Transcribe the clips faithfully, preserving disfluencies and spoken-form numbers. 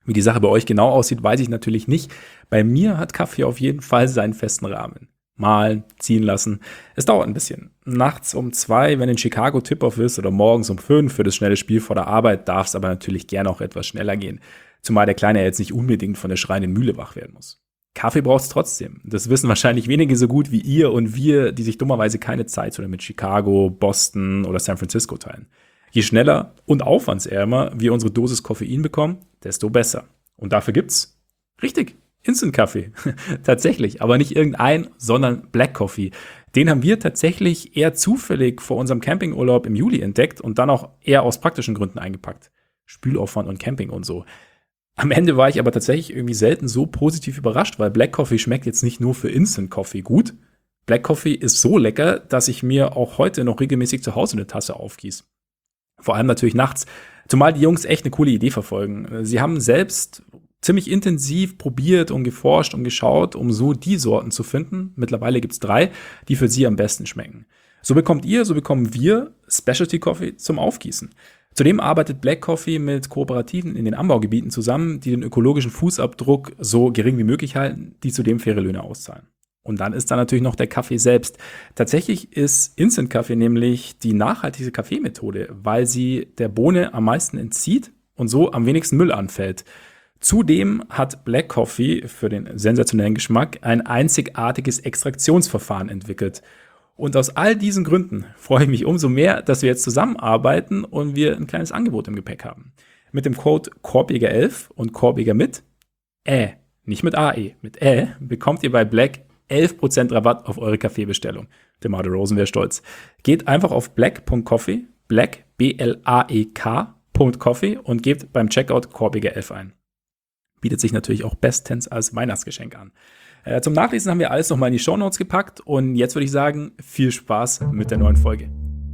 Wie die Sache bei euch genau aussieht, weiß ich natürlich nicht. Bei mir hat Kaffee auf jeden Fall seinen festen Rahmen. Malen, ziehen lassen. Es dauert ein bisschen. Nachts um zwei, wenn in Chicago Tip-Off ist, oder morgens um fünf für das schnelle Spiel vor der Arbeit, darf es aber natürlich gerne auch etwas schneller gehen. Zumal der Kleine jetzt nicht unbedingt von der schreienden Mühle wach werden muss. Kaffee braucht es trotzdem. Das wissen wahrscheinlich wenige so gut wie ihr und wir, die sich dummerweise keine Zeit oder mit Chicago, Boston oder San Francisco teilen. Je schneller und aufwandsärmer wir unsere Dosis Koffein bekommen, desto besser. Und dafür gibt's, richtig, Instant-Kaffee. Tatsächlich, aber nicht irgendein, sondern Black Coffee. Den haben wir tatsächlich eher zufällig vor unserem Campingurlaub im Juli entdeckt und dann auch eher aus praktischen Gründen eingepackt. Spülaufwand und Camping und so. Am Ende war ich aber tatsächlich irgendwie selten so positiv überrascht, weil Black Coffee schmeckt jetzt nicht nur für Instant Coffee gut. Black Coffee ist so lecker, dass ich mir auch heute noch regelmäßig zu Hause eine Tasse aufgieße. Vor allem natürlich nachts, zumal die Jungs echt eine coole Idee verfolgen. Sie haben selbst ziemlich intensiv probiert und geforscht und geschaut, um so die Sorten zu finden. Mittlerweile gibt's drei, die für sie am besten schmecken. So bekommt ihr, so bekommen wir Specialty Coffee zum Aufgießen. Zudem arbeitet Black Coffee mit Kooperativen in den Anbaugebieten zusammen, die den ökologischen Fußabdruck so gering wie möglich halten, die zudem faire Löhne auszahlen. Und dann ist da natürlich noch der Kaffee selbst. Tatsächlich ist Instant-Kaffee nämlich die nachhaltigste Kaffeemethode, weil sie der Bohne am meisten entzieht und so am wenigsten Müll anfällt. Zudem hat Black Coffee für den sensationellen Geschmack ein einzigartiges Extraktionsverfahren entwickelt. Und aus all diesen Gründen freue ich mich umso mehr, dass wir jetzt zusammenarbeiten und wir ein kleines Angebot im Gepäck haben. Mit dem Code Korbjäger elf und Korbjäger mit Ä, nicht mit A E, mit Ä, bekommt ihr bei Black elf Prozent Rabatt auf eure Kaffeebestellung. Der Marder Rosen wäre stolz. Geht einfach auf black Punkt coffee, black, B L A E K, Punkt Coffee und gebt beim Checkout Korbjäger elf ein. Bietet sich natürlich auch bestens als Weihnachtsgeschenk an. Äh, zum Nachlesen haben wir alles nochmal in die Shownotes gepackt und jetzt würde ich sagen, viel Spaß mit der neuen Folge.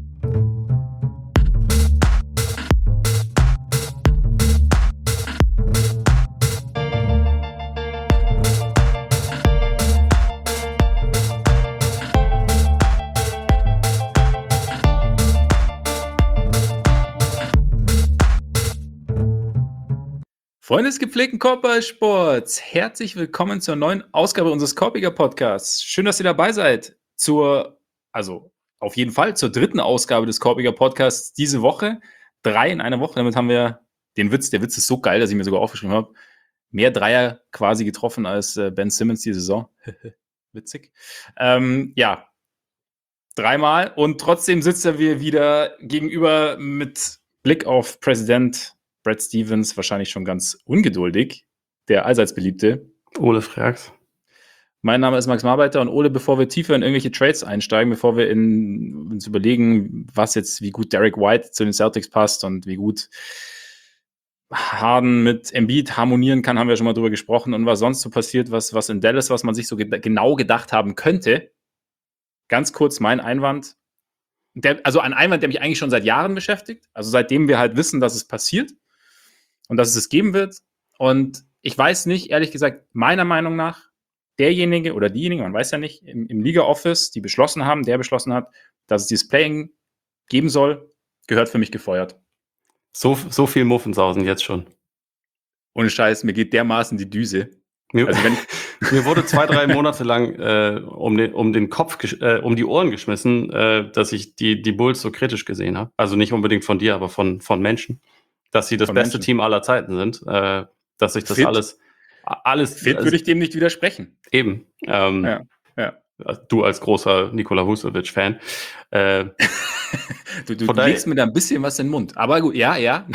Freunde des gepflegten Korbballsports, herzlich willkommen zur neuen Ausgabe unseres Korbiger Podcasts. Schön, dass ihr dabei seid zur, also auf jeden Fall zur dritten Ausgabe des Korbiger Podcasts diese Woche. Drei in einer Woche, damit haben wir den Witz, der Witz ist so geil, dass ich mir sogar aufgeschrieben habe, mehr Dreier quasi getroffen als äh, Ben Simmons die Saison. Witzig. Ähm, ja, dreimal und trotzdem sitzt er wieder gegenüber mit Blick auf Präsident Brad Stevens, wahrscheinlich schon ganz ungeduldig, der allseits beliebte Ole Frags. Mein Name ist Max Marbeiter und Ole, bevor wir tiefer in irgendwelche Trades einsteigen, bevor wir in, uns überlegen, was jetzt, wie gut Derek White zu den Celtics passt und wie gut Harden mit Embiid harmonieren kann, haben wir schon mal drüber gesprochen und was sonst so passiert, was, was in Dallas, was man sich so ge- genau gedacht haben könnte. Ganz kurz mein Einwand, der, also ein Einwand, der mich eigentlich schon seit Jahren beschäftigt, also seitdem wir halt wissen, dass es passiert und dass es es geben wird. Und ich weiß nicht, ehrlich gesagt, meiner Meinung nach, derjenige oder diejenige, man weiß ja nicht, im, im Liga-Office, die beschlossen haben, der beschlossen hat, dass es dieses Playing geben soll, gehört für mich gefeuert. So, so viel Muffensausen jetzt schon. Ohne Scheiß, mir geht dermaßen die Düse. Mir, Also wenn mir wurde zwei, drei Monate lang äh, um, den, um den Kopf, gesch- äh, um die Ohren geschmissen, äh, dass ich die, die Bulls so kritisch gesehen habe. Also nicht unbedingt von dir, aber von, von Menschen. Dass sie das Von beste Menschen. Team aller Zeiten sind. Äh, dass sich das Fit. alles... alles Fit also, würde ich dem nicht widersprechen. Eben. Ähm, Ja, ja. Du als großer Nikola Vucevic-Fan. Äh, Du, du Von du daher- legst mir da ein bisschen was in den Mund. Aber gut, ja, ja.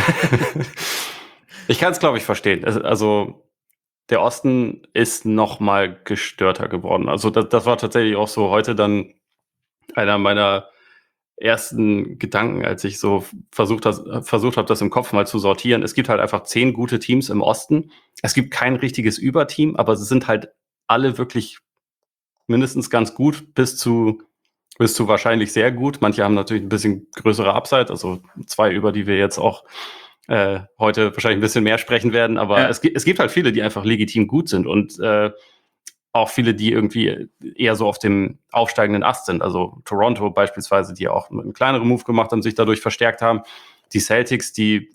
ich kann es, glaube ich, verstehen. Also, also der Osten ist noch mal gestörter geworden. Also das, das war tatsächlich auch so heute dann einer meiner ersten Gedanken, als ich so versucht, das, versucht habe, das im Kopf mal zu sortieren. Es gibt halt einfach zehn gute Teams im Osten. Es gibt kein richtiges Überteam, aber sie sind halt alle wirklich mindestens ganz gut bis zu bis zu wahrscheinlich sehr gut. Manche haben natürlich ein bisschen größere Upside, also zwei, über die wir jetzt auch äh, heute wahrscheinlich ein bisschen mehr sprechen werden. Aber Ja. es, gibt, es gibt halt viele, die einfach legitim gut sind und äh, auch viele, die irgendwie eher so auf dem aufsteigenden Ast sind. Also Toronto beispielsweise, die auch einen kleineren Move gemacht haben, sich dadurch verstärkt haben. Die Celtics, die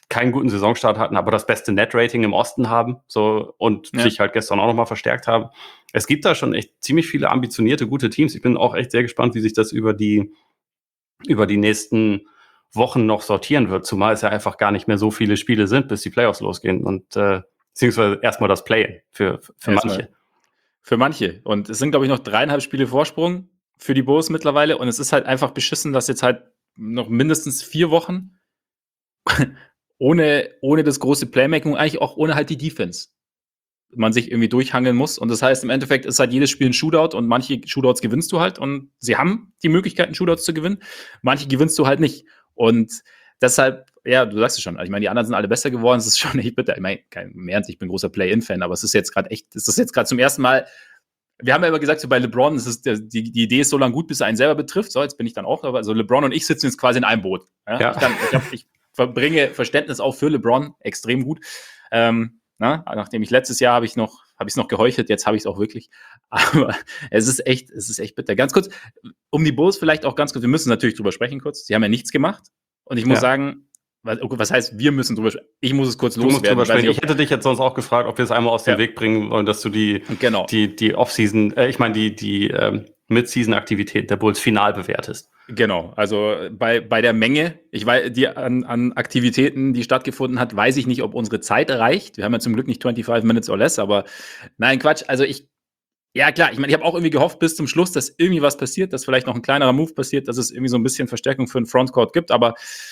keinen guten Saisonstart hatten, aber das beste Net-Rating im Osten haben, so, und ja. sich halt gestern auch nochmal verstärkt haben. Es gibt da schon echt ziemlich viele ambitionierte, gute Teams. Ich bin auch echt sehr gespannt, wie sich das über die, über die nächsten Wochen noch sortieren wird, zumal es ja einfach gar nicht mehr so viele Spiele sind, bis die Playoffs losgehen und, äh, beziehungsweise erstmal das Play für, für manche. Für manche. Und es sind, glaube ich, noch dreieinhalb Spiele Vorsprung für die Bulls mittlerweile. Und es ist halt einfach beschissen, dass jetzt halt noch mindestens vier Wochen ohne, ohne das große Playmaking und eigentlich auch ohne halt die Defense man sich irgendwie durchhangeln muss. Und das heißt, im Endeffekt ist halt jedes Spiel ein Shootout und manche Shootouts gewinnst du halt. Und sie haben die Möglichkeit, Shootouts zu gewinnen. Manche gewinnst du halt nicht. Und deshalb, ja, du sagst es schon, ich meine, die anderen sind alle besser geworden, es ist schon echt bitter. Ich meine, kein im Ernst, ich bin großer Play-In-Fan, aber es ist jetzt gerade echt, es ist jetzt gerade zum ersten Mal, wir haben ja immer gesagt, so bei LeBron, es ist, die, die Idee ist so lange gut, bis er einen selber betrifft. So, jetzt bin ich dann auch, also LeBron und ich sitzen jetzt quasi in einem Boot. Ja? Ja. Ich, kann, ich, hab, ich verbringe Verständnis auch für LeBron extrem gut. Ähm, na, nachdem ich letztes Jahr habe ich noch, habe ich es noch geheuchelt, jetzt habe ich es auch wirklich. Aber es ist echt, es ist echt bitter. Ganz kurz, um die Bulls vielleicht auch ganz kurz, wir müssen natürlich drüber sprechen kurz. Sie haben ja nichts gemacht. Und ich muss ja. sagen, was, was heißt, wir müssen drüber sprechen? Ich muss es kurz du loswerden. Musst drüber sprechen. Ich hätte dich jetzt sonst auch gefragt, ob wir es einmal aus dem ja. Weg bringen wollen, dass du die, genau. die, die Off-Season, äh, ich meine, die, die ähm, Mid-Season-Aktivität der Bulls final bewertest. Genau, also bei, bei der Menge, ich weiß, die an, an Aktivitäten, die stattgefunden hat, weiß ich nicht, ob unsere Zeit reicht. Wir haben ja zum Glück nicht fünfundzwanzig Minutes or less, aber nein, Quatsch. Also ich, ja klar, ich meine, ich habe auch irgendwie gehofft bis zum Schluss, dass irgendwie was passiert, dass vielleicht noch ein kleinerer Move passiert, dass es irgendwie so ein bisschen Verstärkung für den Frontcourt gibt, aber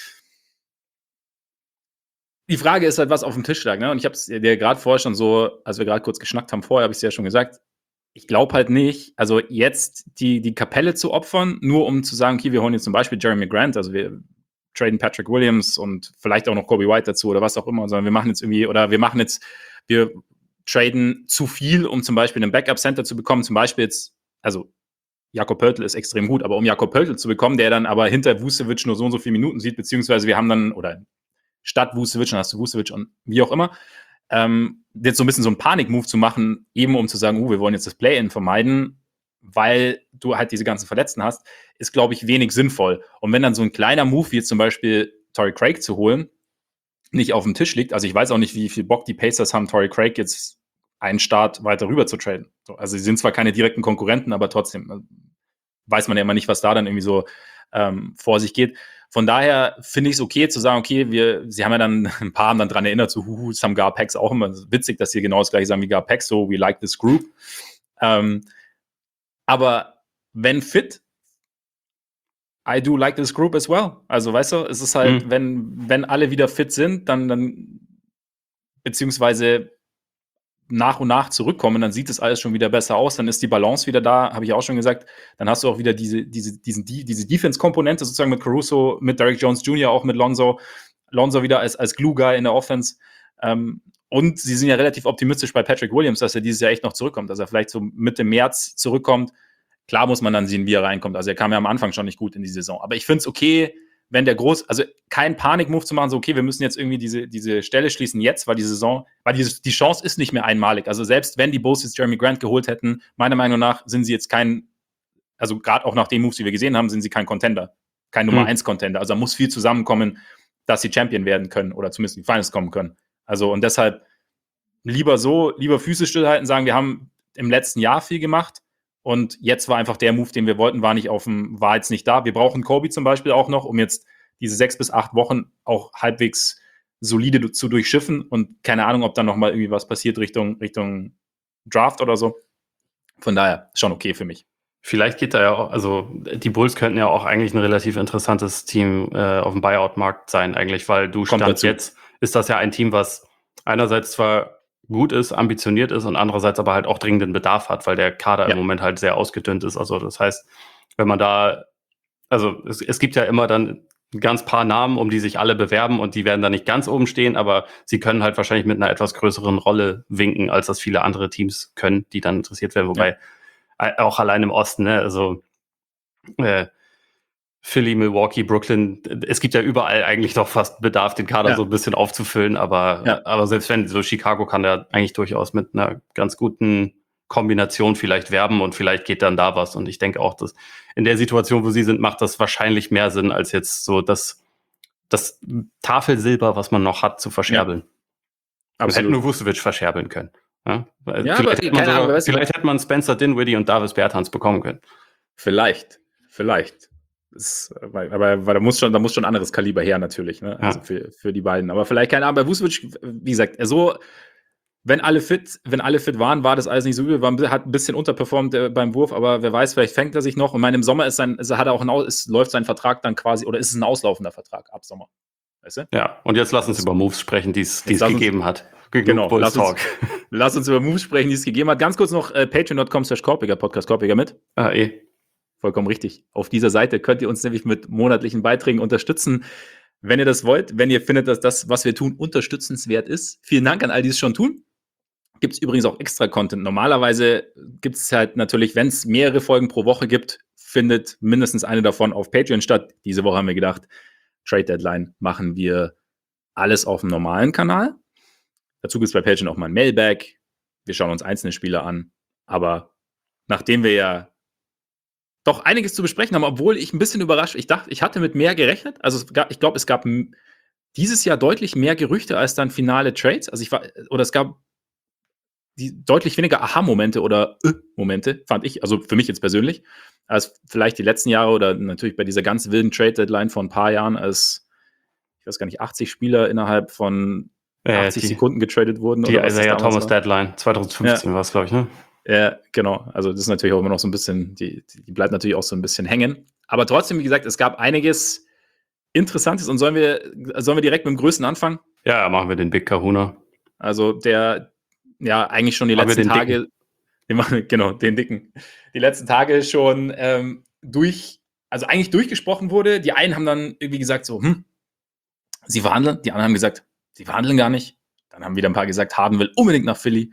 die Frage ist halt, was auf dem Tisch lag, ne? Und ich habe es dir gerade vorher schon so, als wir gerade kurz geschnackt haben, vorher habe ich es ja schon gesagt, ich glaube halt nicht, also jetzt die, die Kapelle zu opfern, nur um zu sagen, okay, wir holen jetzt zum Beispiel Jeremy Grant, also wir traden Patrick Williams und vielleicht auch noch Kobe White dazu oder was auch immer, sondern wir machen jetzt irgendwie, oder wir machen jetzt, wir traden zu viel, um zum Beispiel einen Backup-Center zu bekommen, zum Beispiel jetzt, also Jakob Poeltl ist extrem gut, aber um Jakob Poeltl zu bekommen, der dann aber hinter Vucevic nur so und so viele Minuten sieht, beziehungsweise wir haben dann, oder statt Vucevic, dann hast du Vucevic und wie auch immer, ähm, jetzt so ein bisschen so einen Panik-Move zu machen, eben um zu sagen, uh, wir wollen jetzt das Play-In vermeiden, weil du halt diese ganzen Verletzten hast, ist, glaube ich, wenig sinnvoll. Und wenn dann so ein kleiner Move, wie jetzt zum Beispiel Torrey Craig zu holen, nicht auf dem Tisch liegt, also ich weiß auch nicht, wie viel Bock die Pacers haben, Torrey Craig jetzt einen Start weiter rüber zu traden. So, also sie sind zwar keine direkten Konkurrenten, aber trotzdem weiß man ja immer nicht, was da dann irgendwie so ähm, vor sich geht. Von daher finde ich es okay zu sagen, okay, wir, sie haben ja dann, ein paar haben dann dran erinnert, so, huhu, das haben Garpax auch immer, witzig, dass sie genau das gleiche sagen wie Garpax, so, we like this group. Ähm, aber wenn fit, I do like this group as well. Also, weißt du, es ist halt, mhm. wenn, wenn alle wieder fit sind, dann, dann, beziehungsweise nach und nach zurückkommen, dann sieht es alles schon wieder besser aus, dann ist die Balance wieder da, habe ich auch schon gesagt, dann hast du auch wieder diese, diese, diesen, die, diese Defense-Komponente sozusagen mit Caruso, mit Derrick Jones Junior, auch mit Lonzo, Lonzo wieder als, als Glue-Guy in der Offense, ähm, und sie sind ja relativ optimistisch bei Patrick Williams, dass er dieses Jahr echt noch zurückkommt, dass er vielleicht so Mitte März zurückkommt. Klar muss man dann sehen, wie er reinkommt, also er kam ja am Anfang schon nicht gut in die Saison, aber ich finde es okay, wenn der groß, also kein Panik-Move zu machen, so okay, wir müssen jetzt irgendwie diese, diese Stelle schließen jetzt, weil die Saison, weil die, die Chance ist nicht mehr einmalig. Also selbst wenn die Bulls jetzt Jeremy Grant geholt hätten, meiner Meinung nach sind sie jetzt kein, also gerade auch nach den Moves, die wir gesehen haben, sind sie kein Contender, kein Nummer eins Contender. Also da muss viel zusammenkommen, dass sie Champion werden können oder zumindest in die Finals kommen können. Also und deshalb lieber so, lieber Füße stillhalten, sagen, wir haben im letzten Jahr viel gemacht. Und jetzt war einfach der Move, den wir wollten, war nicht auf dem, war jetzt nicht da. Wir brauchen Kobe zum Beispiel auch noch, um jetzt diese sechs bis acht Wochen auch halbwegs solide zu durchschiffen. Und keine Ahnung, ob dann noch mal irgendwie was passiert Richtung, Richtung Draft oder so. Von daher schon okay für mich. Vielleicht geht da ja auch, also die Bulls könnten ja auch eigentlich ein relativ interessantes Team äh, auf dem Buyout-Markt sein eigentlich, weil du Stand dazu. Jetzt ist das ja ein Team, was einerseits zwar gut ist, ambitioniert ist und andererseits aber halt auch dringenden Bedarf hat, weil der Kader ja. im Moment halt sehr ausgedünnt ist. Also das heißt, wenn man da, also es, es gibt ja immer dann ein ganz paar Namen, um die sich alle bewerben und die werden da nicht ganz oben stehen, aber sie können halt wahrscheinlich mit einer etwas größeren Rolle winken, als das viele andere Teams können, die dann interessiert werden. Wobei ja. auch allein im Osten, ne, also äh, Philly, Milwaukee, Brooklyn, es gibt ja überall eigentlich noch fast Bedarf, den Kader ja. so ein bisschen aufzufüllen, aber, ja. aber selbst wenn, so Chicago kann da eigentlich durchaus mit einer ganz guten Kombination vielleicht werben und vielleicht geht dann da was und ich denke auch, dass in der Situation, wo sie sind, macht das wahrscheinlich mehr Sinn, als jetzt so das das Tafelsilber, was man noch hat, zu verscherbeln. Ja. Man hätte nur Vucevic verscherbeln können. Ja, ja, vielleicht, aber, hätte man Ahnung, sogar, vielleicht hätte man Spencer Dinwiddie und Davis Bertans bekommen können. Vielleicht, vielleicht. Das, weil, aber weil da muss schon, da muss schon ein anderes Kaliber her natürlich, ne? Also ja. für, für die beiden. Aber vielleicht keine Ahnung. Bei Vucevic, wie gesagt, so, wenn alle fit, wenn alle fit waren, war das alles nicht so übel. War, hat ein bisschen unterperformt äh, beim Wurf, aber wer weiß, vielleicht fängt er sich noch. Und meine, im Sommer ist sein, ist, hat er auch ein, ist, läuft sein Vertrag dann quasi, oder ist es ein auslaufender Vertrag ab Sommer? Weißt du? Ja, und jetzt lass uns über Moves sprechen, die es gegeben uns, hat. Genau, lass uns, lass uns über Moves sprechen, die es gegeben hat. Ganz kurz noch äh, patreon dot com slash korpiger, Podcast Korpiger mit. Ah, eh. Vollkommen richtig. Auf dieser Seite könnt ihr uns nämlich mit monatlichen Beiträgen unterstützen, wenn ihr das wollt. Wenn ihr findet, dass das, was wir tun, unterstützenswert ist. Vielen Dank an all die es schon tun. Gibt es übrigens auch extra Content. Normalerweise gibt es halt natürlich, wenn es mehrere Folgen pro Woche gibt, findet mindestens eine davon auf Patreon statt. Diese Woche haben wir gedacht, Trade Deadline machen wir alles auf dem normalen Kanal. Dazu gibt es bei Patreon auch mal ein Mailbag. Wir schauen uns einzelne Spiele an. Aber nachdem wir ja doch einiges zu besprechen haben, obwohl ich ein bisschen überrascht, ich dachte, ich hatte mit mehr gerechnet. Also es gab, ich glaube, es gab dieses Jahr deutlich mehr Gerüchte als dann finale Trades. Also ich war, oder es gab die deutlich weniger Aha-Momente oder Ö-Momente, fand ich, also für mich jetzt persönlich, als vielleicht die letzten Jahre oder natürlich bei dieser ganz wilden Trade-Deadline vor ein paar Jahren, als, ich weiß gar nicht, achtzig Spieler innerhalb von äh, achtzig die, Sekunden getradet wurden. Die Isaiah Thomas Deadline, zwanzig fünfzehn ja. war es, glaube ich, ne? Ja, genau. Also das ist natürlich auch immer noch so ein bisschen, die, die bleibt natürlich auch so ein bisschen hängen. Aber trotzdem, wie gesagt, es gab einiges Interessantes. Und sollen wir, sollen wir direkt mit dem Größten anfangen? Ja, machen wir den Big Kahuna. Also der, ja, eigentlich schon die machen letzten Tage, den machen, genau, den Dicken, die letzten Tage schon ähm, durch, also eigentlich durchgesprochen wurde. Die einen haben dann irgendwie gesagt so, hm, sie verhandeln. Die anderen haben gesagt, sie verhandeln gar nicht. Dann haben wieder ein paar gesagt, Harden will unbedingt nach Philly.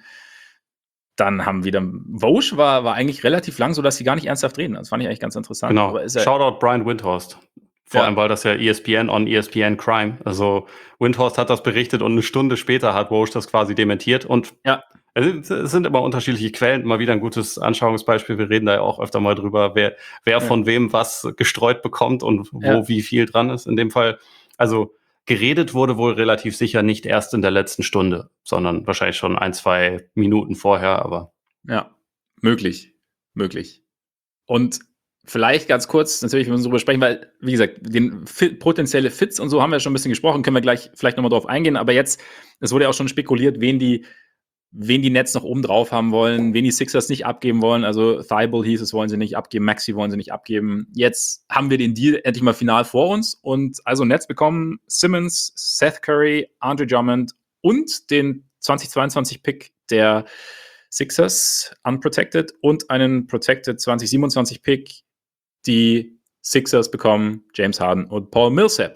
Dann haben wieder, Woj war, war eigentlich relativ lang, sodass sie gar nicht ernsthaft reden. Das fand ich eigentlich ganz interessant. Genau, aber ist Shoutout Brian Windhorst. Vor ja. allem, weil das ja E S P N on E S P N Crime. Also Windhorst hat das berichtet und eine Stunde später hat Woj das quasi dementiert. Und ja. es sind immer unterschiedliche Quellen. Mal wieder ein gutes Anschauungsbeispiel. Wir reden da ja auch öfter mal drüber, wer, wer ja. von wem was gestreut bekommt und wo ja. wie viel dran ist. In dem Fall, also geredet wurde wohl relativ sicher nicht erst in der letzten Stunde, sondern wahrscheinlich schon ein, zwei Minuten vorher, aber. Ja, möglich. Möglich. Und vielleicht ganz kurz, natürlich müssen wir darüber sprechen, weil, wie gesagt, den Fit, potenzielle Fits und so haben wir schon ein bisschen gesprochen, können wir gleich vielleicht nochmal drauf eingehen, aber jetzt, es wurde ja auch schon spekuliert, wen die, wen die Nets noch oben drauf haben wollen, wen die Sixers nicht abgeben wollen, also Thibault hieß es, wollen sie nicht abgeben, Maxey wollen sie nicht abgeben. Jetzt haben wir den Deal endlich mal final vor uns und also Nets bekommen Simmons, Seth Curry, Andre Drummond und den zweitausendzweiundzwanzig Pick der Sixers, unprotected, und einen protected zwanzig siebenundzwanzig Pick. Die Sixers bekommen James Harden und Paul Millsap.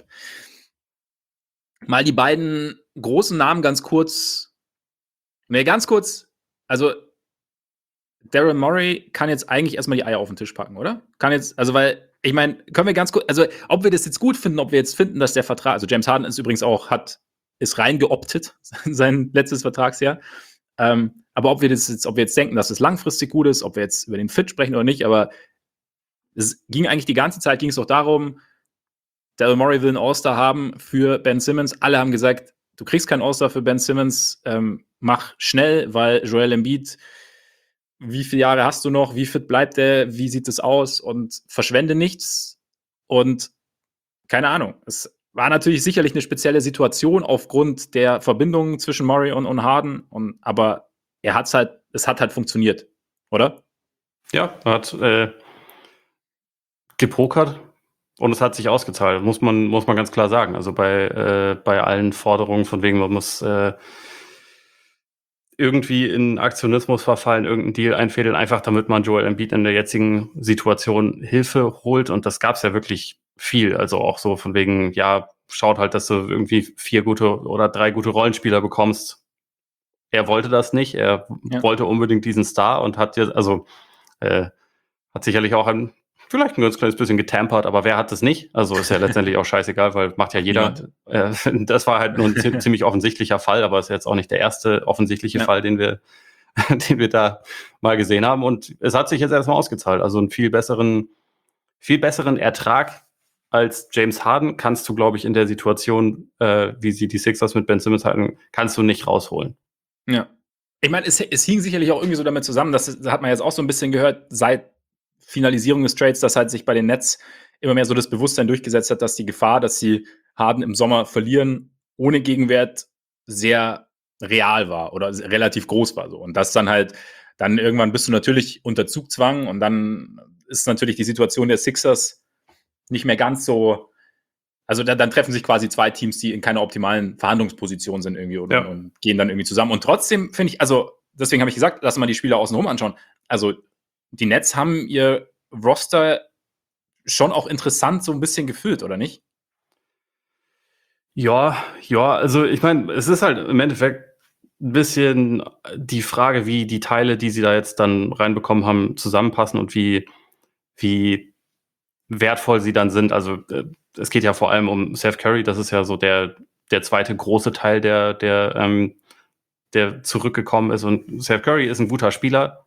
Mal die beiden großen Namen ganz kurz, ne, ganz kurz, also Daryl Morey kann jetzt eigentlich erstmal die Eier auf den Tisch packen, oder? Kann jetzt, also weil, ich meine, können wir ganz kurz, also ob wir das jetzt gut finden, ob wir jetzt finden, dass der Vertrag, also James Harden ist übrigens auch, hat, ist reingeoptet, sein letztes Vertragsjahr, ähm, aber ob wir das jetzt, ob wir jetzt denken, dass es langfristig gut ist, ob wir jetzt über den Fit sprechen oder nicht, aber es ging eigentlich die ganze Zeit, ging es doch darum, Daryl Morey will einen All-Star haben für Ben Simmons. Alle haben gesagt, du kriegst keinen All-Star für Ben Simmons, ähm, mach schnell, weil Joel Embiid, wie viele Jahre hast du noch, wie fit bleibt der, wie sieht es aus und verschwende nichts. Und keine Ahnung, es war natürlich sicherlich eine spezielle Situation aufgrund der Verbindung zwischen Morey und, und Harden, und, aber er hat's halt, es hat halt funktioniert, oder? Ja, er hat äh, gepokert und es hat sich ausgezahlt, muss man, muss man ganz klar sagen. Also bei, äh, bei allen Forderungen von wegen, man muss äh, irgendwie in Aktionismus verfallen, irgendeinen Deal einfädeln, einfach damit man Joel Embiid in der jetzigen Situation Hilfe holt, und das gab es ja wirklich viel, also auch so von wegen, ja, schaut halt, dass du irgendwie vier gute oder drei gute Rollenspieler bekommst. Er wollte das nicht, er ja. wollte unbedingt diesen Star und hat jetzt, also äh, hat sicherlich auch ein, vielleicht ein ganz kleines bisschen getampert, aber wer hat das nicht? Also ist ja letztendlich auch scheißegal, weil macht ja jeder. Ja. Äh, das war halt nur ein ziemlich offensichtlicher Fall, aber ist jetzt auch nicht der erste offensichtliche ja. Fall, den wir, den wir da mal gesehen haben. Und es hat sich jetzt erstmal ausgezahlt. Also einen viel besseren, viel besseren Ertrag als James Harden kannst du, glaube ich, in der Situation, äh, wie sie die Sixers mit Ben Simmons halten, kannst du nicht rausholen. Ja. Ich meine, es, es hing sicherlich auch irgendwie so damit zusammen, das, das hat man jetzt auch so ein bisschen gehört, seit Finalisierung des Trades, dass halt sich bei den Nets immer mehr so das Bewusstsein durchgesetzt hat, dass die Gefahr, dass sie Harden im Sommer verlieren, ohne Gegenwert sehr real war oder relativ groß war. So. Und das dann halt, dann irgendwann bist du natürlich unter Zugzwang und dann ist natürlich die Situation der Sixers nicht mehr ganz so, also da, dann treffen sich quasi zwei Teams, die in keiner optimalen Verhandlungsposition sind irgendwie und, Ja. und gehen dann irgendwie zusammen. Und trotzdem finde ich, also deswegen habe ich gesagt, lass mal die Spieler außenrum anschauen. Also die Nets haben ihr Roster schon auch interessant so ein bisschen gefüllt, oder nicht? Ja, ja, also ich meine, es ist halt im Endeffekt ein bisschen die Frage, wie die Teile, die sie da jetzt dann reinbekommen haben, zusammenpassen und wie, wie wertvoll sie dann sind. Also äh, es geht ja vor allem um Seth Curry, das ist ja so der, der zweite große Teil, der, der, ähm, der zurückgekommen ist. Und Seth Curry ist ein guter Spieler,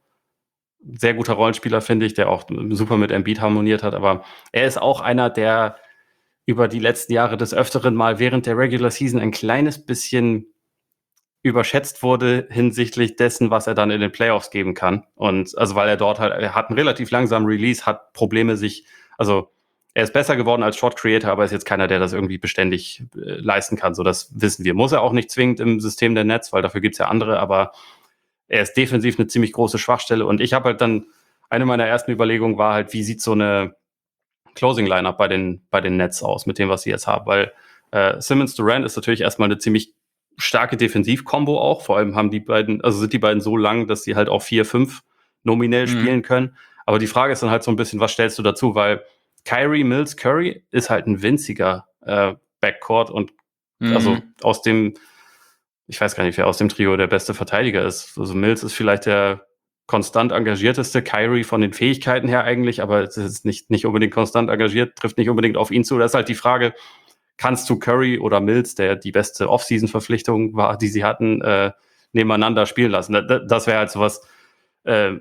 sehr guter Rollenspieler, finde ich, der auch super mit Embiid harmoniert hat. Aber er ist auch einer, der über die letzten Jahre des Öfteren mal während der Regular Season ein kleines bisschen überschätzt wurde hinsichtlich dessen, was er dann in den Playoffs geben kann. Und also weil er dort halt, er hat einen relativ langsamen Release, hat Probleme sich, also er ist besser geworden als Shot Creator, aber ist jetzt keiner, der das irgendwie beständig äh, leisten kann. So, das wissen wir. Muss er auch nicht zwingend im System der Nets, weil dafür gibt's ja andere, aber er ist defensiv eine ziemlich große Schwachstelle. Und ich habe halt dann, eine meiner ersten Überlegungen war halt, wie sieht so eine Closing-Lineup bei den, bei den Nets aus, mit dem, was sie jetzt haben. Weil äh, Simmons Durant ist natürlich erstmal eine ziemlich starke Defensiv-Kombo auch. Vor allem haben die beiden, also sind die beiden so lang, dass sie halt auch vier fünf nominell mhm. spielen können. Aber die Frage ist dann halt so ein bisschen, was stellst du dazu? Weil Kyrie, Mills, Curry ist halt ein winziger äh, Backcourt und mhm. also aus dem, ich weiß gar nicht, wer aus dem Trio der beste Verteidiger ist. Also Mills ist vielleicht der konstant engagierteste, Kyrie von den Fähigkeiten her eigentlich, aber es ist nicht, nicht unbedingt konstant engagiert, trifft nicht unbedingt auf ihn zu. Das ist halt die Frage, kannst du Curry oder Mills, der die beste Off-Season-Verpflichtung war, die sie hatten, äh, nebeneinander spielen lassen? Das, das wäre halt sowas. Äh,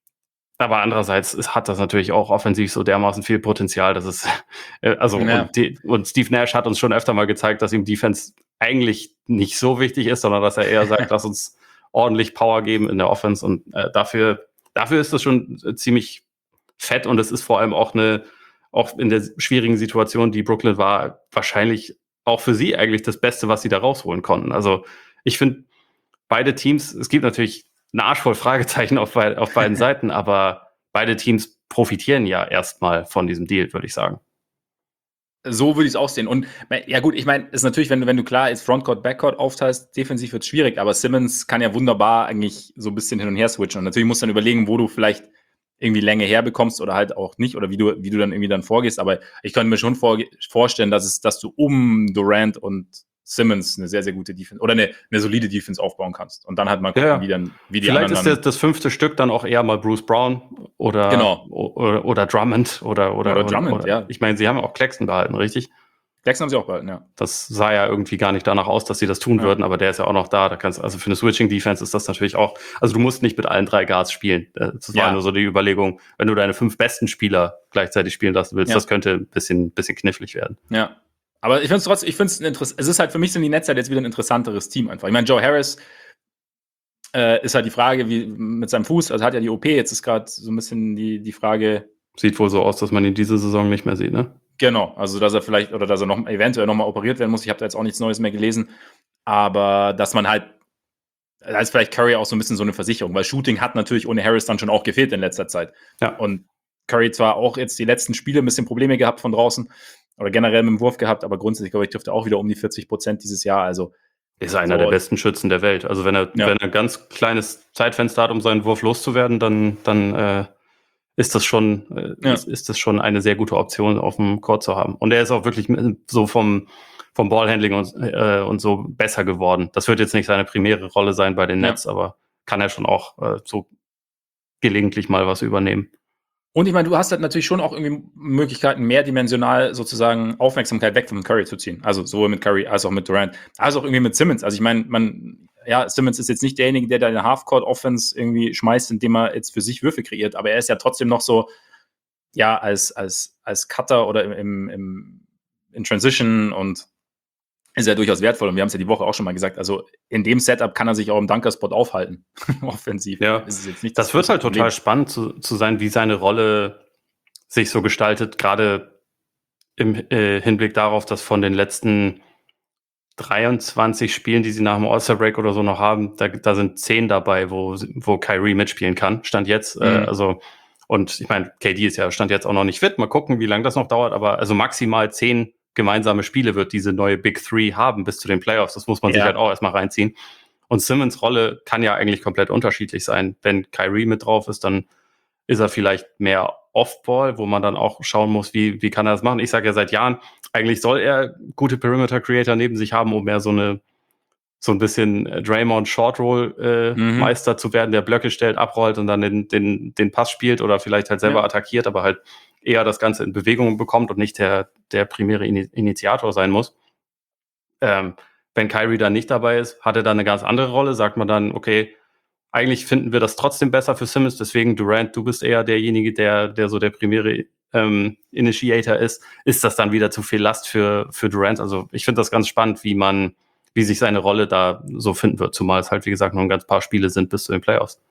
aber andererseits ist, hat das natürlich auch offensiv so dermaßen viel Potenzial, dass es, äh, also, ja. und, die, und Steve Nash hat uns schon öfter mal gezeigt, dass ihm Defense eigentlich nicht so wichtig ist, sondern dass er eher sagt, lass uns ordentlich Power geben in der Offense und äh, dafür, dafür ist das schon äh, ziemlich fett und es ist vor allem auch eine, auch in der schwierigen Situation, die Brooklyn war, wahrscheinlich auch für sie eigentlich das Beste, was sie da rausholen konnten. Also ich finde, beide Teams, es gibt natürlich einen Arsch voll Fragezeichen auf, be- auf beiden Seiten, aber beide Teams profitieren ja erstmal von diesem Deal, würde ich sagen. So würde ich es auch sehen. Und ja gut, ich meine, ist natürlich, wenn du, wenn du klar jetzt Frontcourt, Backcourt aufteilst, defensiv wird es schwierig, aber Simmons kann ja wunderbar eigentlich so ein bisschen hin und her switchen. Und natürlich musst du dann überlegen, wo du vielleicht irgendwie Länge herbekommst oder halt auch nicht, oder wie du, wie du dann irgendwie dann vorgehst. Aber ich könnte mir schon vor, vorstellen, dass es, dass du um Durant und Simmons eine sehr, sehr gute Defense oder eine, eine solide Defense aufbauen kannst. Und dann halt mal gucken, ja, wie dann, wie die vielleicht anderen. Vielleicht ist das, das fünfte Stück dann auch eher mal Bruce Brown oder, genau. oder, oder Drummond oder, oder, oder Drummond, oder, ja. Ich meine, sie haben auch Claxton behalten, richtig? Claxton haben sie auch behalten, ja. Das sah ja irgendwie gar nicht danach aus, dass sie das tun ja. würden, aber der ist ja auch noch da. Da kannst, also für eine Switching-Defense ist das natürlich auch, also du musst nicht mit allen drei Guards spielen. Das war ja. nur so die Überlegung, wenn du deine fünf besten Spieler gleichzeitig spielen lassen willst, ja. das könnte ein bisschen, bisschen knifflig werden. Ja. Aber ich finde es trotzdem, ich finde es interessant. Es ist halt für mich sind die Nets halt jetzt wieder ein interessanteres Team einfach. Ich meine, Joe Harris äh, ist halt die Frage, wie mit seinem Fuß, also hat ja die O P, jetzt ist gerade so ein bisschen die, die Frage. Sieht wohl so aus, dass man ihn diese Saison nicht mehr sieht, ne? Genau, also dass er vielleicht, oder dass er noch eventuell nochmal operiert werden muss. Ich habe da jetzt auch nichts Neues mehr gelesen. Aber dass man halt, da ist vielleicht Curry auch so ein bisschen so eine Versicherung, weil Shooting hat natürlich ohne Harris dann schon auch gefehlt in letzter Zeit. Ja. Und Curry zwar auch jetzt die letzten Spiele ein bisschen Probleme gehabt von draußen, oder generell mit dem Wurf gehabt, aber grundsätzlich, glaube ich, dürfte auch wieder um die vierzig Prozent dieses Jahr. Also ist einer so der besten Schützen der Welt. Also wenn er, ja. wenn er ein ganz kleines Zeitfenster hat, um seinen Wurf loszuwerden, dann, dann äh, ist das schon, äh, ja. ist, ist das schon eine sehr gute Option, auf dem Court zu haben. Und er ist auch wirklich so vom, vom Ballhandling und, äh, und so besser geworden. Das wird jetzt nicht seine primäre Rolle sein bei den Nets, ja. aber kann er schon auch äh, so gelegentlich mal was übernehmen. Und ich meine, du hast halt natürlich schon auch irgendwie Möglichkeiten, mehrdimensional sozusagen Aufmerksamkeit weg von Curry zu ziehen. Also sowohl mit Curry als auch mit Durant, als auch irgendwie mit Simmons. Also ich meine, man, ja, Simmons ist jetzt nicht derjenige, der da eine Half-Court-Offense irgendwie schmeißt, indem er jetzt für sich Würfe kreiert, aber er ist ja trotzdem noch so, ja, als, als, als Cutter oder im, im in Transition und ist ja durchaus wertvoll. Und wir haben es ja die Woche auch schon mal gesagt. Also in dem Setup kann er sich auch im Dunker-Spot aufhalten. Offensiv. Ja, ist es jetzt nicht das, das wird große halt Problem. total spannend zu, zu sein, wie seine Rolle sich so gestaltet, gerade im äh, Hinblick darauf, dass von den letzten dreiundzwanzig Spielen, die sie nach dem All-Star-Break oder so noch haben, da, da sind zehn dabei, wo, wo Kyrie mitspielen kann. Stand jetzt, Mhm. äh, also, und ich meine, K D ist ja Stand jetzt auch noch nicht fit. Mal gucken, wie lange das noch dauert, aber also maximal zehn gemeinsame Spiele wird diese neue Big Three haben bis zu den Playoffs. Das muss man sich Ja. halt auch erstmal reinziehen. Und Simmons' Rolle kann ja eigentlich komplett unterschiedlich sein. Wenn Kyrie mit drauf ist, dann ist er vielleicht mehr Off-Ball, wo man dann auch schauen muss, wie, wie kann er das machen. Ich sage ja seit Jahren, eigentlich soll er gute Perimeter-Creator neben sich haben, um mehr so eine so ein bisschen äh, Draymond Short Roll äh, Mhm. Meister zu werden, der Blöcke stellt, abrollt und dann den, den, den Pass spielt oder vielleicht halt selber Ja. attackiert, aber halt eher das Ganze in Bewegung bekommt und nicht der, der primäre Ini- Initiator sein muss. Ähm, wenn Kyrie dann nicht dabei ist, hat er dann eine ganz andere Rolle, sagt man dann, okay, eigentlich finden wir das trotzdem besser für Simmons, deswegen Durant, du bist eher derjenige, der, der so der primäre ähm, Initiator ist. Ist das dann wieder zu viel Last für, für Durant? Also ich finde das ganz spannend, wie man, wie sich seine Rolle da so finden wird, zumal es halt, wie gesagt, noch ein ganz paar Spiele sind bis zu den Playoffs.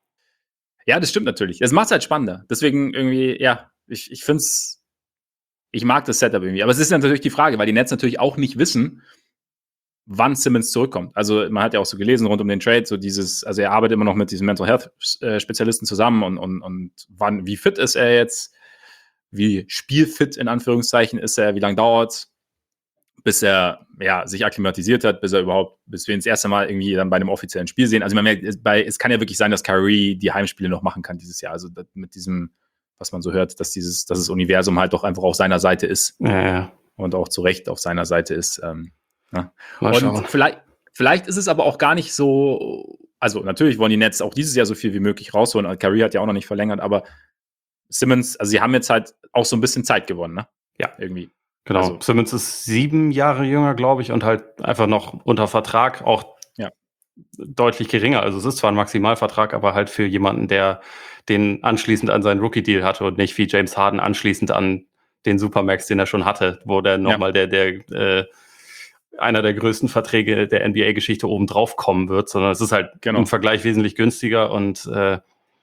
Ja, das stimmt natürlich. Es macht es halt spannender. Deswegen irgendwie, ja, ich, ich finde es, ich mag das Setup irgendwie. Aber es ist natürlich die Frage, weil die Nets natürlich auch nicht wissen, wann Simmons zurückkommt. Also man hat ja auch so gelesen rund um den Trade, so dieses, also er arbeitet immer noch mit diesen Mental Health äh, Spezialisten zusammen und, und, und wann, wie fit ist er jetzt, wie spielfit in Anführungszeichen ist er, wie lange dauert bis er ja, sich akklimatisiert hat, bis er überhaupt, bis wir ihn das erste Mal irgendwie dann bei einem offiziellen Spiel sehen. Also man merkt, es, bei, es kann ja wirklich sein, dass Kyrie die Heimspiele noch machen kann dieses Jahr. Also das, mit diesem, was man so hört, dass dieses, dass das Universum halt doch einfach auf seiner Seite ist. Ja, ja. Und auch zu Recht auf seiner Seite ist. Ähm, ja. Mal und schauen. vielleicht, vielleicht ist es aber auch gar nicht so, also natürlich wollen die Nets auch dieses Jahr so viel wie möglich rausholen. Kyrie hat ja auch noch nicht verlängert, aber Simmons, also sie haben jetzt halt auch so ein bisschen Zeit gewonnen, ne? Ja. Irgendwie. Genau. Also, Simmons ist sieben Jahre jünger, glaube ich, und halt einfach noch unter Vertrag, auch ja. deutlich geringer. Also es ist zwar ein Maximalvertrag, aber halt für jemanden, der den anschließend an seinen Rookie-Deal hatte und nicht wie James Harden anschließend an den Supermax, den er schon hatte, wo der nochmal ja. der, der äh, einer der größten Verträge der N B A-Geschichte oben drauf kommen wird, sondern es ist halt genau. im Vergleich wesentlich günstiger und äh,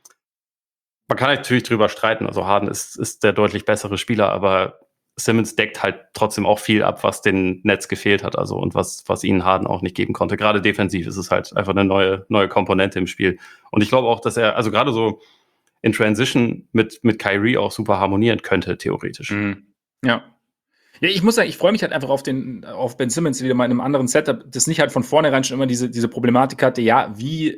man kann natürlich drüber streiten. Also Harden ist, ist der deutlich bessere Spieler, aber Simmons deckt halt trotzdem auch viel ab, was den Nets gefehlt hat, also und was, was ihnen Harden auch nicht geben konnte. Gerade defensiv ist es halt einfach eine neue, neue Komponente im Spiel. Und ich glaube auch, dass er, also gerade so in Transition mit, mit Kyrie auch super harmonieren könnte, theoretisch. Mhm. Ja. Ja, ich muss sagen, ich freue mich halt einfach auf den, auf Ben Simmons wieder mal in einem anderen Setup, das nicht halt von vornherein schon immer diese, diese Problematik hatte, ja, wie,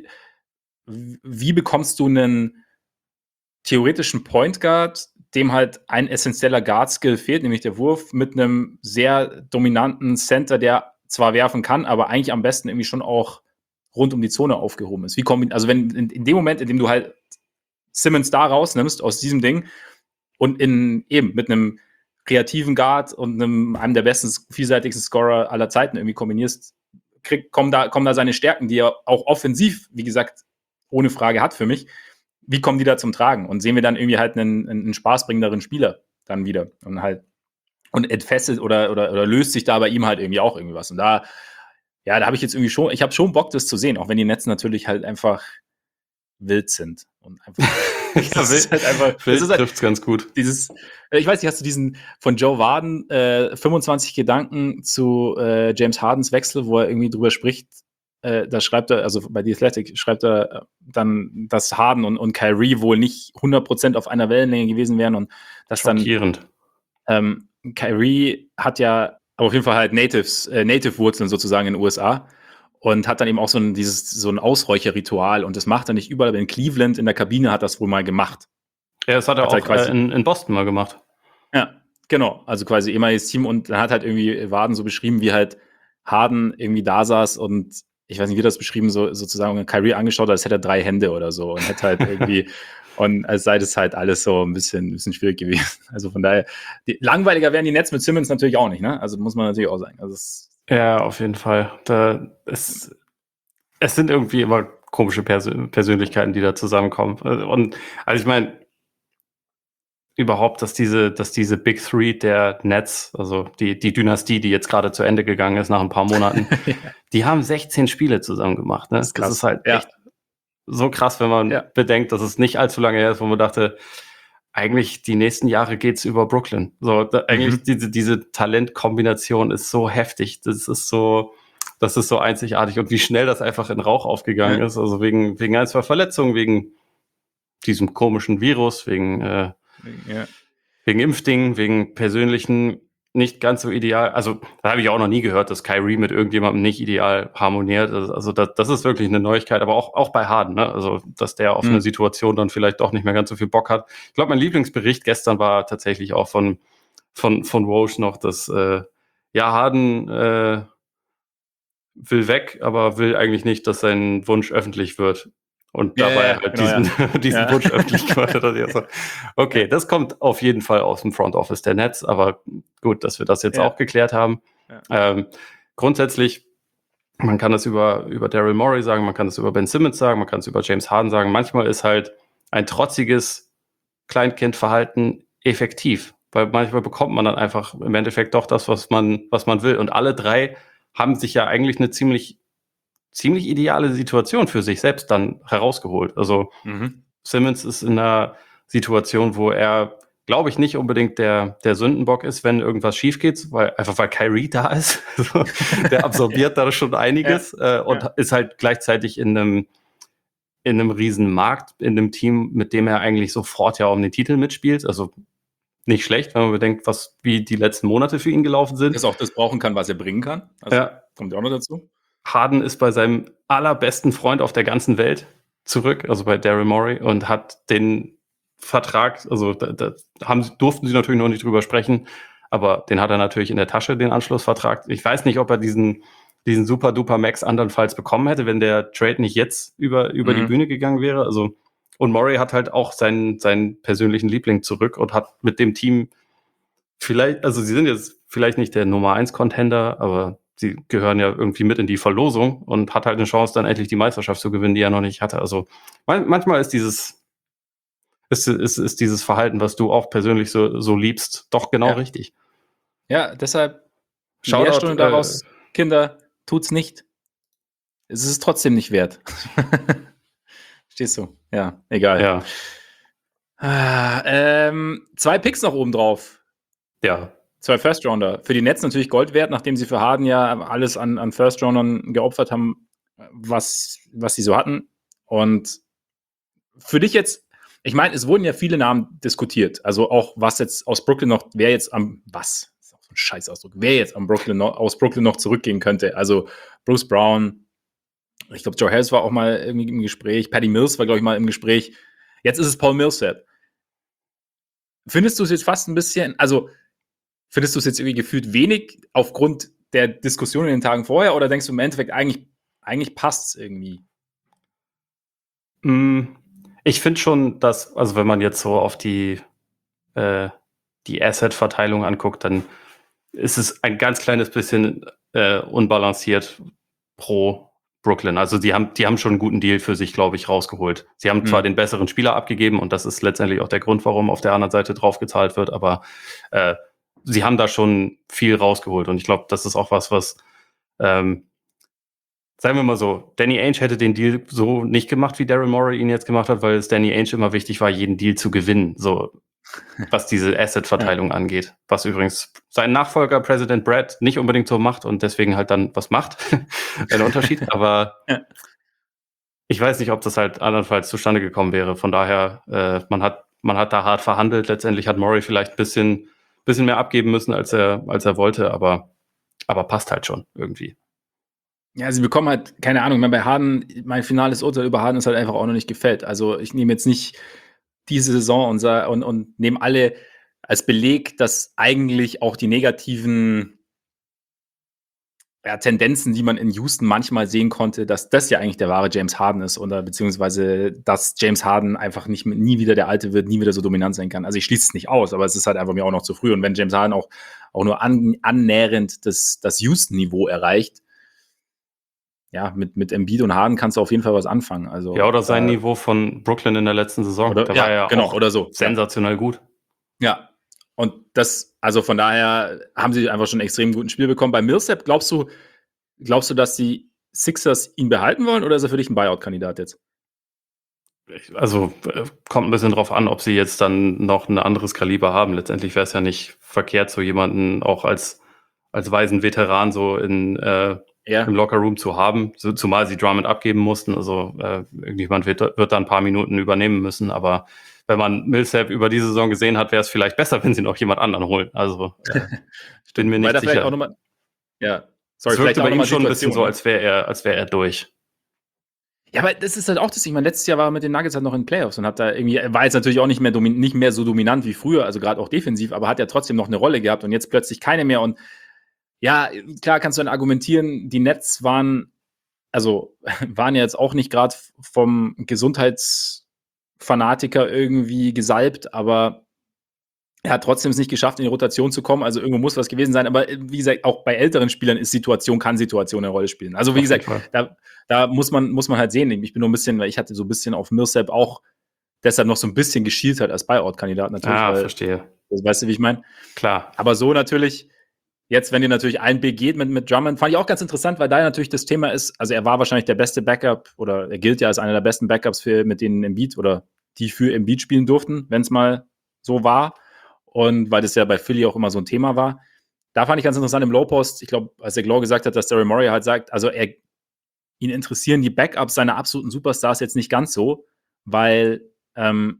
wie bekommst du einen theoretischen Point Guard, dem halt ein essentieller Guard-Skill fehlt, nämlich der Wurf, mit einem sehr dominanten Center, der zwar werfen kann, aber eigentlich am besten irgendwie schon auch rund um die Zone aufgehoben ist. Wie kombin- also wenn in, in dem Moment, in dem du halt Simmons da rausnimmst aus diesem Ding und in eben mit einem kreativen Guard und einem, einem der besten, vielseitigsten Scorer aller Zeiten irgendwie kombinierst, krieg, kommen, da, kommen da seine Stärken, die er auch offensiv, wie gesagt, ohne Frage hat für mich. Wie kommen die da zum Tragen? Und sehen wir dann irgendwie halt einen, einen spaßbringenderen Spieler dann wieder und halt und entfesselt oder, oder, oder löst sich da bei ihm halt irgendwie auch irgendwie was. Und da, ja, da habe ich jetzt irgendwie schon, ich habe schon Bock, das zu sehen, auch wenn die Netz natürlich halt einfach wild sind. Und einfach, ja, das ist halt einfach, wild das ist halt trifft's ganz gut. Dieses, ich weiß nicht, hast du diesen von Joe Warden äh, fünfundzwanzig Gedanken zu äh, James Hardens Wechsel, wo er irgendwie drüber spricht, äh, da schreibt er, also bei The Athletic schreibt er dann, dass Harden und, und Kyrie wohl nicht hundert Prozent auf einer Wellenlänge gewesen wären und dass dann ähm, Kyrie hat ja auf jeden Fall halt Natives, äh, Native-Wurzeln sozusagen in den U S A und hat dann eben auch so ein, dieses, so ein Ausräucherritual und das macht er nicht überall, aber in Cleveland in der Kabine hat das wohl mal gemacht. Ja, das hat er hat auch halt quasi, äh, in, in Boston mal gemacht. Ja, genau. Also quasi ehemaliges Team und dann hat halt irgendwie Warden so beschrieben, wie halt Harden irgendwie da saß und ich weiß nicht, wie das beschrieben, so sozusagen Kyrie angeschaut, als hätte er drei Hände oder so und hätte halt irgendwie und als sei das halt alles so ein bisschen, ein bisschen schwierig gewesen. Also von daher, die, langweiliger wären die Nets mit Simmons natürlich auch nicht, ne? Also muss man natürlich auch sagen. Also es, ja, auf jeden Fall. Da, es, es sind irgendwie immer komische Persön- Persönlichkeiten, die da zusammenkommen. Und also ich meine, überhaupt, dass diese, dass diese Big Three der Nets, also die, die Dynastie, die jetzt gerade zu Ende gegangen ist nach ein paar Monaten, ja. die haben sechzehn Spiele zusammen gemacht. Ne? Das, ist das ist halt ja. echt so krass, wenn man ja. bedenkt, dass es nicht allzu lange her ist, wo man dachte, eigentlich die nächsten Jahre geht's über Brooklyn. So, da, eigentlich mhm. diese, diese Talentkombination ist so heftig. Das ist so, das ist so einzigartig. Und wie schnell das einfach in Rauch aufgegangen ja. ist. Also wegen, wegen ein, zwei Verletzungen, wegen diesem komischen Virus, wegen, äh, ja. wegen Impfdingen, wegen persönlichen nicht ganz so ideal. Also, da habe ich auch noch nie gehört, dass Kyrie mit irgendjemandem nicht ideal harmoniert. Also, das, das ist wirklich eine Neuigkeit, aber auch, auch bei Harden, ne? Also, dass der auf mhm. eine Situation dann vielleicht doch nicht mehr ganz so viel Bock hat. Ich glaube, mein Lieblingsbericht gestern war tatsächlich auch von, von, von Woj noch, dass, äh, ja, Harden, äh, will weg, aber will eigentlich nicht, dass sein Wunsch öffentlich wird. Und dabei ja, ja, halt genau, diesen, ja. diesen ja. Wunsch öffentlich gemacht hat. Okay, das kommt auf jeden Fall aus dem Front Office der Nets, aber gut, dass wir das jetzt ja. auch geklärt haben. Ja. Ähm, grundsätzlich, man kann das über, über Daryl Morey sagen, man kann das über Ben Simmons sagen, man kann es über James Harden sagen. Manchmal ist halt ein trotziges Kleinkindverhalten effektiv, weil manchmal bekommt man dann einfach im Endeffekt doch das, was man, was man will. Und alle drei haben sich ja eigentlich eine ziemlich ziemlich ideale Situation für sich selbst dann herausgeholt. Also mhm. Simmons ist in einer Situation, wo er, glaube ich, nicht unbedingt der, der Sündenbock ist, wenn irgendwas schief geht, weil einfach weil Kyrie da ist. Der absorbiert ja. da schon einiges ja. äh, und ja. ist halt gleichzeitig in einem in einem riesen Markt, in einem Team, mit dem er eigentlich sofort ja um den Titel mitspielt. Also nicht schlecht, wenn man bedenkt, was wie die letzten Monate für ihn gelaufen sind. Dass er auch das brauchen kann, was er bringen kann. Also ja. kommt ja auch noch dazu. Harden ist bei seinem allerbesten Freund auf der ganzen Welt zurück, also bei Daryl Morey, und hat den Vertrag, also da, da haben, durften sie natürlich noch nicht drüber sprechen, aber den hat er natürlich in der Tasche, den Anschlussvertrag. Ich weiß nicht, ob er diesen, diesen super-duper-Max andernfalls bekommen hätte, wenn der Trade nicht jetzt über, über mhm. die Bühne gegangen wäre. Also, und Morey hat halt auch seinen, seinen persönlichen Liebling zurück und hat mit dem Team vielleicht, also sie sind jetzt vielleicht nicht der Nummer eins Contender, aber sie gehören ja irgendwie mit in die Verlosung und hat halt eine Chance, dann endlich die Meisterschaft zu gewinnen, die er noch nicht hatte. Also manchmal ist dieses ist, ist, ist dieses Verhalten, was du auch persönlich so, so liebst, doch genau ja. richtig. Ja, deshalb Lehrstunde äh, daraus, Kinder, tut's nicht. Es ist trotzdem nicht wert. Stehst du? Ja, egal. Ja. Ah, ähm, zwei Picks noch oben drauf. Ja. Zwei First-Rounder. Für die Nets natürlich Gold wert, nachdem sie für Harden ja alles an, an First-Roundern geopfert haben, was, was sie so hatten. Und für dich jetzt, ich meine, es wurden ja viele Namen diskutiert. Also auch, was jetzt aus Brooklyn noch, wer jetzt am, was? Das ist auch so ein Scheißausdruck. Wer jetzt am Brooklyn noch, aus Brooklyn noch zurückgehen könnte. Also Bruce Brown, ich glaube, Joe Harris war auch mal irgendwie im Gespräch. Patty Mills war, glaube ich, mal im Gespräch. Jetzt ist es Paul Millsap. Findest du es jetzt fast ein bisschen, also findest du es jetzt irgendwie gefühlt wenig aufgrund der Diskussion in den Tagen vorher oder denkst du im Endeffekt, eigentlich, eigentlich passt es irgendwie? Ich finde schon, dass, also wenn man jetzt so auf die, äh, die Asset-Verteilung anguckt, dann ist es ein ganz kleines bisschen äh, unbalanciert pro Brooklyn. Also die haben, die haben schon einen guten Deal für sich, glaube ich, rausgeholt. Sie haben mhm. zwar den besseren Spieler abgegeben und das ist letztendlich auch der Grund, warum auf der anderen Seite drauf gezahlt wird, aber äh, sie haben da schon viel rausgeholt und ich glaube, das ist auch was, was ähm, sagen wir mal so, Danny Ainge hätte den Deal so nicht gemacht, wie Daryl Morey ihn jetzt gemacht hat, weil es Danny Ainge immer wichtig war, jeden Deal zu gewinnen, so was diese Asset-Verteilung ja. angeht. Was übrigens sein Nachfolger, Präsident Brad, nicht unbedingt so macht und deswegen halt dann was macht. Ein Unterschied, aber ja. ich weiß nicht, ob das halt andernfalls zustande gekommen wäre. Von daher, äh, man hat man hat da hart verhandelt. Letztendlich hat Morey vielleicht ein bisschen bisschen mehr abgeben müssen, als er als er wollte, aber aber passt halt schon irgendwie. Ja, sie bekommen halt, keine Ahnung, bei Harden, mein finales Urteil über Harden ist halt einfach auch noch nicht gefällt. Also ich nehme jetzt nicht diese Saison und, und, und nehme alle als Beleg, dass eigentlich auch die negativen ja, Tendenzen, die man in Houston manchmal sehen konnte, dass das ja eigentlich der wahre James Harden ist oder beziehungsweise, dass James Harden einfach nicht nie wieder der Alte wird, nie wieder so dominant sein kann. Also ich schließe es nicht aus, aber es ist halt einfach mir auch noch zu früh. Und wenn James Harden auch, auch nur an, annähernd das, das Houston-Niveau erreicht, ja, mit, mit Embiid und Harden kannst du auf jeden Fall was anfangen. Also, ja, oder sein äh, Niveau von Brooklyn in der letzten Saison. Oder, da ja, war ja genau, auch oder so. sensationell gut. Ja, und das, also von daher haben sie einfach schon ein extrem guten Spiel bekommen. Bei Millsap, glaubst du, glaubst du, dass die Sixers ihn behalten wollen oder ist er für dich ein Buyout-Kandidat jetzt? Also äh, kommt ein bisschen drauf an, ob sie jetzt dann noch ein anderes Kaliber haben. Letztendlich wäre es ja nicht verkehrt, so jemanden auch als, als weisen Veteran so in, äh, Ja. im Lockerroom zu haben, so, zumal sie Drummond abgeben mussten. Also äh, irgendjemand wird, wird da ein paar Minuten übernehmen müssen. Aber wenn man Millsap über die Saison gesehen hat, wäre es vielleicht besser, wenn sie noch jemand anderen holen. Also äh, bin mir Weil da nicht vielleicht auch sicher. noch mal, ja, sorry, Es wirkte vielleicht auch bei noch ihm mal schon ein bisschen so, Situation, ne? als wäre er, als wäre er durch. Ja, aber das ist halt auch das. Ich meine, letztes Jahr war er mit den Nuggets halt noch in den Playoffs und hat da irgendwie, er war jetzt natürlich auch nicht mehr, domin, nicht mehr so dominant wie früher, also gerade auch defensiv, aber hat ja trotzdem noch eine Rolle gehabt und jetzt plötzlich keine mehr. Und ja, klar kannst du dann argumentieren, die Nets waren, also waren ja jetzt auch nicht gerade vom Gesundheitsfanatiker irgendwie gesalbt, aber er hat trotzdem es nicht geschafft, in die Rotation zu kommen. Also irgendwo muss was gewesen sein. Aber äh, wie gesagt, auch bei älteren Spielern ist Situation, kann Situation eine Rolle spielen. Also wie Auf jeden gesagt, Fall. da, da muss man, muss man halt sehen. Ich bin nur ein bisschen, weil ich hatte so ein bisschen auf Millsap auch deshalb noch so ein bisschen geschielt hat als Buyout-Kandidat natürlich. Ah, weil, verstehe. weißt du, wie ich meine? Klar. Aber so natürlich, jetzt, wenn dir natürlich ein B geht mit, mit Drummond, fand ich auch ganz interessant, weil da natürlich das Thema ist, also er war wahrscheinlich der beste Backup oder er gilt ja als einer der besten Backups für, mit denen Embiid oder die für Embiid spielen durften, wenn es mal so war. Und weil das ja bei Philly auch immer so ein Thema war. Da fand ich ganz interessant im Low-Post, ich glaube, als der Glow gesagt hat, dass Daryl Morey halt sagt, also er, ihn interessieren die Backups seiner absoluten Superstars jetzt nicht ganz so, weil ähm,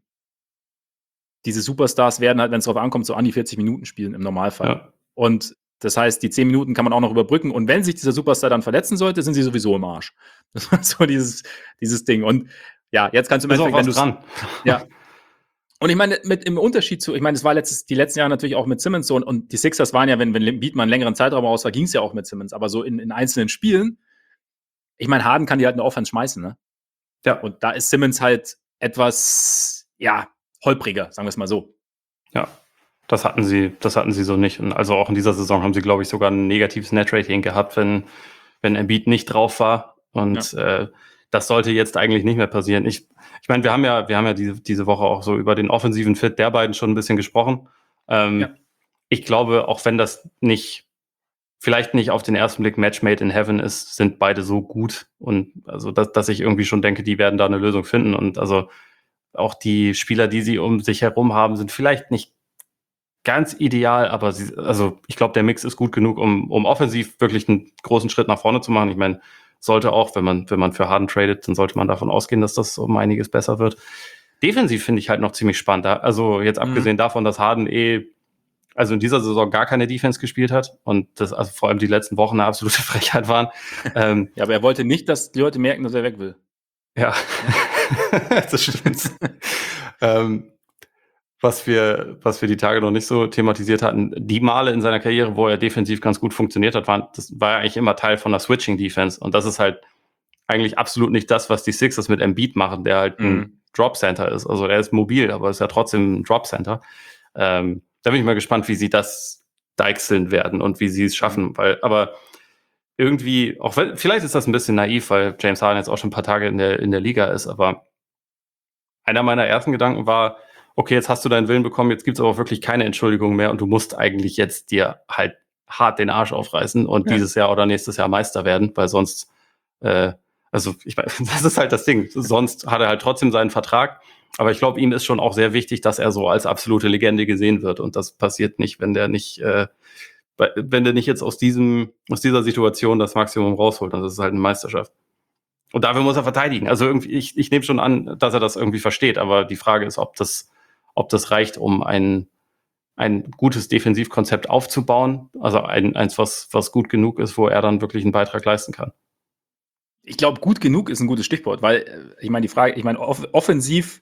diese Superstars werden halt, wenn es darauf ankommt, so an die vierzig Minuten spielen im Normalfall. Ja. Und das heißt, die zehn Minuten kann man auch noch überbrücken. Und wenn sich dieser Superstar dann verletzen sollte, sind sie sowieso im Arsch. Das war so dieses, dieses Ding. Und ja, jetzt kannst du im Ist auch Endeffekt, was wenn du dran. ja. Und ich meine, mit im Unterschied zu, ich meine, das war letztes, die letzten Jahre natürlich auch mit Simmons so, und, und die Sixers waren ja, wenn, wenn Embiid mal einen längeren Zeitraum aus war, ging es ja auch mit Simmons, aber so in, in einzelnen Spielen, ich meine, Harden kann die halt eine Offense schmeißen, ne? Ja. Und da ist Simmons halt etwas, ja, holpriger, sagen wir es mal so. Ja, das hatten sie, das hatten sie so nicht. Und also auch in dieser Saison haben sie, glaube ich, sogar ein negatives Net-Rating gehabt, wenn, wenn Embiid nicht drauf war. Und ja. äh, das sollte jetzt eigentlich nicht mehr passieren. Ich, ich meine, wir haben ja, wir haben ja diese, diese Woche auch so über den offensiven Fit der beiden schon ein bisschen gesprochen. Ähm, ja. Ich glaube, auch wenn das nicht, vielleicht nicht auf den ersten Blick Match made in heaven ist, sind beide so gut. Und also, dass, dass ich irgendwie schon denke, die werden da eine Lösung finden. Und also auch die Spieler, die sie um sich herum haben, sind vielleicht nicht ganz ideal, aber sie, also ich glaube, der Mix ist gut genug, um, um offensiv wirklich einen großen Schritt nach vorne zu machen. Ich meine, sollte auch, wenn man, wenn man für Harden tradet, dann sollte man davon ausgehen, dass das um einiges besser wird. Defensiv finde ich halt noch ziemlich spannend. Also jetzt abgesehen mhm. davon, dass Harden eh, also in dieser Saison gar keine Defense gespielt hat und das also vor allem die letzten Wochen eine absolute Frechheit waren. ähm, ja, aber er wollte nicht, dass die Leute merken, dass er weg will. Ja, das stimmt. ähm, was wir, was wir die Tage noch nicht so thematisiert hatten, die Male in seiner Karriere, wo er defensiv ganz gut funktioniert hat, waren, das war ja eigentlich immer Teil von der Switching-Defense. Und das ist halt eigentlich absolut nicht das, was die Sixers mit Embiid machen, der halt ein mhm. Drop-Center ist. Also er ist mobil, aber ist ja trotzdem ein Drop-Center. Ähm, da bin ich mal gespannt, wie sie das deichseln werden und wie sie es schaffen. Mhm. Weil, aber irgendwie, auch wenn, vielleicht ist das ein bisschen naiv, weil James Harden jetzt auch schon ein paar Tage in der, in der Liga ist, aber einer meiner ersten Gedanken war, okay, jetzt hast du deinen Willen bekommen, jetzt gibt es aber wirklich keine Entschuldigung mehr und du musst eigentlich jetzt dir halt hart den Arsch aufreißen und ja. dieses Jahr oder nächstes Jahr Meister werden, weil sonst, äh, also ich meine, das ist halt das Ding, sonst hat er halt trotzdem seinen Vertrag, aber ich glaube, ihm ist schon auch sehr wichtig, dass er so als absolute Legende gesehen wird und das passiert nicht, wenn der nicht, äh, wenn der nicht jetzt aus diesem, aus dieser Situation das Maximum rausholt, und das ist halt eine Meisterschaft. Und dafür muss er verteidigen. Also irgendwie, ich, ich nehme schon an, dass er das irgendwie versteht, aber die Frage ist, ob das, ob das reicht, um ein, ein gutes Defensivkonzept aufzubauen. Also ein, eins, was, was gut genug ist, wo er dann wirklich einen Beitrag leisten kann. Ich glaube, gut genug ist ein gutes Stichwort, weil ich meine, die Frage, ich meine, off- offensiv,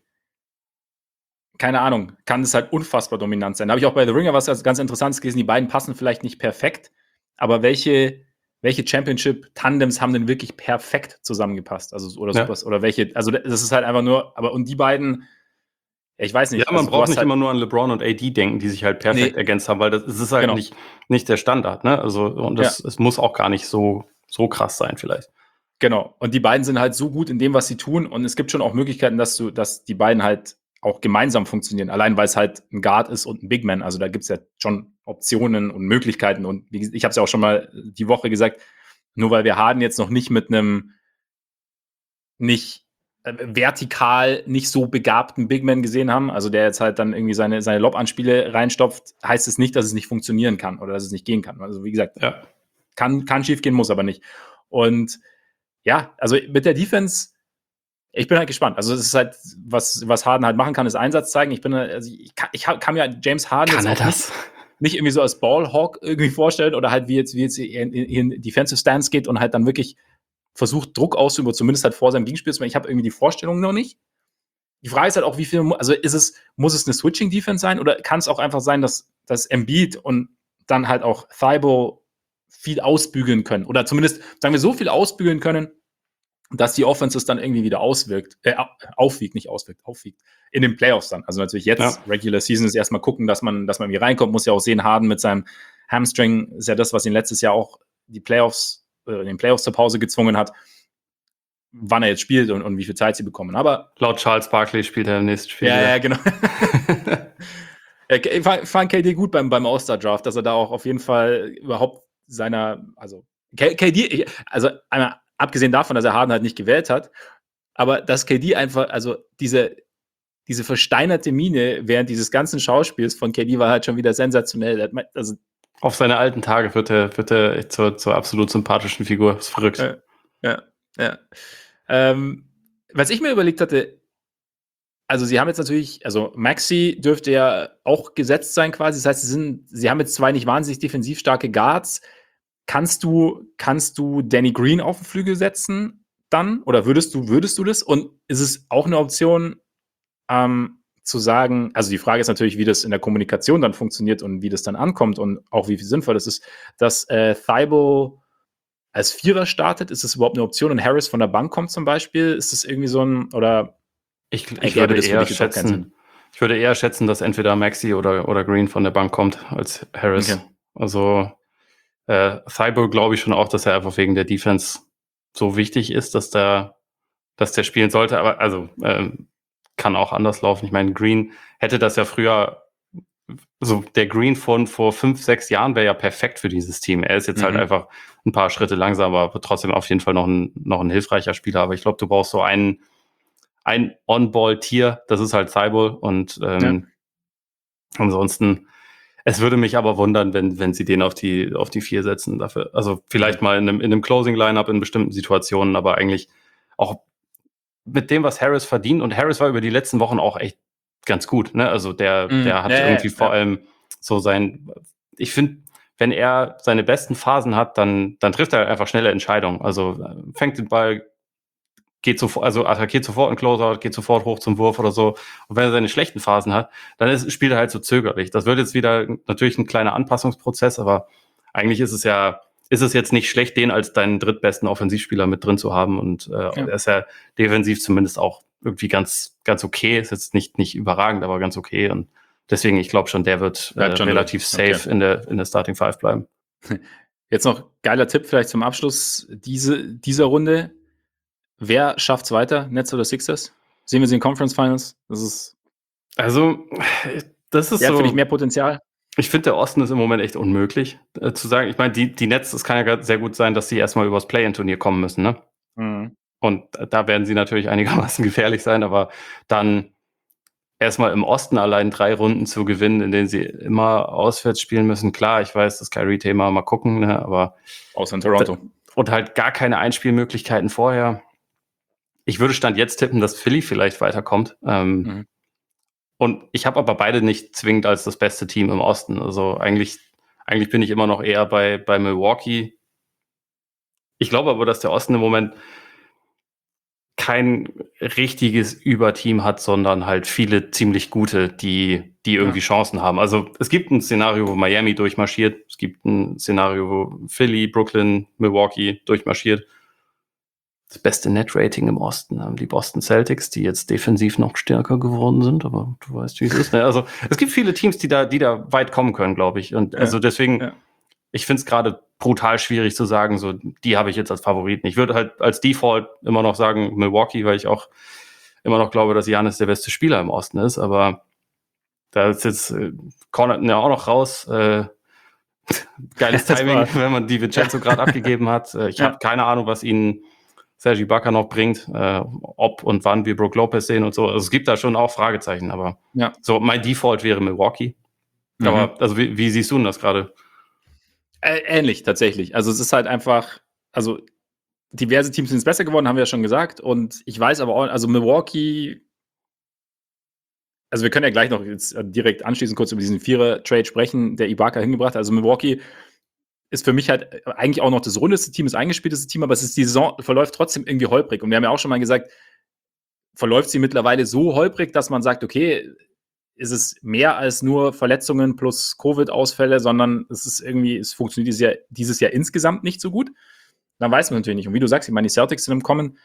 keine Ahnung, kann es halt unfassbar dominant sein. Da habe ich auch bei The Ringer was ganz Interessantes gelesen. Die beiden passen vielleicht nicht perfekt, aber welche welche Championship-Tandems haben denn wirklich perfekt zusammengepasst? Also, oder, Ja. Supers, oder welche, also das ist halt einfach nur, aber und die beiden, ich weiß nicht. Ja, man also, braucht nicht halt immer nur an LeBron und A D denken, die sich halt perfekt nee. ergänzt haben, weil das, das ist halt genau. nicht, nicht der Standard, ne? Also, und das, ja. es muss auch gar nicht so, so krass sein, vielleicht. Genau. Und die beiden sind halt so gut in dem, was sie tun. Und es gibt schon auch Möglichkeiten, dass du, dass die beiden halt auch gemeinsam funktionieren. Allein, weil es halt ein Guard ist und ein Big Man. Also da gibt es ja schon Optionen und Möglichkeiten. Und wie, ich habe es ja auch schon mal die Woche gesagt, nur weil wir Harden jetzt noch nicht mit einem nicht äh, vertikal nicht so begabten Big Man gesehen haben, also der jetzt halt dann irgendwie seine, seine Lob-Anspiele reinstopft, heißt es nicht, dass es nicht funktionieren kann oder dass es nicht gehen kann. Also wie gesagt, Ja. kann, kann schief gehen, muss aber nicht. Und ja, also mit der Defense, ich bin halt gespannt. Also es ist halt, was, was Harden halt machen kann, ist Einsatz zeigen. Ich bin, also ich kann, ich kann mir James Harden Kann jetzt er auch das? Nicht, nicht irgendwie so als Ballhawk irgendwie vorstellen oder halt wie jetzt, wie jetzt in, in, in Defensive Stance geht und halt dann wirklich versucht, Druck auszuüben, zumindest halt vor seinem Gegenspiel zu machen. Ich habe irgendwie die Vorstellung noch nicht. Die Frage ist halt auch, wie viel, also ist es, muss es eine Switching-Defense sein oder kann es auch einfach sein, dass, dass Embiid und dann halt auch Thibault viel ausbügeln können oder zumindest, sagen wir, so viel ausbügeln können, dass die Offense es dann irgendwie wieder auswirkt, äh, aufwiegt, nicht auswirkt, aufwiegt, in den Playoffs dann. Also natürlich jetzt, ja. Regular Season ist erstmal gucken, dass man, dass man irgendwie reinkommt, muss ja auch sehen, Harden mit seinem Hamstring ist ja das, was ihn letztes Jahr auch die Playoffs, äh, in den Playoffs zur Pause gezwungen hat, wann er jetzt spielt und, und wie viel Zeit sie bekommen. Aber laut Charles Barkley spielt er im nächsten Spiel. Ja, ja, genau. Ich fand K D gut beim, beim All-Star-Draft, dass er da auch auf jeden Fall überhaupt seiner, also K D, also einmal abgesehen davon, dass er Harden halt nicht gewählt hat, aber dass K D einfach, also diese, diese versteinerte Miene während dieses ganzen Schauspiels von K D war halt schon wieder sensationell. Also, auf seine alten Tage wird er, wird er zur, zur absolut sympathischen Figur. Das ist verrückt. Ja, ja. ja. Ähm, was ich mir überlegt hatte, also sie haben jetzt natürlich, also Maxey dürfte ja auch gesetzt sein quasi, das heißt, sie sind, sie haben jetzt zwei nicht wahnsinnig defensiv starke Guards. Kannst du, kannst du Danny Green auf den Flügel setzen dann? Oder würdest du, würdest du das? Und ist es auch eine Option, ähm, zu sagen, also die Frage ist natürlich, wie das in der Kommunikation dann funktioniert und wie das dann ankommt und auch wie viel sinnvoll das ist, dass äh, Thibault als Vierer startet, ist das überhaupt eine Option und Harris von der Bank kommt zum Beispiel? Ist das irgendwie so ein, oder ich, ich würde eher schätzen, ich würde eher schätzen, dass entweder Maxey oder, oder Green von der Bank kommt als Harris. Okay. Also äh, Thibault glaube ich schon auch, dass er einfach wegen der Defense so wichtig ist, dass der, dass der spielen sollte, aber also ähm, kann auch anders laufen. Ich meine, Green hätte das ja früher, so der Green von vor fünf, sechs Jahren wäre ja perfekt für dieses Team. Er ist jetzt mhm. halt einfach ein paar Schritte langsamer, aber trotzdem auf jeden Fall noch ein, noch ein hilfreicher Spieler. Aber ich glaube, du brauchst so einen, ein On-Ball-Tier, das ist halt Thibault und ähm, ja. ansonsten, es würde mich aber wundern, wenn, wenn sie den auf die, auf die vier setzen dafür. Also vielleicht mal in einem, in einem Closing-Line-Up in bestimmten Situationen, aber eigentlich auch mit dem, was Harris verdient, und Harris war über die letzten Wochen auch echt ganz gut, ne? Also der, mm, der hat ja, irgendwie ja, vor ja. allem so sein, ich finde, wenn er seine besten Phasen hat, dann, dann trifft er einfach schnelle Entscheidungen. Also fängt den Ball, geht sofort, also attackiert sofort einen Closeout, geht sofort hoch zum Wurf oder so. Und wenn er seine schlechten Phasen hat, dann ist, spielt er halt so zögerlich. Das wird jetzt wieder natürlich ein kleiner Anpassungsprozess, aber eigentlich ist es ja, ist es jetzt nicht schlecht, den als deinen drittbesten Offensivspieler mit drin zu haben. Und äh, ja. er ist ja defensiv zumindest auch irgendwie ganz, ganz okay. Ist jetzt nicht, nicht überragend, aber ganz okay. Und deswegen, ich glaube schon, der wird äh, relativ safe okay. in der, in der Starting Five bleiben. Jetzt noch geiler Tipp vielleicht zum Abschluss diese, dieser Runde. Wer schafft's weiter? Nets oder Sixers? Sehen wir sie in Conference Finals? Das ist. Also, das ist der so. Hat für dich mehr Potenzial? Ich finde, der Osten ist im Moment echt unmöglich äh, zu sagen. Ich meine, die, die Nets, es kann ja sehr gut sein, dass sie erstmal übers Play-in-Turnier kommen müssen, ne? Mhm. Und da werden sie natürlich einigermaßen gefährlich sein, aber dann erstmal im Osten allein drei Runden zu gewinnen, in denen sie immer auswärts spielen müssen. Klar, ich weiß, das Kyrie-Thema, mal gucken, ne? Aber. Außer in Toronto. Und halt gar keine Einspielmöglichkeiten vorher. Ich würde Stand jetzt tippen, dass Philly vielleicht weiterkommt. Ähm, mhm. Und ich habe aber beide nicht zwingend als das beste Team im Osten. Also eigentlich, eigentlich bin ich immer noch eher bei, bei Milwaukee. Ich glaube aber, dass der Osten im Moment kein richtiges Überteam hat, sondern halt viele ziemlich gute, die, die irgendwie ja. Chancen haben. Also es gibt ein Szenario, wo Miami durchmarschiert. Es gibt ein Szenario, wo Philly, Brooklyn, Milwaukee durchmarschiert. Das beste Net-Rating im Osten haben die Boston Celtics, die jetzt defensiv noch stärker geworden sind, aber du weißt, wie es ist. Ne? Also es gibt viele Teams, die da, die da weit kommen können, glaube ich. Und ja. also deswegen, ja. ich finde es gerade brutal schwierig zu sagen, so die habe ich jetzt als Favoriten. Ich würde halt als Default immer noch sagen Milwaukee, weil ich auch immer noch glaube, dass Giannis der beste Spieler im Osten ist, aber da ist jetzt äh, Connaughton ja auch noch raus. Äh, geiles Timing, wenn man die Vincenzo gerade abgegeben hat. Äh, ich ja. habe keine Ahnung, was ihnen Serge Ibaka noch bringt, äh, ob und wann wir Brook Lopez sehen und so. Also es gibt da schon auch Fragezeichen, aber ja. so mein Default wäre Milwaukee. Mhm. Aber also wie, wie siehst du denn das gerade? Äh, ähnlich tatsächlich. Also es ist halt einfach, also diverse Teams sind es besser geworden, haben wir ja schon gesagt. Und ich weiß aber auch, also Milwaukee, also wir können ja gleich noch jetzt direkt anschließend kurz über diesen Vierer-Trade sprechen, der Ibaka hingebracht hat. Also Milwaukee ist für mich halt eigentlich auch noch das rundeste Team, das eingespielteste Team, aber es ist die Saison verläuft trotzdem irgendwie holprig. Und wir haben ja auch schon mal gesagt, verläuft sie mittlerweile so holprig, dass man sagt, okay, ist es mehr als nur Verletzungen plus Covid-Ausfälle, sondern es ist irgendwie, es funktioniert dieses Jahr, dieses Jahr insgesamt nicht so gut. Dann weiß man natürlich nicht. Und wie du sagst, ich meine, die Celtics sind im Kommen.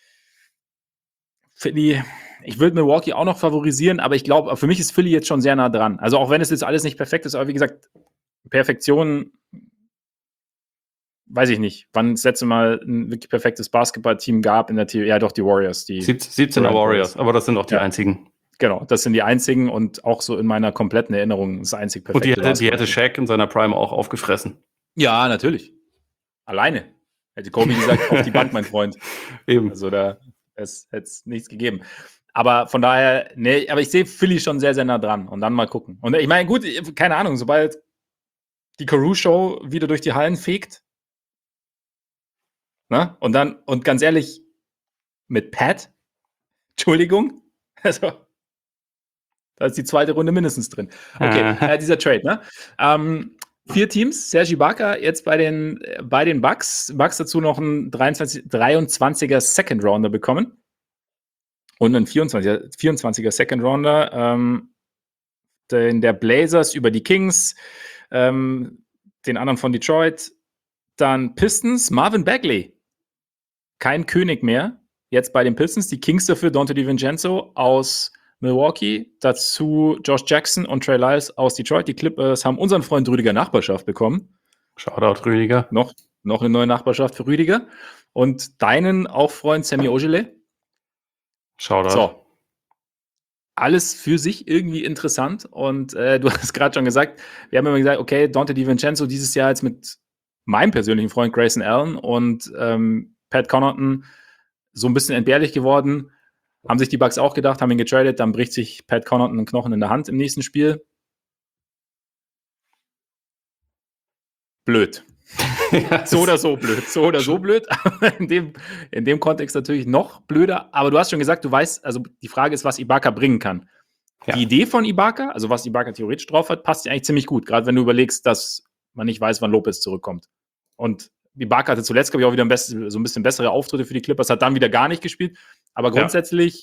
Philly, ich würde Milwaukee auch noch favorisieren, aber ich glaube, für mich ist Philly jetzt schon sehr nah dran. Also auch wenn es jetzt alles nicht perfekt ist, aber wie gesagt, Perfektion, weiß ich nicht, wann das letzte Mal ein wirklich perfektes Basketballteam gab in der Theorie. Ja, doch, die Warriors. Die siebzehner Warriors, aber das sind auch die ja. einzigen. Genau, das sind die einzigen und auch so in meiner kompletten Erinnerung das einzig perfekte. Und die hätte, die hätte Shaq in seiner Prime auch aufgefressen. Ja, natürlich. Alleine. Hätte Kobe gesagt, auf die Bank, mein Freund. Eben. Also da hätte es nichts gegeben. Aber von daher, nee, aber ich sehe Philly schon sehr, sehr nah dran. Und dann mal gucken. Und ich meine, gut, keine Ahnung, sobald die Carew-Show wieder durch die Hallen fegt, ne? Und dann, und ganz ehrlich, mit Pat, Entschuldigung, also da ist die zweite Runde mindestens drin. Okay, äh, dieser Trade, ne? Ähm, vier Teams, Serge Ibaka jetzt bei den, bei den Bucks. Bucks dazu noch einen dreiundzwanziger Second Rounder bekommen. Und einen vierundzwanziger, vierundzwanziger Second Rounder. Ähm, den der Blazers über die Kings, ähm, den anderen von Detroit. Dann Pistons, Marvin Bagley. Kein König mehr. Jetzt bei den Pistons. Die Kings dafür Dante DiVincenzo aus Milwaukee, dazu Josh Jackson und Trey Lyles aus Detroit. Die Clippers haben unseren Freund Rüdiger Nachbarschaft bekommen. Shoutout Rüdiger. Noch, noch eine neue Nachbarschaft für Rüdiger. Und deinen auch Freund Semi Ojeleye. Shoutout. So. Alles für sich irgendwie interessant. Und äh, du hast gerade schon gesagt, wir haben immer gesagt, okay, Dante DiVincenzo dieses Jahr jetzt mit meinem persönlichen Freund Grayson Allen und ähm, Pat Connaughton so ein bisschen entbehrlich geworden. Haben sich die Bucks auch gedacht, haben ihn getradet, dann bricht sich Pat Connaughton einen Knochen in der Hand im nächsten Spiel. Blöd. Ja, so oder so blöd. So oder so blöd. in, dem, in dem Kontext natürlich noch blöder. Aber du hast schon gesagt, du weißt, also die Frage ist, was Ibaka bringen kann. Ja. Die Idee von Ibaka, also was Ibaka theoretisch drauf hat, passt dir eigentlich ziemlich gut. Gerade wenn du überlegst, dass man nicht weiß, wann Lopez zurückkommt. Und Ibaka hatte zuletzt, glaube ich, auch wieder ein best- so ein bisschen bessere Auftritte für die Clippers, hat dann wieder gar nicht gespielt. Aber grundsätzlich,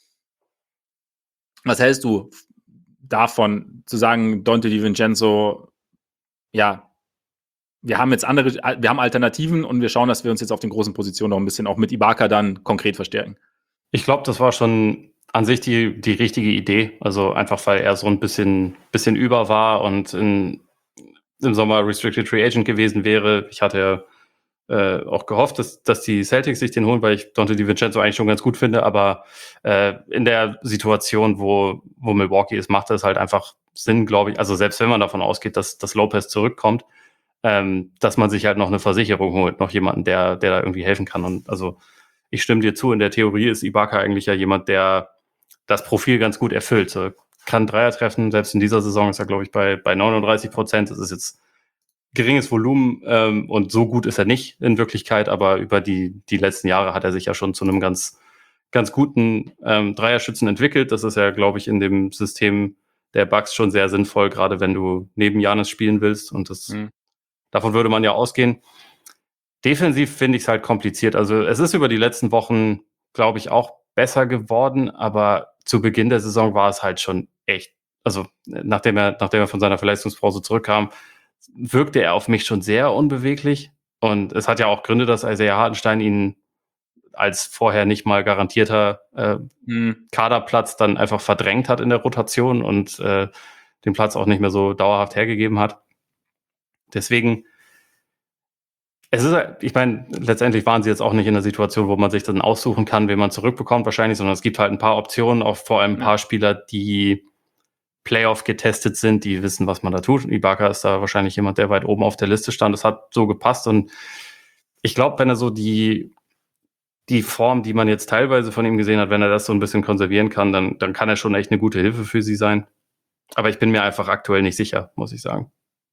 ja. Was hältst du davon, zu sagen, Dante DiVincenzo, ja, wir haben jetzt andere, wir haben Alternativen und wir schauen, dass wir uns jetzt auf den großen Positionen noch ein bisschen auch mit Ibaka dann konkret verstärken? Ich glaube, das war schon an sich die, die richtige Idee. Also einfach, weil er so ein bisschen, bisschen über war und in, im Sommer Restricted Free Agent gewesen wäre. Ich hatte ja Äh, auch gehofft, dass, dass die Celtics sich den holen, weil ich Dante DiVincenzo eigentlich schon ganz gut finde, aber äh, in der Situation, wo, wo Milwaukee ist, macht das halt einfach Sinn, glaube ich, also selbst wenn man davon ausgeht, dass, dass Lopez zurückkommt, ähm, dass man sich halt noch eine Versicherung holt, noch jemanden, der, der da irgendwie helfen kann. Und also ich stimme dir zu, in der Theorie ist Ibaka eigentlich ja jemand, der das Profil ganz gut erfüllt. So, kann Dreier treffen, selbst in dieser Saison ist er, glaube ich, bei, bei neununddreißig Prozent. Das ist jetzt geringes Volumen ähm, und so gut ist er nicht in Wirklichkeit, aber über die, die letzten Jahre hat er sich ja schon zu einem ganz, ganz guten ähm, Dreierschützen entwickelt. Das ist ja, glaube ich, in dem System der Bucks schon sehr sinnvoll, gerade wenn du neben Giannis spielen willst und das, mhm. davon würde man ja ausgehen. Defensiv finde ich es halt kompliziert. Also es ist über die letzten Wochen, glaube ich, auch besser geworden, aber zu Beginn der Saison war es halt schon echt, also nachdem er, nachdem er von seiner Verletzungspause zurückkam, wirkte er auf mich schon sehr unbeweglich. Und es hat ja auch Gründe, dass Isaiah Hartenstein ihn als vorher nicht mal garantierter äh, mhm. Kaderplatz dann einfach verdrängt hat in der Rotation und äh, den Platz auch nicht mehr so dauerhaft hergegeben hat. Deswegen Es ist, ich meine, letztendlich waren sie jetzt auch nicht in der Situation, wo man sich dann aussuchen kann, wen man zurückbekommt wahrscheinlich, sondern es gibt halt ein paar Optionen, auch vor allem ein paar ja. Spieler, die Playoff getestet sind, die wissen, was man da tut. Ibaka ist da wahrscheinlich jemand, der weit oben auf der Liste stand. Das hat so gepasst und ich glaube, wenn er so die, die Form, die man jetzt teilweise von ihm gesehen hat, wenn er das so ein bisschen konservieren kann, dann, dann kann er schon echt eine gute Hilfe für sie sein. Aber ich bin mir einfach aktuell nicht sicher, muss ich sagen.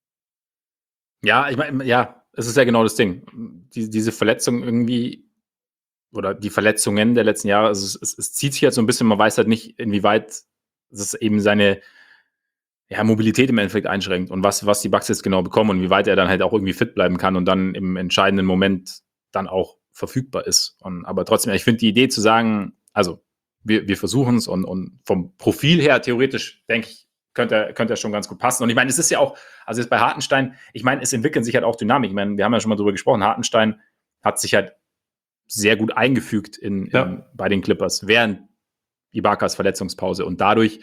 Ja, ich meine, ja, es ist ja genau das Ding. Die, diese Verletzung irgendwie, oder die Verletzungen der letzten Jahre, also es, es, es zieht sich halt so ein bisschen, man weiß halt nicht, inwieweit es eben seine ja, Mobilität im Endeffekt einschränkt und was, was die Bucks jetzt genau bekommen und wie weit er dann halt auch irgendwie fit bleiben kann und dann im entscheidenden Moment dann auch verfügbar ist. Und, aber trotzdem, ich finde die Idee zu sagen, also wir, wir versuchen es und, und vom Profil her theoretisch, denke ich, könnte er, könnte er schon ganz gut passen. Und ich meine, es ist ja auch, also jetzt bei Hartenstein, ich meine, es entwickeln sich halt auch Dynamik. Ich meine, wir haben ja schon mal drüber gesprochen, Hartenstein hat sich halt sehr gut eingefügt in, ja. in, bei den Clippers während Ibakas Verletzungspause und dadurch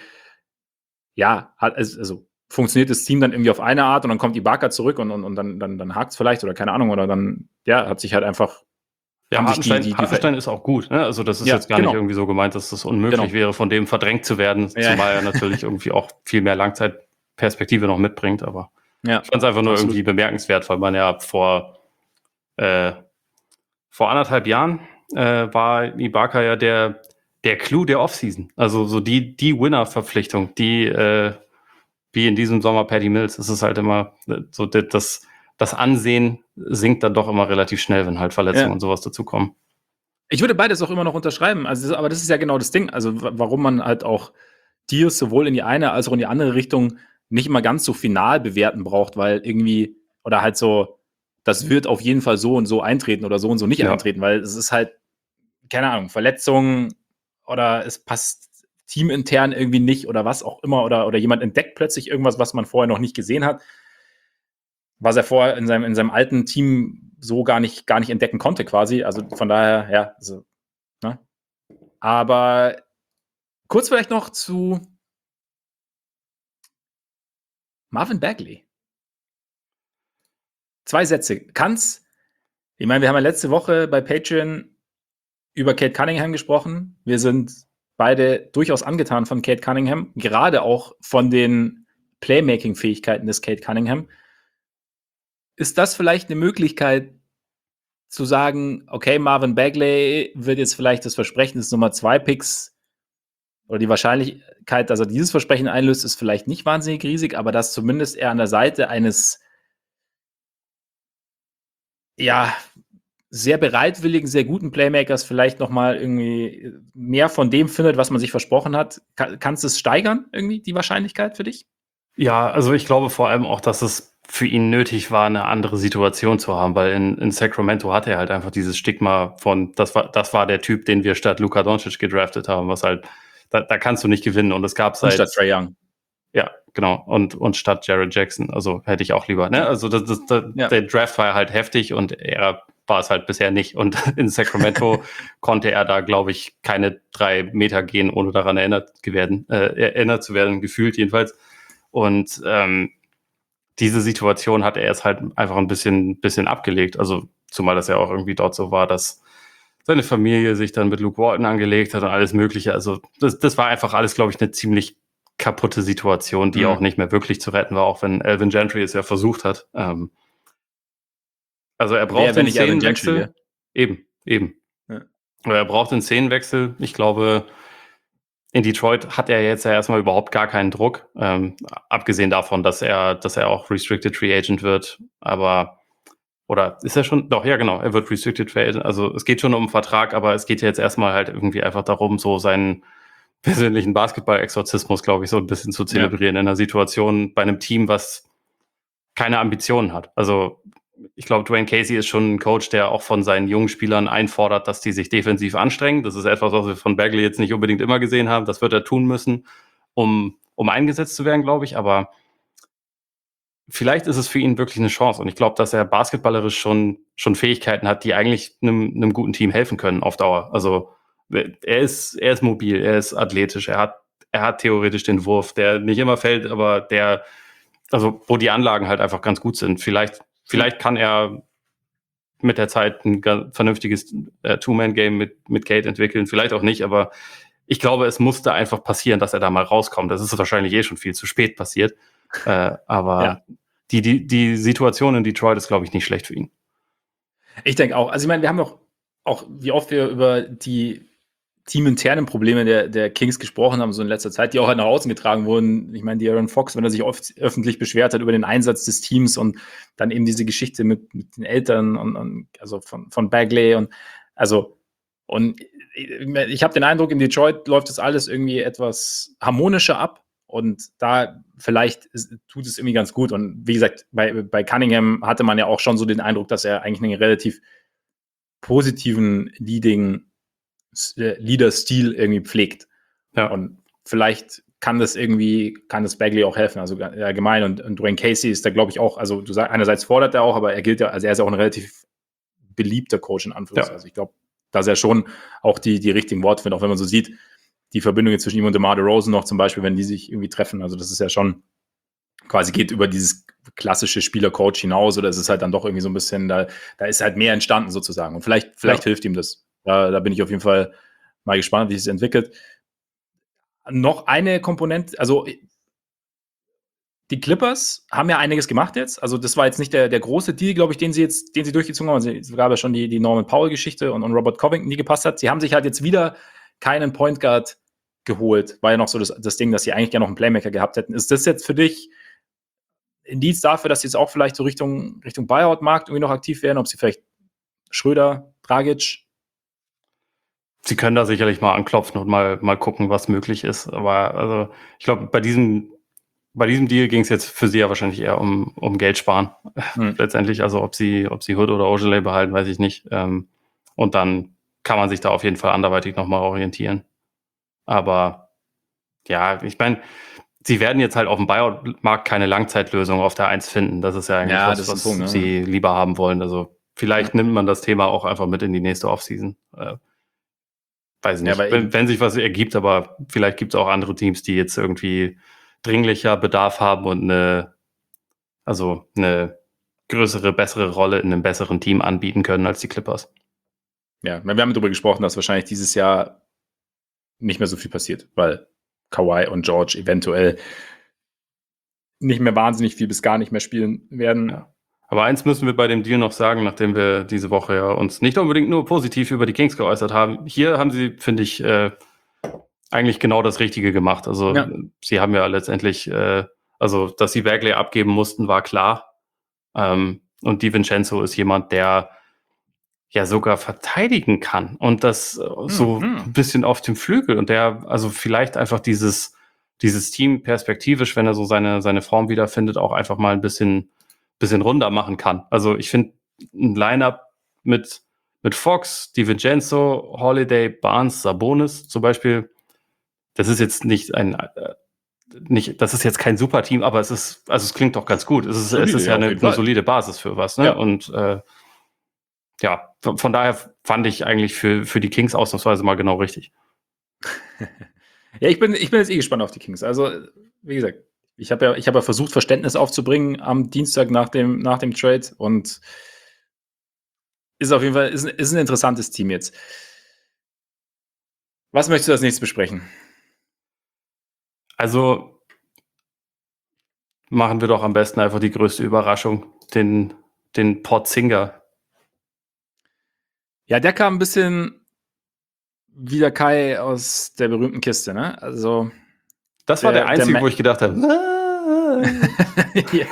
ja, hat, also funktioniert das Team dann irgendwie auf eine Art und dann kommt Ibaka zurück und, und, und dann, dann, dann hakt es vielleicht oder keine Ahnung oder dann, ja, hat sich halt einfach Ja, Hartenstein, die, die, die Hartenstein ist auch gut. Ne? Also das ist ja, jetzt gar genau. nicht irgendwie so gemeint, dass das unmöglich genau. wäre, von dem verdrängt zu werden, ja. zumal er natürlich irgendwie auch viel mehr Langzeitperspektive noch mitbringt. Aber ja. ich fand es einfach nur Absolut. irgendwie bemerkenswert, weil man ja vor, äh, vor anderthalb Jahren äh, war Ibaka ja der, der Clou der Offseason. Also so die, die Winner-Verpflichtung, die äh, wie in diesem Sommer Patty Mills. Es ist halt immer so, das das Ansehen sinkt dann doch immer relativ schnell, wenn halt Verletzungen ja. und sowas dazukommen. Ich würde beides auch immer noch unterschreiben. Also, aber das ist ja genau das Ding. Also, warum man halt auch Deals sowohl in die eine als auch in die andere Richtung nicht immer ganz so final bewerten braucht, weil irgendwie, oder halt so, das wird auf jeden Fall so und so eintreten oder so und so nicht ja. eintreten, weil es ist halt, keine Ahnung, Verletzungen oder es passt teamintern irgendwie nicht oder was auch immer oder, oder jemand entdeckt plötzlich irgendwas, was man vorher noch nicht gesehen hat, was er vorher in seinem, in seinem alten Team so gar nicht, gar nicht entdecken konnte quasi. Also von daher, ja, also, ne? Aber kurz vielleicht noch zu Marvin Bagley. Zwei Sätze. Kann's, ich meine, wir haben ja letzte Woche bei Patreon über Cade Cunningham gesprochen. Wir sind beide durchaus angetan von Cade Cunningham, gerade auch von den Playmaking-Fähigkeiten des Cade Cunningham. Ist das vielleicht eine Möglichkeit zu sagen, okay, Marvin Bagley wird jetzt vielleicht das Versprechen des Nummer zwei Picks oder die Wahrscheinlichkeit, dass er dieses Versprechen einlöst, ist vielleicht nicht wahnsinnig riesig, aber dass zumindest er an der Seite eines ja, sehr bereitwilligen, sehr guten Playmakers vielleicht nochmal irgendwie mehr von dem findet, was man sich versprochen hat. Kann, kannst du es steigern, irgendwie, die Wahrscheinlichkeit für dich? Ja, also ich glaube vor allem auch, dass es für ihn nötig war, eine andere Situation zu haben, weil in, in Sacramento hatte er halt einfach dieses Stigma von, das war, das war der Typ, den wir statt Luka Doncic gedraftet haben, was halt, da, da kannst du nicht gewinnen und es gab seit... Statt Trae Young. Ja, genau, und, und statt Jared Jackson, also hätte ich auch lieber, ne, also das, das, das, ja. der Draft war halt heftig und er war es halt bisher nicht und in Sacramento konnte er da, glaube ich, keine drei Meter gehen, ohne daran erinnert werden, äh, erinnert zu werden, gefühlt jedenfalls. Und ähm, diese Situation hat er jetzt halt einfach ein bisschen, bisschen abgelegt. Also zumal das ja auch irgendwie dort so war, dass seine Familie sich dann mit Luke Walton angelegt hat und alles Mögliche. Also das, das war einfach alles, glaube ich, eine ziemlich kaputte Situation, die mhm. auch nicht mehr wirklich zu retten war, auch wenn Alvin Gentry es ja versucht hat. Ähm, also er braucht den Szenenwechsel. Eben, eben. Ja. Er braucht den Szenenwechsel. Ich glaube, in Detroit hat er jetzt ja erstmal überhaupt gar keinen Druck, ähm, abgesehen davon, dass er, dass er auch Restricted Free Agent wird, aber, oder ist er schon, doch, ja genau, er wird Restricted Free Agent, also es geht schon um einen Vertrag, aber es geht jetzt erstmal halt irgendwie einfach darum, so seinen persönlichen Basketball-Exorzismus, glaube ich, so ein bisschen zu zelebrieren ja. in einer Situation bei einem Team, was keine Ambitionen hat. Also ich glaube, Dwayne Casey ist schon ein Coach, der auch von seinen jungen Spielern einfordert, dass die sich defensiv anstrengen. Das ist etwas, was wir von Bagley jetzt nicht unbedingt immer gesehen haben. Das wird er tun müssen, um, um eingesetzt zu werden, glaube ich. Aber vielleicht ist es für ihn wirklich eine Chance. Und ich glaube, dass er basketballerisch schon, schon Fähigkeiten hat, die eigentlich einem, einem guten Team helfen können auf Dauer. Also er ist, er ist mobil, er ist athletisch, er hat, er hat theoretisch den Wurf, der nicht immer fällt, aber der, also wo die Anlagen halt einfach ganz gut sind. Vielleicht Vielleicht kann er mit der Zeit ein ganz vernünftiges äh, Two-Man-Game mit, mit Cade entwickeln. Vielleicht auch nicht, aber ich glaube, es musste einfach passieren, dass er da mal rauskommt. Das ist wahrscheinlich eh schon viel zu spät passiert. Äh, aber Ja. die, die, die Situation in Detroit ist, glaube ich, nicht schlecht für ihn. Ich denke auch. Also ich meine, wir haben doch auch, wie oft wir über die teaminternen Probleme der, der Kings gesprochen haben, so in letzter Zeit, die auch halt nach außen getragen wurden. Ich meine, die Aaron Fox, wenn er sich oft öffentlich beschwert hat über den Einsatz des Teams und dann eben diese Geschichte mit, mit den Eltern und, und also von, von Bagley und also und ich, ich habe den Eindruck, in Detroit läuft das alles irgendwie etwas harmonischer ab und da vielleicht ist, tut es irgendwie ganz gut. Und wie gesagt, bei, bei Cunningham hatte man ja auch schon so den Eindruck, dass er eigentlich einen relativ positiven Leading Leader-Stil irgendwie pflegt. Ja. Und vielleicht kann das irgendwie, kann das Bagley auch helfen, also allgemein. Und, und Dwayne Casey ist da, glaube ich, auch, also du sagst, einerseits fordert er auch, aber er gilt ja, also er ist auch ein relativ beliebter Coach in Anführungszeichen. Ja. Also ich glaube, dass er schon auch die, die richtigen Worte findet, auch wenn man so sieht, die Verbindung zwischen ihm und DeMar DeRozan noch zum Beispiel, wenn die sich irgendwie treffen. Also das ist ja schon quasi geht über dieses klassische Spieler-Coach hinaus oder es ist halt dann doch irgendwie so ein bisschen, da, da ist halt mehr entstanden sozusagen. Und vielleicht, vielleicht ja. hilft ihm das. Da, da bin ich auf jeden Fall mal gespannt, wie es sich entwickelt. Noch eine Komponente, also die Clippers haben ja einiges gemacht jetzt. Also das war jetzt nicht der, der große Deal, glaube ich, den sie jetzt, den sie durchgezogen haben. Also es gab ja schon die, die Norman Powell-Geschichte und, und Robert Covington, die gepasst hat. Sie haben sich halt jetzt wieder keinen Point Guard geholt. War ja noch so das, das Ding, dass sie eigentlich gerne noch einen Playmaker gehabt hätten. Ist das jetzt für dich Indiz dafür, dass sie jetzt auch vielleicht so Richtung, Richtung Buyout-Markt irgendwie noch aktiv werden? Ob sie vielleicht Schröder, Dragic? Sie können da sicherlich mal anklopfen und mal, mal gucken, was möglich ist. Aber also ich glaube, bei diesem, bei diesem Deal ging es jetzt für sie ja wahrscheinlich eher um, um Geld sparen. Hm. Letztendlich, also ob sie, ob sie Hood oder Ojeley behalten, weiß ich nicht. Ähm, und dann kann man sich da auf jeden Fall anderweitig nochmal orientieren. Aber ja, ich meine, sie werden jetzt halt auf dem Buyout-Markt keine Langzeitlösung auf der eins finden. Das ist ja eigentlich ja, was, was Punkt, ne? sie lieber haben wollen. Also vielleicht ja. nimmt man das Thema auch einfach mit in die nächste Offseason. Äh, weiß nicht, ja, wenn, wenn sich was ergibt, aber vielleicht gibt es auch andere Teams, die jetzt irgendwie dringlicher Bedarf haben und eine, also eine größere, bessere Rolle in einem besseren Team anbieten können als die Clippers. Ja, wir haben darüber gesprochen, dass wahrscheinlich dieses Jahr nicht mehr so viel passiert, weil Kawhi und George eventuell nicht mehr wahnsinnig viel bis gar nicht mehr spielen werden. Ja. Aber eins müssen wir bei dem Deal noch sagen, nachdem wir diese Woche ja uns nicht unbedingt nur positiv über die Kings geäußert haben. Hier haben sie, finde ich, äh, eigentlich genau das Richtige gemacht. Also ja. sie haben ja letztendlich, äh, also dass sie Bagley abgeben mussten, war klar. Ähm, und DiVincenzo ist jemand, der ja sogar verteidigen kann und das hm, so hm. ein bisschen auf dem Flügel und der also vielleicht einfach dieses, dieses Team perspektivisch, wenn er so seine, seine Form wiederfindet, auch einfach mal ein bisschen bisschen runder machen kann. Also ich finde ein Lineup mit, mit Fox, DiVincenzo, Holiday, Barnes, Sabonis zum Beispiel, das ist jetzt nicht ein, äh, nicht, das ist jetzt kein super Team, aber es ist, also es klingt doch ganz gut. Es ist, solide, es ist ja, ja eine, eine solide Basis für was, ne? Ja. Und äh, ja, von, von daher fand ich eigentlich für, für die Kings ausnahmsweise mal genau richtig. Ja, ich bin, ich bin jetzt eh gespannt auf die Kings. Also, wie gesagt, Ich habe ja, ich hab ja versucht, Verständnis aufzubringen am Dienstag nach dem, nach dem Trade und ist auf jeden Fall ist, ist ein interessantes Team jetzt. Was möchtest du als nächstes besprechen? Also machen wir doch am besten einfach die größte Überraschung, den, den Porzinger. Ja, der kam ein bisschen wie der Kai aus der berühmten Kiste, ne? Also das war der, der einzige, der wo ich gedacht habe, ja.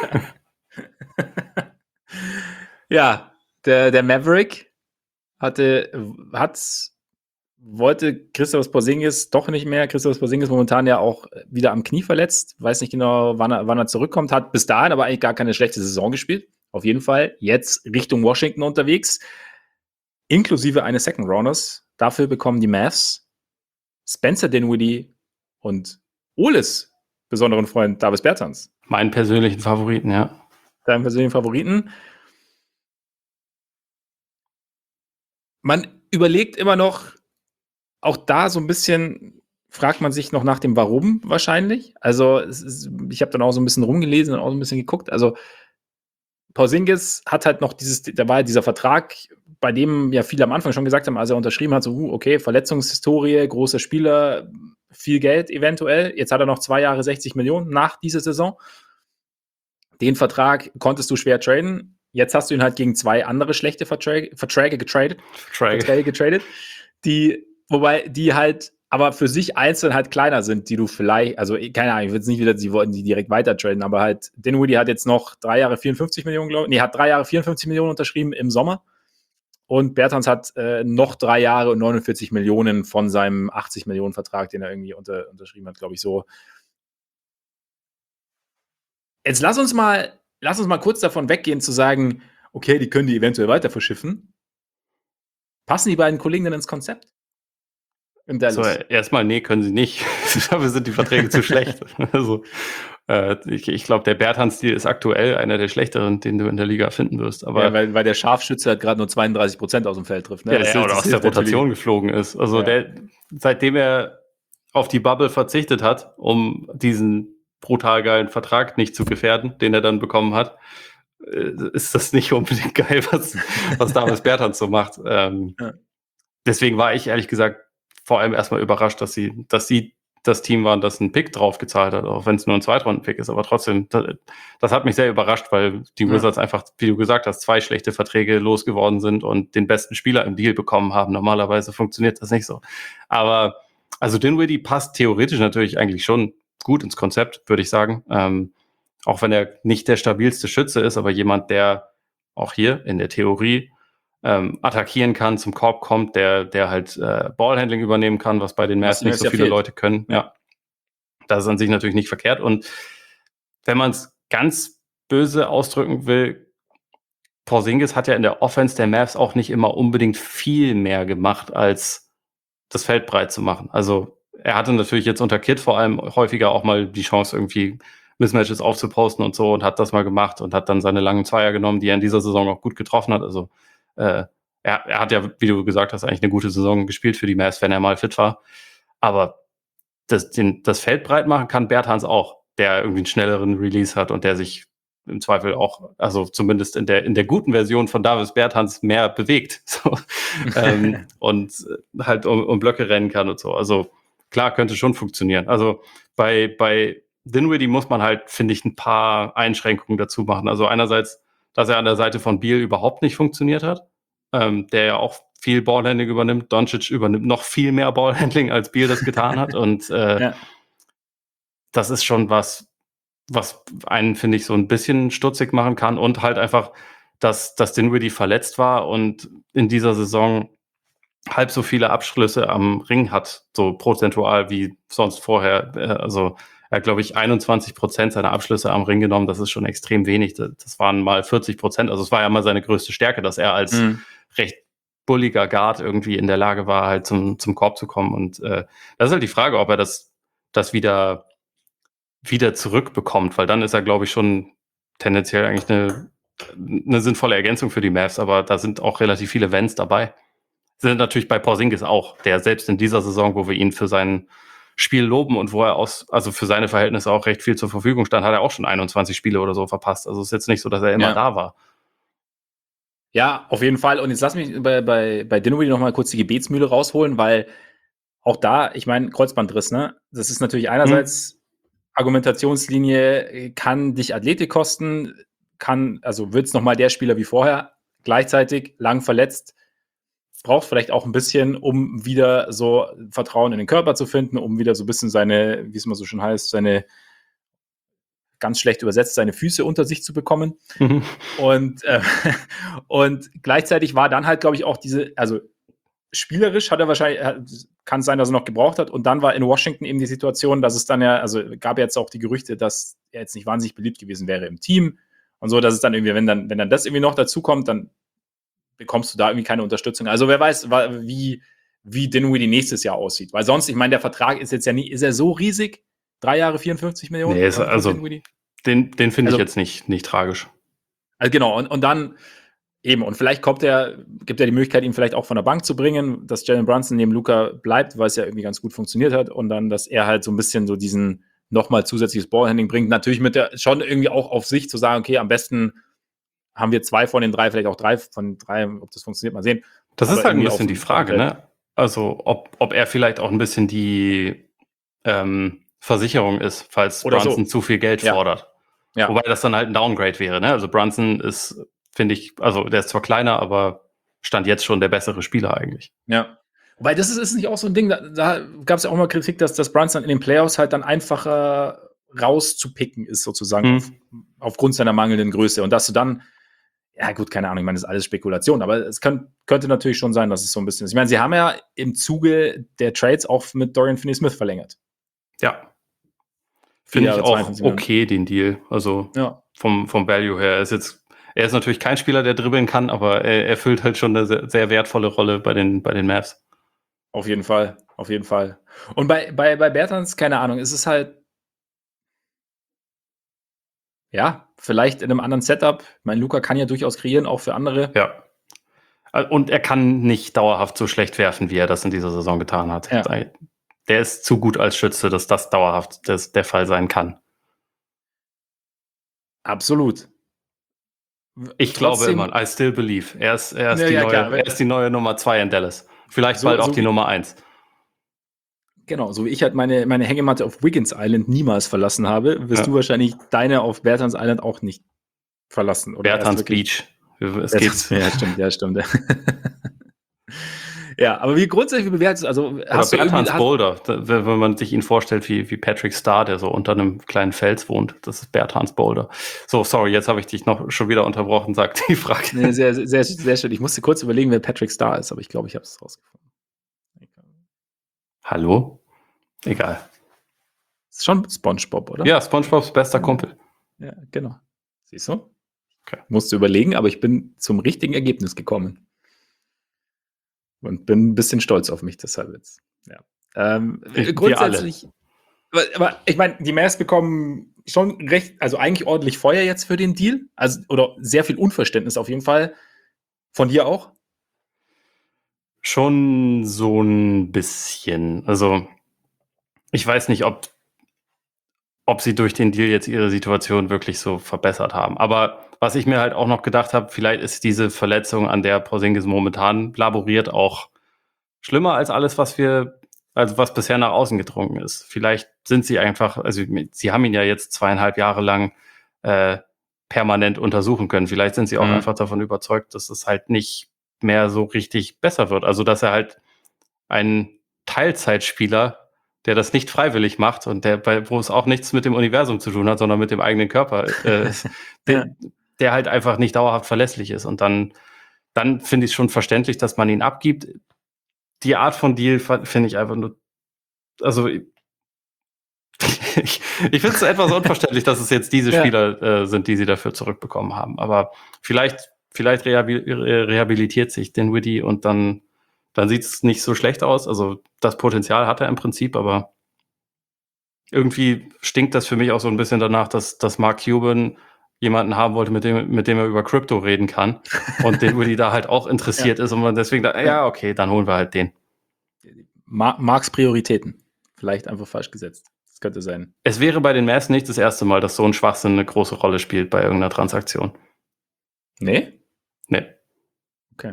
ja, der, der Maverick hatte, hat, wollte Kristaps Porzingis doch nicht mehr. Kristaps Porzingis momentan ja auch wieder am Knie verletzt. Weiß nicht genau, wann er, wann er zurückkommt. Hat bis dahin aber eigentlich gar keine schlechte Saison gespielt. Auf jeden Fall jetzt Richtung Washington unterwegs. Inklusive eines Second Rounders. Dafür bekommen die Mavs Spencer Dinwiddie und Oles besonderen Freund Davis Bertans. Meinen persönlichen Favoriten, ja. Deinen persönlichen Favoriten. Man überlegt immer noch, auch da so ein bisschen, fragt man sich noch nach dem Warum wahrscheinlich. Also es ist, ich habe dann auch so ein bisschen rumgelesen und auch so ein bisschen geguckt. Also Porzingis hat halt noch dieses, da war ja dieser Vertrag, bei dem ja viele am Anfang schon gesagt haben, als er unterschrieben hat, so, uh, okay, Verletzungshistorie, großer Spieler, viel Geld eventuell. Jetzt hat er noch zwei Jahre sechzig Millionen nach dieser Saison. Den Vertrag konntest du schwer traden. Jetzt hast du ihn halt gegen zwei andere schlechte Verträge, Verträge getradet. Verträge. Verträge getradet. Die, wobei die halt aber für sich einzeln halt kleiner sind, die du vielleicht, also keine Ahnung, ich will jetzt nicht wieder, sie wollten die direkt weiter traden, aber halt, Dinwiddie hat jetzt noch drei Jahre vierundfünfzig Millionen, glaube ich, nee, hat drei Jahre vierundfünfzig Millionen unterschrieben im Sommer und Bertans hat äh, noch drei Jahre und neunundvierzig Millionen von seinem achtzig Millionen Vertrag, den er irgendwie unter, unterschrieben hat, glaube ich, so. Jetzt lass uns mal, lass uns mal kurz davon weggehen zu sagen, okay, die können die eventuell weiter verschiffen. Passen die beiden Kollegen denn ins Konzept? So, erstmal, nee, können sie nicht. Dafür sind die Verträge zu schlecht. Also, äh, ich, ich glaube, der Bertans-Stil ist aktuell einer der schlechteren, den du in der Liga finden wirst. Aber ja, weil, weil der Scharfschütze halt gerade nur zweiunddreißig Prozent aus dem Feld trifft. Ne? Ja, das der, ist, oder das aus der Rotation natürlich geflogen ist. Also, ja. der, seitdem er auf die Bubble verzichtet hat, um diesen brutal geilen Vertrag nicht zu gefährden, den er dann bekommen hat, ist das nicht unbedingt geil, was, was Davis Bertans so macht. Ähm, ja. Deswegen war ich ehrlich gesagt vor allem erstmal überrascht, dass sie, dass sie das Team waren, das einen Pick drauf gezahlt hat, auch wenn es nur ein Zweitrunden-Pick ist. Aber trotzdem, das, das hat mich sehr überrascht, weil die ja. Wizards einfach, wie du gesagt hast, zwei schlechte Verträge losgeworden sind und den besten Spieler im Deal bekommen haben. Normalerweise funktioniert das nicht so. Aber also Dinwiddie passt theoretisch natürlich eigentlich schon gut ins Konzept, würde ich sagen. Ähm, auch wenn er nicht der stabilste Schütze ist, aber jemand, der auch hier in der Theorie ähm, attackieren kann, zum Korb kommt, der, der halt äh, Ballhandling übernehmen kann, was bei den Mavs nicht so ja viele fehlt. Leute können. Ja, das ist an sich natürlich nicht verkehrt. Und wenn man es ganz böse ausdrücken will, Porzingis hat ja in der Offense der Mavs auch nicht immer unbedingt viel mehr gemacht, als das Feld breit zu machen. Also er hatte natürlich jetzt unter Kidd vor allem häufiger auch mal die Chance, irgendwie Mismatches aufzuposten und so und hat das mal gemacht und hat dann seine langen Zweier genommen, die er in dieser Saison auch gut getroffen hat. Also äh, er, er hat ja, wie du gesagt hast, eigentlich eine gute Saison gespielt für die Mavs, wenn er mal fit war. Aber das, den, das Feld breit machen kann Bertans auch, der irgendwie einen schnelleren Release hat und der sich im Zweifel auch, also zumindest in der, in der guten Version von Davis Bertans mehr bewegt so, ähm, und halt um, um Blöcke rennen kann und so. Also klar, könnte schon funktionieren. Also bei, bei Dinwiddie muss man halt, finde ich, ein paar Einschränkungen dazu machen. Also einerseits, dass er an der Seite von Beal überhaupt nicht funktioniert hat, ähm, der ja auch viel Ballhandling übernimmt. Doncic übernimmt noch viel mehr Ballhandling, als Beal das getan hat. Und äh, ja. das ist schon was, was einen, finde ich, so ein bisschen stutzig machen kann. Und halt einfach, dass, dass Dinwiddie verletzt war und in dieser Saison halb so viele Abschlüsse am Ring hat, so prozentual wie sonst vorher. Also er hat, glaube ich, einundzwanzig Prozent seiner Abschlüsse am Ring genommen. Das ist schon extrem wenig. Das waren mal vierzig Prozent. Also es war ja mal seine größte Stärke, dass er als mhm. recht bulliger Guard irgendwie in der Lage war, halt zum, zum Korb zu kommen. Und äh, das ist halt die Frage, ob er das, das wieder, wieder zurückbekommt, weil dann ist er, glaube ich, schon tendenziell eigentlich eine, eine sinnvolle Ergänzung für die Mavs. Aber da sind auch relativ viele Wenns dabei. Sind natürlich bei Porzingis auch, der selbst in dieser Saison, wo wir ihn für sein Spiel loben und wo er aus, also für seine Verhältnisse auch recht viel zur Verfügung stand, hat er auch schon einundzwanzig Spiele oder so verpasst. Also es ist jetzt nicht so, dass er immer ja. da war. Ja, auf jeden Fall. Und jetzt lass mich bei, bei, bei Dinwiddie noch mal kurz die Gebetsmühle rausholen, weil auch da, ich meine, Kreuzbandriss, ne? Das ist natürlich einerseits hm. Argumentationslinie, kann dich Athletik kosten, kann, also wird es nochmal der Spieler wie vorher, gleichzeitig lang verletzt, braucht vielleicht auch ein bisschen, um wieder so Vertrauen in den Körper zu finden, um wieder so ein bisschen seine, wie es immer so schon heißt, seine, ganz schlecht übersetzt, seine Füße unter sich zu bekommen. Mhm. Und, äh, und gleichzeitig war dann halt, glaube ich, auch diese, also spielerisch hat er wahrscheinlich, kann es sein, dass er noch gebraucht hat. Und dann war in Washington eben die Situation, dass es dann ja, also gab jetzt auch die Gerüchte, dass er jetzt nicht wahnsinnig beliebt gewesen wäre im Team und so, dass es dann irgendwie, wenn dann, wenn dann das irgendwie noch dazu kommt, dann bekommst du da irgendwie keine Unterstützung. Also wer weiß, wie, wie Dinwiddie nächstes Jahr aussieht. Weil sonst, ich meine, der Vertrag ist jetzt ja nie, ist er so riesig? Drei Jahre vierundfünfzig Millionen? Nee, ist, also den, den finde also, ich jetzt nicht, nicht tragisch. Also genau, und, und dann eben, und vielleicht kommt er, gibt er die Möglichkeit, ihn vielleicht auch von der Bank zu bringen, dass Jalen Brunson neben Luka bleibt, weil es ja irgendwie ganz gut funktioniert hat und dann, dass er halt so ein bisschen so diesen nochmal zusätzliches Ballhandling bringt. Natürlich mit der, schon irgendwie auch auf sich zu sagen, okay, am besten haben wir zwei von den drei, vielleicht auch drei von drei, ob das funktioniert, mal sehen. Das Aber ist halt ein irgendwie bisschen auf die dem Frage, Feld. ne? Also, ob, ob er vielleicht auch ein bisschen die ähm, Versicherung ist, falls Oder so. Brunson zu viel Geld Ja. fordert. Ja. Wobei das dann halt ein Downgrade wäre, ne? Also Brunson ist, finde ich, also der ist zwar kleiner, aber stand jetzt schon der bessere Spieler eigentlich. Ja. Wobei, das ist, ist nicht auch so ein Ding, da, da gab es ja auch mal Kritik, dass das Brunson in den Playoffs halt dann einfacher rauszupicken ist, sozusagen, Hm. auf, aufgrund seiner mangelnden Größe. Und dass du dann, ja gut, keine Ahnung, ich meine, das ist alles Spekulation, aber es kann, könnte natürlich schon sein, dass es so ein bisschen ist. Ich meine, sie haben ja im Zuge der Trades auch mit Dorian Finney-Smith verlängert. Ja. Finde ich Jahre, auch zweiundfünfzig Millionen. okay, den Deal. Also Ja. vom, vom Value her. Er ist jetzt, er ist natürlich kein Spieler, der dribbeln kann, aber er erfüllt halt schon eine sehr, sehr wertvolle Rolle bei den, bei den Mavs. Auf jeden Fall, auf jeden Fall. Und bei, bei, bei Bertans, keine Ahnung, ist es halt, ja, vielleicht in einem anderen Setup. Ich meine, Luka kann ja durchaus kreieren, auch für andere. Ja. Und er kann nicht dauerhaft so schlecht werfen, wie er das in dieser Saison getan hat. Ja. Der ist zu gut als Schütze, dass das dauerhaft das der Fall sein kann. Absolut. Ich glaube Trotzdem- immer, I still believe. Er ist, er ist, Ja, die, ja, neue, klar. er ist die neue Nummer zwei in Dallas. Vielleicht So- bald auch so die wie- Nummer eins. Genau, so wie ich halt meine, meine Hängematte auf Wiggins Island niemals verlassen habe, wirst Ja. du wahrscheinlich deine auf Bertans Island auch nicht verlassen. Oder erst Bertans wirklich- Beach. Es Bertans- geht. Ja, stimmt, ja, stimmt. Ja, aber wie grundsätzlich bewertest du, also Oder hast du irgendwie, Bertans hast, Boulder, da- wenn wenn man sich ihn vorstellt wie, wie Patrick Starr, der so unter einem kleinen Fels wohnt. Das ist Bertans Boulder. So, sorry, jetzt habe ich dich noch schon wieder unterbrochen, sagt die Frage. nee, sehr, sehr, sehr schön. Ich musste kurz überlegen, wer Patrick Starr ist, aber ich glaube, ich habe es rausgefunden. Hallo? Egal. Ist schon SpongeBob, oder? Ja, SpongeBobs bester Kumpel. Ja, genau. Siehst du? Okay. Musste überlegen, aber ich bin zum richtigen Ergebnis gekommen. Und bin ein bisschen stolz auf mich deshalb jetzt. Ja. Ähm, Wir grundsätzlich, aber, aber ich meine, die Mavs bekommen schon recht, also eigentlich ordentlich Feuer jetzt für den Deal. Also, oder sehr viel Unverständnis auf jeden Fall. Von dir auch? Schon so ein bisschen. Also, ich weiß nicht, ob, ob sie durch den Deal jetzt ihre Situation wirklich so verbessert haben. Aber was ich mir halt auch noch gedacht habe, vielleicht ist diese Verletzung, an der Porzingis momentan laboriert, auch schlimmer als alles, was wir, also was bisher nach außen gedrungen ist. Vielleicht sind sie einfach, also sie haben ihn ja jetzt zweieinhalb Jahre lang äh, permanent untersuchen können. Vielleicht sind sie auch Mhm. einfach davon überzeugt, dass es halt nicht mehr so richtig besser wird. Also dass er halt ein Teilzeitspieler, der das nicht freiwillig macht und der, bei, wo es auch nichts mit dem Universum zu tun hat, sondern mit dem eigenen Körper, äh, der, der halt einfach nicht dauerhaft verlässlich ist. Und dann, dann finde ich es schon verständlich, dass man ihn abgibt. Die Art von Deal fa- finde ich einfach nur, also ich, ich finde es etwas unverständlich, dass es jetzt diese Ja. Spieler äh, sind, die sie dafür zurückbekommen haben. Aber vielleicht, vielleicht rehabil rehabilitiert sich Dinwiddie und dann, dann sieht es nicht so schlecht aus. Also das Potenzial hat er im Prinzip, aber irgendwie stinkt das für mich auch so ein bisschen danach, dass, dass Mark Cuban jemanden haben wollte, mit dem, mit dem er über Krypto reden kann und Dinwiddie da halt auch interessiert ist und man deswegen da, ja, okay, dann holen wir halt den. Ma Marks Prioritäten. Vielleicht einfach falsch gesetzt. Das könnte sein. Es wäre bei den Mavs nicht das erste Mal, dass so ein Schwachsinn eine große Rolle spielt bei irgendeiner Transaktion. Nee? Nee. Okay.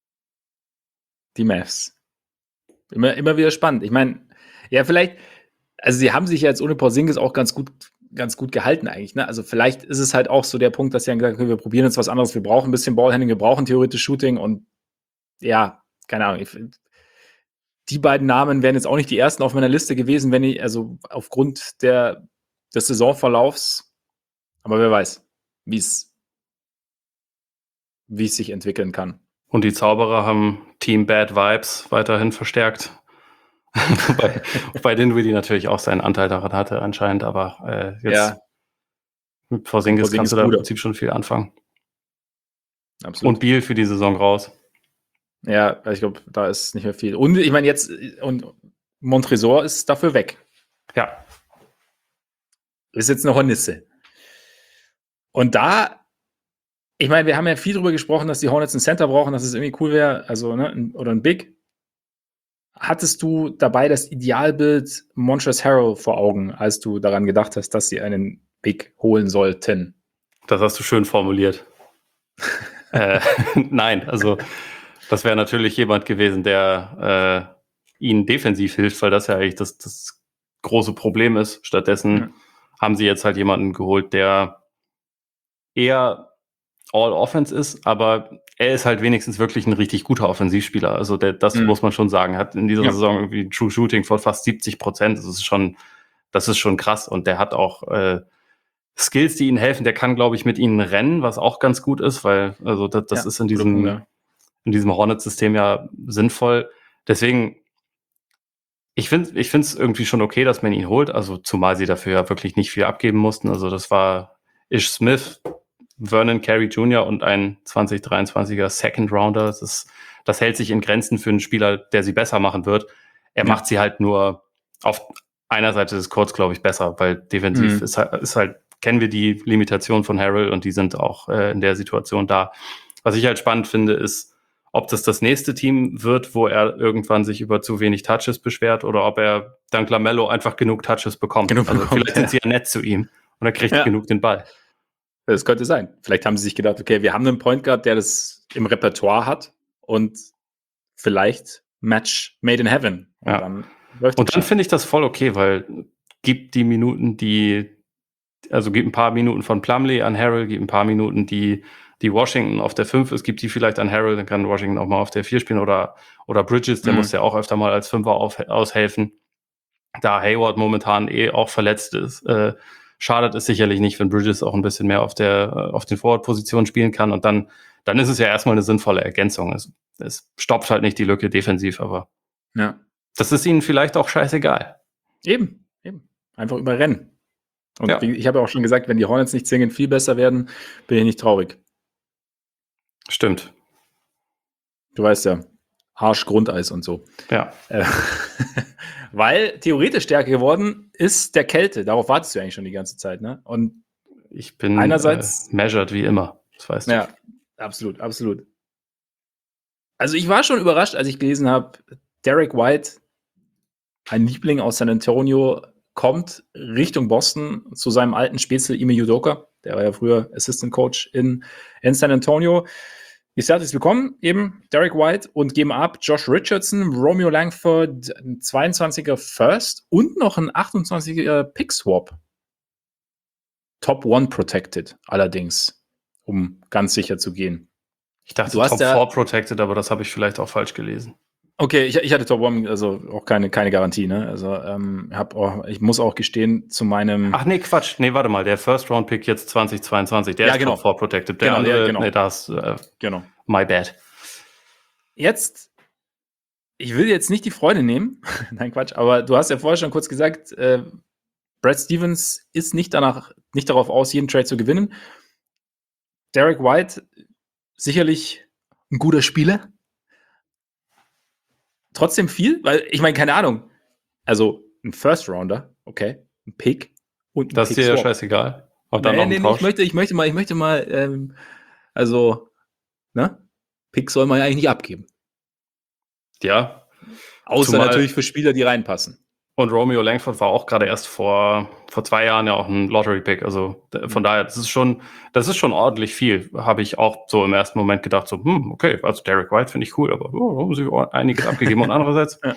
Die Mavs. Immer, immer wieder spannend. Ich meine, ja, vielleicht, also sie haben sich ja jetzt ohne Porzingis auch ganz gut, ganz gut gehalten eigentlich. Ne? Also vielleicht ist es halt auch so der Punkt, dass sie dann gesagt haben, okay, wir probieren jetzt was anderes, wir brauchen ein bisschen Ballhandling, wir brauchen theoretisch Shooting und ja, keine Ahnung. Ich, die beiden Namen wären jetzt auch nicht die ersten auf meiner Liste gewesen, wenn ich, also aufgrund der, des Saisonverlaufs, aber wer weiß, wie es wie es sich entwickeln kann. Und die Zauberer haben Team Bad Vibes weiterhin verstärkt. Wobei, wobei Dinwiddie natürlich auch seinen Anteil daran hatte anscheinend, aber äh, jetzt Ja. mit Porzingis Porzingis kannst du da im Bruder. Prinzip schon viel anfangen. Absolut. Und Beal für die Saison raus. Ja, ich glaube, da ist nicht mehr viel. Und ich meine, jetzt, und Montresor ist dafür weg. Ja, Ist jetzt eine Hornisse. Und da, ich meine, wir haben ja viel drüber gesprochen, dass die Hornets einen Center brauchen, dass es irgendwie cool wäre, also, ne, ein- oder ein Big. Hattest du dabei das Idealbild Montrezl Harrell vor Augen, als du daran gedacht hast, dass sie einen Big holen sollten? das hast du schön formuliert. äh, nein, also das wäre natürlich jemand gewesen, der äh, ihnen defensiv hilft, weil das ja eigentlich das, das große Problem ist. Stattdessen Ja. haben sie jetzt halt jemanden geholt, der eher All-Offense ist, aber er ist halt wenigstens wirklich ein richtig guter Offensivspieler. Also der, das Mhm. muss man schon sagen. Hat in dieser Ja. Saison irgendwie ein True Shooting von fast siebzig Prozent. Das ist schon, das ist schon krass. Und der hat auch äh, Skills, die ihnen helfen. Der kann, glaube ich, mit ihnen rennen, was auch ganz gut ist, weil also das, das Ja, ist in guter diesem, Punkt, ja. in diesem Hornet-System ja sinnvoll. Deswegen, ich finde ich finde es irgendwie schon okay, dass man ihn holt. Also zumal sie dafür ja wirklich nicht viel abgeben mussten. Also das war Ish Smith, Vernon Carey Junior und ein zwanzig dreiundzwanziger Second Rounder. Das, ist, das hält sich in Grenzen für einen Spieler, der sie besser machen wird. Er Ja. macht sie halt nur auf einer Seite des Courts, glaube ich, besser, weil defensiv Mhm. ist, halt, ist halt, kennen wir die Limitation von Harrell und die sind auch äh, in der Situation da. Was ich halt spannend finde, ist, ob das das nächste Team wird, wo er irgendwann sich über zu wenig Touches beschwert oder ob er dank LaMelo einfach genug Touches bekommt. Genug also bekommt, vielleicht sind ja. sie ja nett zu ihm und er kriegt Ja. genug den Ball. Das könnte sein. Vielleicht haben sie sich gedacht, okay, wir haben einen Point Guard, der das im Repertoire hat und vielleicht Match made in heaven. Und Ja. dann läuft Und es dann schief. finde ich das voll okay, weil gibt die Minuten, die, also gibt ein paar Minuten von Plumlee an Harrell, gibt ein paar Minuten, die, die Washington auf der fünf ist, gibt die vielleicht an Harrell, dann kann Washington auch mal auf der vier spielen oder, oder Bridges, der Mhm. muss ja auch öfter mal als Fünfer auf, aushelfen. Da Hayward momentan eh auch verletzt ist, äh, schadet es sicherlich nicht, wenn Bridges auch ein bisschen mehr auf der, äh, auf den Forward-Positionen spielen kann und dann, dann ist es ja erstmal eine sinnvolle Ergänzung. Es, es stopft halt nicht die Lücke defensiv, aber Ja. das ist ihnen vielleicht auch scheißegal. Eben, eben. Einfach überrennen. Und Ja. wie, ich habe ja auch schon gesagt, wenn die Hornets nicht zwingend viel besser werden, bin ich nicht traurig. Stimmt. Du weißt ja, Arsch, Grundeis und so. Ja. Äh, Weil theoretisch stärker geworden ist der Kälte. Darauf wartest du eigentlich schon die ganze Zeit, ne? Und Ich bin Einerseits- äh, measured wie immer. Das weißt du. ja, absolut, absolut. Also ich war schon überrascht, als ich gelesen habe, Derek White, ein Liebling aus San Antonio, kommt Richtung Boston zu seinem alten Spätzle Ime Udoka. Der war ja früher Assistant Coach in, in San Antonio. Die Celtics bekommen eben Derek White und geben ab Josh Richardson, Romeo Langford, ein zweiundzwanziger First und noch ein achtundzwanziger Pick-Swap. Top One protected allerdings, um ganz sicher zu gehen. Ich dachte Du hast Top ja- vier protected, aber das habe ich vielleicht auch falsch gelesen. Okay, ich, ich hatte Top One, also auch keine, keine Garantie, ne? Also ähm, hab auch, ich muss auch gestehen, zu meinem. Ach nee, Quatsch. Nee, warte mal. Der First-Round-Pick jetzt zwanzig zweiundzwanzig, der Ja, ist genau. Top vier protected. Der Genau, andere, ja, genau. nee, das äh, Genau. my bad. Jetzt, ich will jetzt nicht die Freude nehmen, nein, Quatsch, aber du hast ja vorher schon kurz gesagt, äh, Brad Stevens ist nicht danach, nicht darauf aus, jeden Trade zu gewinnen. Derek White, sicherlich ein guter Spieler. Trotzdem viel, weil, ich meine, keine Ahnung. Also, ein First Rounder, okay, ein Pick und ein Das ist dir ja Pick-Swap. scheißegal. Auch dann Nee, noch nee, ein nee, ich Tausch. möchte, ich möchte mal, ich möchte mal, ähm, also, ne? Pick soll man ja eigentlich nicht abgeben. Ja. Außer Zumal- natürlich für Spieler, die reinpassen. Und Romeo Langford war auch gerade erst vor, vor zwei Jahren ja auch ein Lottery-Pick. Also d- von Mhm. daher, das ist schon, das ist schon ordentlich viel. Habe ich auch so im ersten Moment gedacht, so, hm, okay, also Derek White finde ich cool, aber oh, haben sie auch einiges abgegeben. Und andererseits, Ja.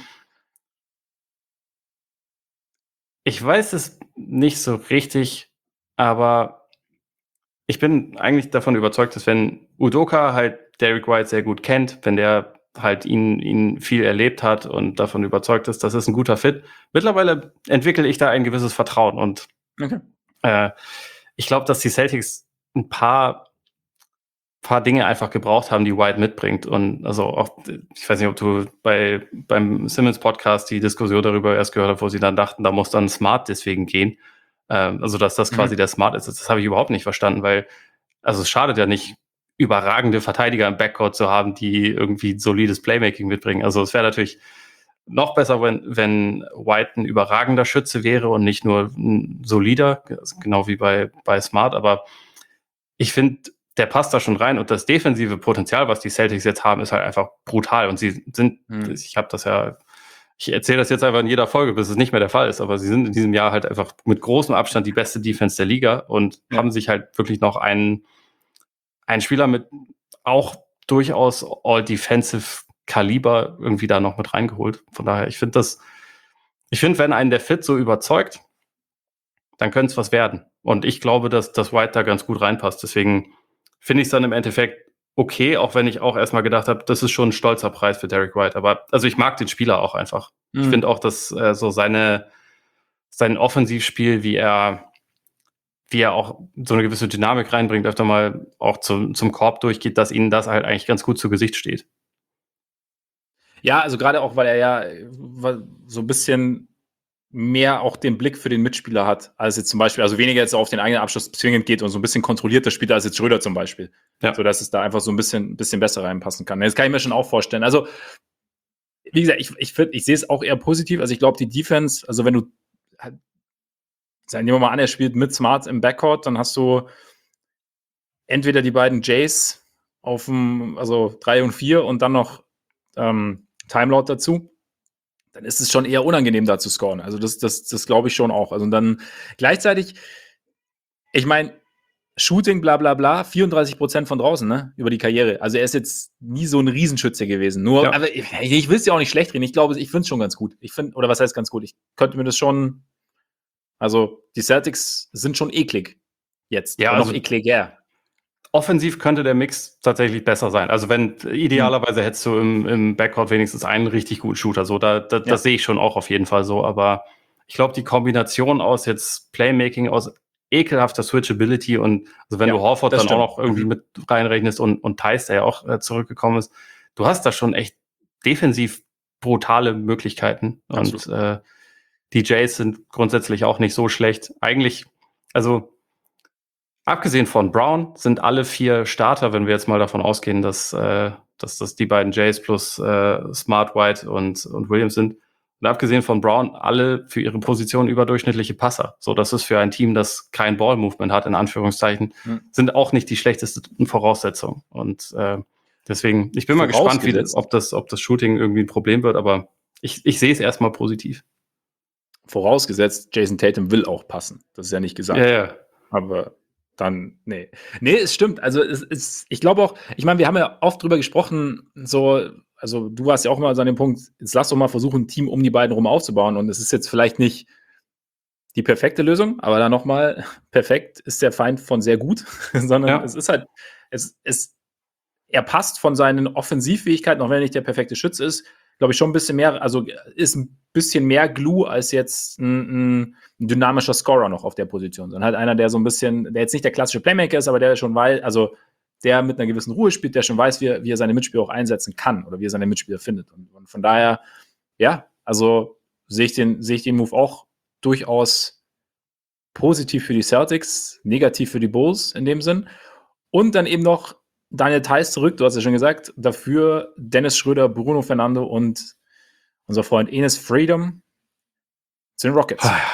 ich weiß es nicht so richtig, aber ich bin eigentlich davon überzeugt, dass wenn Udoka halt Derek White sehr gut kennt, wenn der halt ihn, ihn viel erlebt hat und davon überzeugt ist, das ist ein guter Fit. Mittlerweile entwickle ich da ein gewisses Vertrauen und Okay. äh, ich glaube, dass die Celtics ein paar, paar Dinge einfach gebraucht haben, die White mitbringt. Und also auch, ich weiß nicht, ob du bei, beim Simmons-Podcast die Diskussion darüber erst gehört hast, wo sie dann dachten, da muss dann Smart deswegen gehen. Ähm, also, dass das quasi Mhm. der Smart ist. Das habe ich überhaupt nicht verstanden, weil, also es schadet ja nicht, überragende Verteidiger im Backcourt zu haben, die irgendwie solides Playmaking mitbringen. Also es wäre natürlich noch besser, wenn, wenn White ein überragender Schütze wäre und nicht nur ein solider, genau wie bei, bei Smart. Aber ich finde, der passt da schon rein und das defensive Potenzial, was die Celtics jetzt haben, ist halt einfach brutal. Und sie sind, Hm. ich habe das ja, ich erzähle das jetzt einfach in jeder Folge, bis es nicht mehr der Fall ist, aber sie sind in diesem Jahr halt einfach mit großem Abstand die beste Defense der Liga und Ja. haben sich halt wirklich noch einen ein Spieler mit auch durchaus All-Defensive-Kaliber irgendwie da noch mit reingeholt. Von daher, ich finde das, ich finde, wenn einen der Fit so überzeugt, dann könnte es was werden. Und ich glaube, dass das White da ganz gut reinpasst. Deswegen finde ich es dann im Endeffekt okay, auch wenn ich auch erstmal gedacht habe, das ist schon ein stolzer Preis für Derek White. Aber also ich mag den Spieler auch einfach. Mhm. Ich finde auch, dass äh, so seine sein Offensivspiel, wie er wie er auch so eine gewisse Dynamik reinbringt, öfter mal auch zum, zum Korb durchgeht, dass ihnen das halt eigentlich ganz gut zu Gesicht steht. Ja, also gerade auch, weil er ja so ein bisschen mehr auch den Blick für den Mitspieler hat, als jetzt zum Beispiel, also weniger jetzt auf den eigenen Abschluss zwingend geht und so ein bisschen kontrollierter spielt als jetzt Schröder zum Beispiel. Ja. Sodass es da einfach so ein bisschen, ein bisschen besser reinpassen kann. Das kann ich mir schon auch vorstellen. Also, wie gesagt, ich, ich, ich sehe es auch eher positiv. Also ich glaube, die Defense, also wenn du halt, nehmen wir mal an, er spielt mit Smart im Backcourt, dann hast du entweder die beiden Jays auf dem, also drei und vier und dann noch ähm, Timelord dazu. Dann ist es schon eher unangenehm, da zu scoren. Also das, das, das glaube ich schon auch. Also und dann gleichzeitig, ich meine, Shooting, bla bla bla, vierunddreißig Prozent von draußen, ne, über die Karriere. Also er ist jetzt nie so ein Riesenschütze gewesen. Nur, ja. aber ich, ich will es ja auch nicht schlecht reden. Ich glaube, ich finde es schon ganz gut. Ich finde, oder was heißt ganz gut? Ich könnte mir das schon, also die Celtics sind schon eklig jetzt. Ja, und also noch ekliger. Offensiv könnte der Mix tatsächlich besser sein. Also wenn, idealerweise hm. hättest du im, im Backcourt wenigstens einen richtig guten Shooter. So, da, da, ja. Das sehe ich schon auch auf jeden Fall so. Aber ich glaube, die Kombination aus jetzt Playmaking, aus ekelhafter Switchability und also wenn ja, du Horford dann stimmt. auch noch irgendwie mit reinrechnest und, und Theis, der ja auch äh, zurückgekommen ist, du hast da schon echt defensiv brutale Möglichkeiten. Absolut. Und äh, die Jays sind grundsätzlich auch nicht so schlecht. Eigentlich, also abgesehen von Brown sind alle vier Starter, wenn wir jetzt mal davon ausgehen, dass, äh, dass das die beiden Jays plus äh, Smart, White und, und Williams sind. Und abgesehen von Brown, alle für ihre Position überdurchschnittliche Passer. So, das ist für ein Team, das kein Ball-Movement hat, in Anführungszeichen, hm. sind auch nicht die schlechtesten Voraussetzungen. Und äh, deswegen, ich bin mal gespannt, wie, ob, das, ob das Shooting irgendwie ein Problem wird, aber ich, ich sehe es erstmal positiv. Vorausgesetzt, Jason Tatum will auch passen. Das ist ja nicht gesagt. Ja, ja. Aber dann, nee. Nee, es stimmt. Also, es ist, ich glaube auch, ich meine, wir haben ja oft drüber gesprochen, so, also, du warst ja auch mal so an dem Punkt, jetzt lass doch mal versuchen, ein Team um die beiden rum aufzubauen. Und es ist jetzt vielleicht nicht die perfekte Lösung, aber dann nochmal, perfekt ist der Feind von sehr gut, sondern ja. es ist halt, es, es, er passt von seinen Offensivfähigkeiten, auch wenn er nicht der perfekte Schütz ist, glaube ich, schon ein bisschen mehr, also ist ein bisschen mehr Glue als jetzt ein, ein, ein dynamischer Scorer noch auf der Position, sondern halt einer, der so ein bisschen, der jetzt nicht der klassische Playmaker ist, aber der schon weiß, also der mit einer gewissen Ruhe spielt, der schon weiß, wie er, wie er seine Mitspieler auch einsetzen kann oder wie er seine Mitspieler findet. Und, und von daher, ja, also sehe ich den, sehe ich den Move auch durchaus positiv für die Celtics, negativ für die Bulls in dem Sinn. Und dann eben noch Daniel Theis zurück, du hast ja schon gesagt, dafür Dennis Schröder, Bruno Fernando und unser Freund Enes Freedom zu den Rockets. Ja.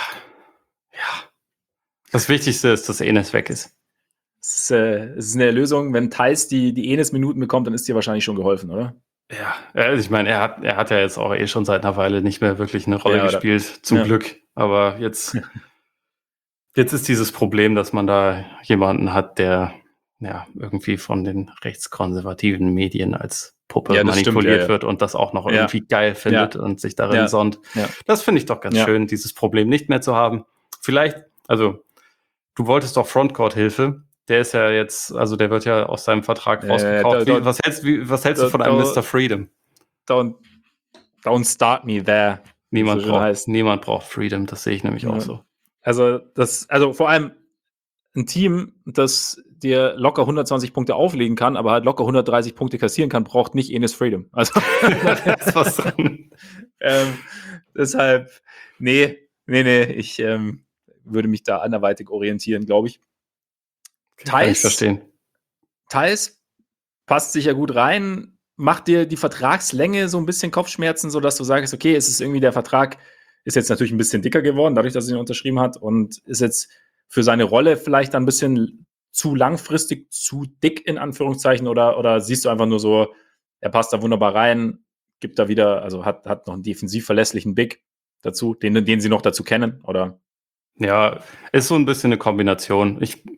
Das Wichtigste ist, dass Enes weg ist. Es ist, äh, es ist eine Lösung. Wenn Theis die, die Enes-Minuten bekommt, dann ist dir wahrscheinlich schon geholfen, oder? Ja, also ich meine, er hat, er hat ja jetzt auch eh schon seit einer Weile nicht mehr wirklich eine Rolle ja, gespielt, zum ja. Glück. Aber jetzt, jetzt ist dieses Problem, dass man da jemanden hat, der ja irgendwie von den rechtskonservativen Medien als Puppe ja, manipuliert stimmt, ja, wird und das auch noch ja. irgendwie geil findet ja. und sich darin ja. sonnt. Ja. Das finde ich doch ganz ja. schön, dieses Problem nicht mehr zu haben. Vielleicht, also du wolltest doch Frontcourt-Hilfe. Der ist ja jetzt, also der wird ja aus seinem Vertrag rausgekauft. Äh, was hältst, wie, was hältst du von einem Mister Freedom? Don't, don't start me there. Niemand, so braucht, niemand braucht Freedom, das sehe ich nämlich ja. auch so. Also, das, also vor allem ein Team, das dir locker hundertzwanzig Punkte auflegen kann, aber halt locker hundertdreißig Punkte kassieren kann, braucht nicht Enes Freedom. Also, da ist was dran. ähm, deshalb, nee, nee, nee, ich ähm, würde mich da anderweitig orientieren, glaube ich. Theis, kann ich verstehen. Theis passt sich ja gut rein, macht dir die Vertragslänge so ein bisschen Kopfschmerzen, sodass du sagst, okay, es ist irgendwie der Vertrag, ist jetzt natürlich ein bisschen dicker geworden, dadurch, dass er ihn unterschrieben hat und ist jetzt für seine Rolle vielleicht ein bisschen zu langfristig, zu dick in Anführungszeichen oder, oder siehst du einfach nur so, er passt da wunderbar rein, gibt da wieder, also hat, hat noch einen defensiv verlässlichen Big dazu, den, den sie noch dazu kennen, oder? Ja, ist so ein bisschen eine Kombination. Ich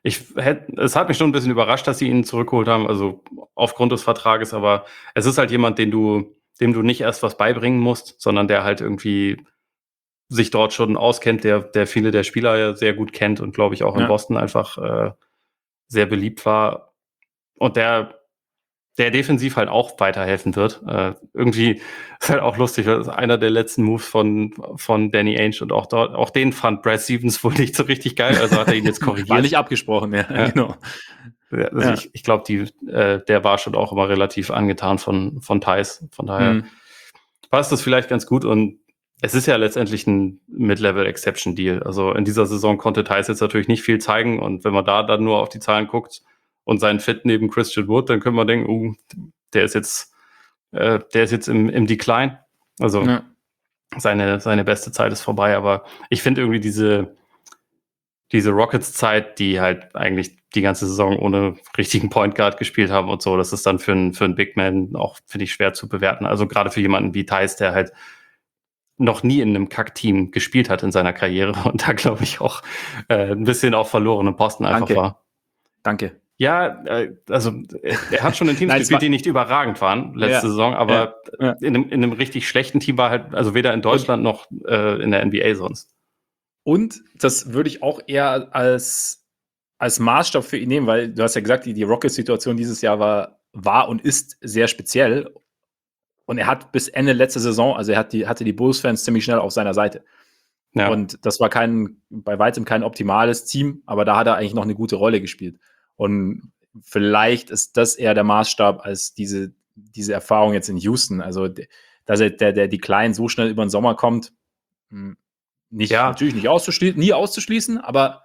Ich hätte, es hat mich schon ein bisschen überrascht, dass sie ihn zurückgeholt haben, also aufgrund des Vertrages, aber es ist halt jemand, den du, dem du nicht erst was beibringen musst, sondern der halt irgendwie sich dort schon auskennt, der, der viele der Spieler ja sehr gut kennt und glaube ich auch in Ja. Boston einfach äh, sehr beliebt war. Und der, der defensiv halt auch weiterhelfen wird. Äh, irgendwie ist halt auch lustig, weil das ist einer der letzten Moves von, von Danny Ainge und auch dort, auch den fand Brad Stevens wohl nicht so richtig geil, also hat er ihn jetzt korrigiert. War nicht abgesprochen, ja, Ja. genau. Ja, also Ja. ich, ich glaube, die, äh, der war schon auch immer relativ angetan von, von Thais. Von daher Mhm. passt das vielleicht ganz gut und es ist ja letztendlich ein Mid-Level-Exception-Deal. Also in dieser Saison konnte Thais jetzt natürlich nicht viel zeigen und wenn man da dann nur auf die Zahlen guckt und seinen Fit neben Christian Wood, dann können wir denken, uh, der ist jetzt, äh, der ist jetzt im, im Decline. Also Ja. seine, seine beste Zeit ist vorbei, aber ich finde irgendwie diese, diese Rockets-Zeit, die halt eigentlich die ganze Saison ohne richtigen Point Guard gespielt haben und so, das ist dann für einen für einen Big Man auch, finde ich, schwer zu bewerten. Also gerade für jemanden wie Thais, der halt noch nie in einem Kack-Team gespielt hat in seiner Karriere und da, glaube ich, auch äh, ein bisschen auf verlorenen Posten einfach Danke. war. Danke. Ja, äh, also äh, er hat schon in Teams Nein, es gespielt, war- die nicht überragend waren letzte Ja. Saison, aber Ja. Ja. in, einem, in einem richtig schlechten Team war halt, also weder in Deutschland noch äh, in der N B A sonst. Und das würde ich auch eher als, als Maßstab für ihn nehmen, weil du hast ja gesagt, die, die Rockets-Situation dieses Jahr war, war und ist sehr speziell. Und er hat bis Ende letzter Saison, also er hat die, hatte die Bulls-Fans ziemlich schnell auf seiner Seite. Ja. Und das war kein, bei weitem kein optimales Team, aber da hat er eigentlich noch eine gute Rolle gespielt. Und vielleicht ist das eher der Maßstab als diese, diese Erfahrung jetzt in Houston. Also, dass er, der, der Decline so schnell über den Sommer kommt, mh, nicht, Ja. natürlich nicht auszuschließen, nie auszuschließen, aber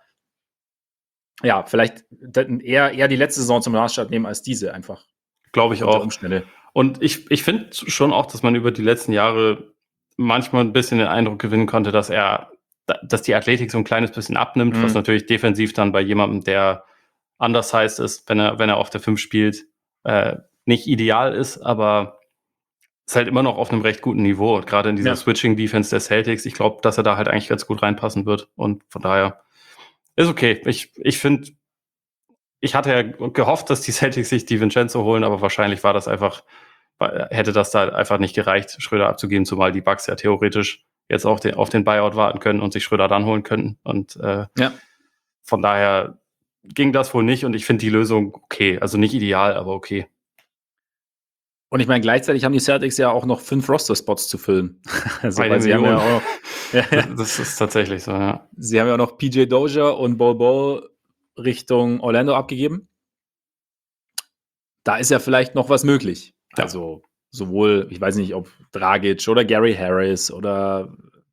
ja, vielleicht dann eher, eher die letzte Saison zum Maßstab nehmen als diese einfach. Glaube ich Unter auch. Umstände. Und ich, ich finde schon auch, dass man über die letzten Jahre manchmal ein bisschen den Eindruck gewinnen konnte, dass er, dass die Athletik so ein kleines bisschen abnimmt, Mhm. was natürlich defensiv dann bei jemandem, der undersized ist, wenn er, wenn er auf der fünf spielt, äh, nicht ideal ist, aber ist halt immer noch auf einem recht guten Niveau. Und gerade in dieser Ja. Switching-Defense der Celtics, ich glaube, dass er da halt eigentlich ganz gut reinpassen wird. Und von daher ist okay. Ich, ich finde, ich hatte ja gehofft, dass die Celtics sich die Vincenzo holen, aber wahrscheinlich war das einfach, hätte das da einfach nicht gereicht, Schröder abzugeben, zumal die Bucks ja theoretisch jetzt auch den, auf den Buyout warten können und sich Schröder dann holen könnten. Und äh, Ja. von daher ging das wohl nicht und ich finde die Lösung okay. Also nicht ideal, aber okay. Und ich meine, gleichzeitig haben die Celtics ja auch noch fünf Roster-Spots zu füllen. Also, Eine weil sie haben ja Million. auch, ja, Das, das ist tatsächlich so, ja. sie haben ja auch noch P J Dozier und Bol Bol Richtung Orlando abgegeben. Da ist ja vielleicht noch was möglich. Ja. Also sowohl, ich weiß nicht, ob Dragic oder Gary Harris oder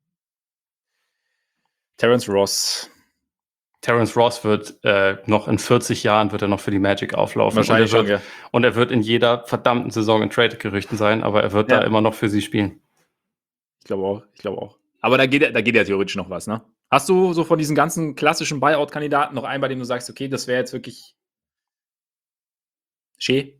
Terrence Ross. Terrence Ross wird äh, noch in vierzig Jahren wird er noch für die Magic auflaufen. Wahrscheinlich und, er schon, wird, ja. und er wird in jeder verdammten Saison in Trade-Gerüchten sein, aber er wird Ja. da immer noch für sie spielen. Ich glaube auch, ich glaube auch. Aber da geht, ja- da geht ja theoretisch noch was, ne? Hast du so von diesen ganzen klassischen Buyout-Kandidaten noch einen, bei dem du sagst, okay, das wäre jetzt wirklich schee?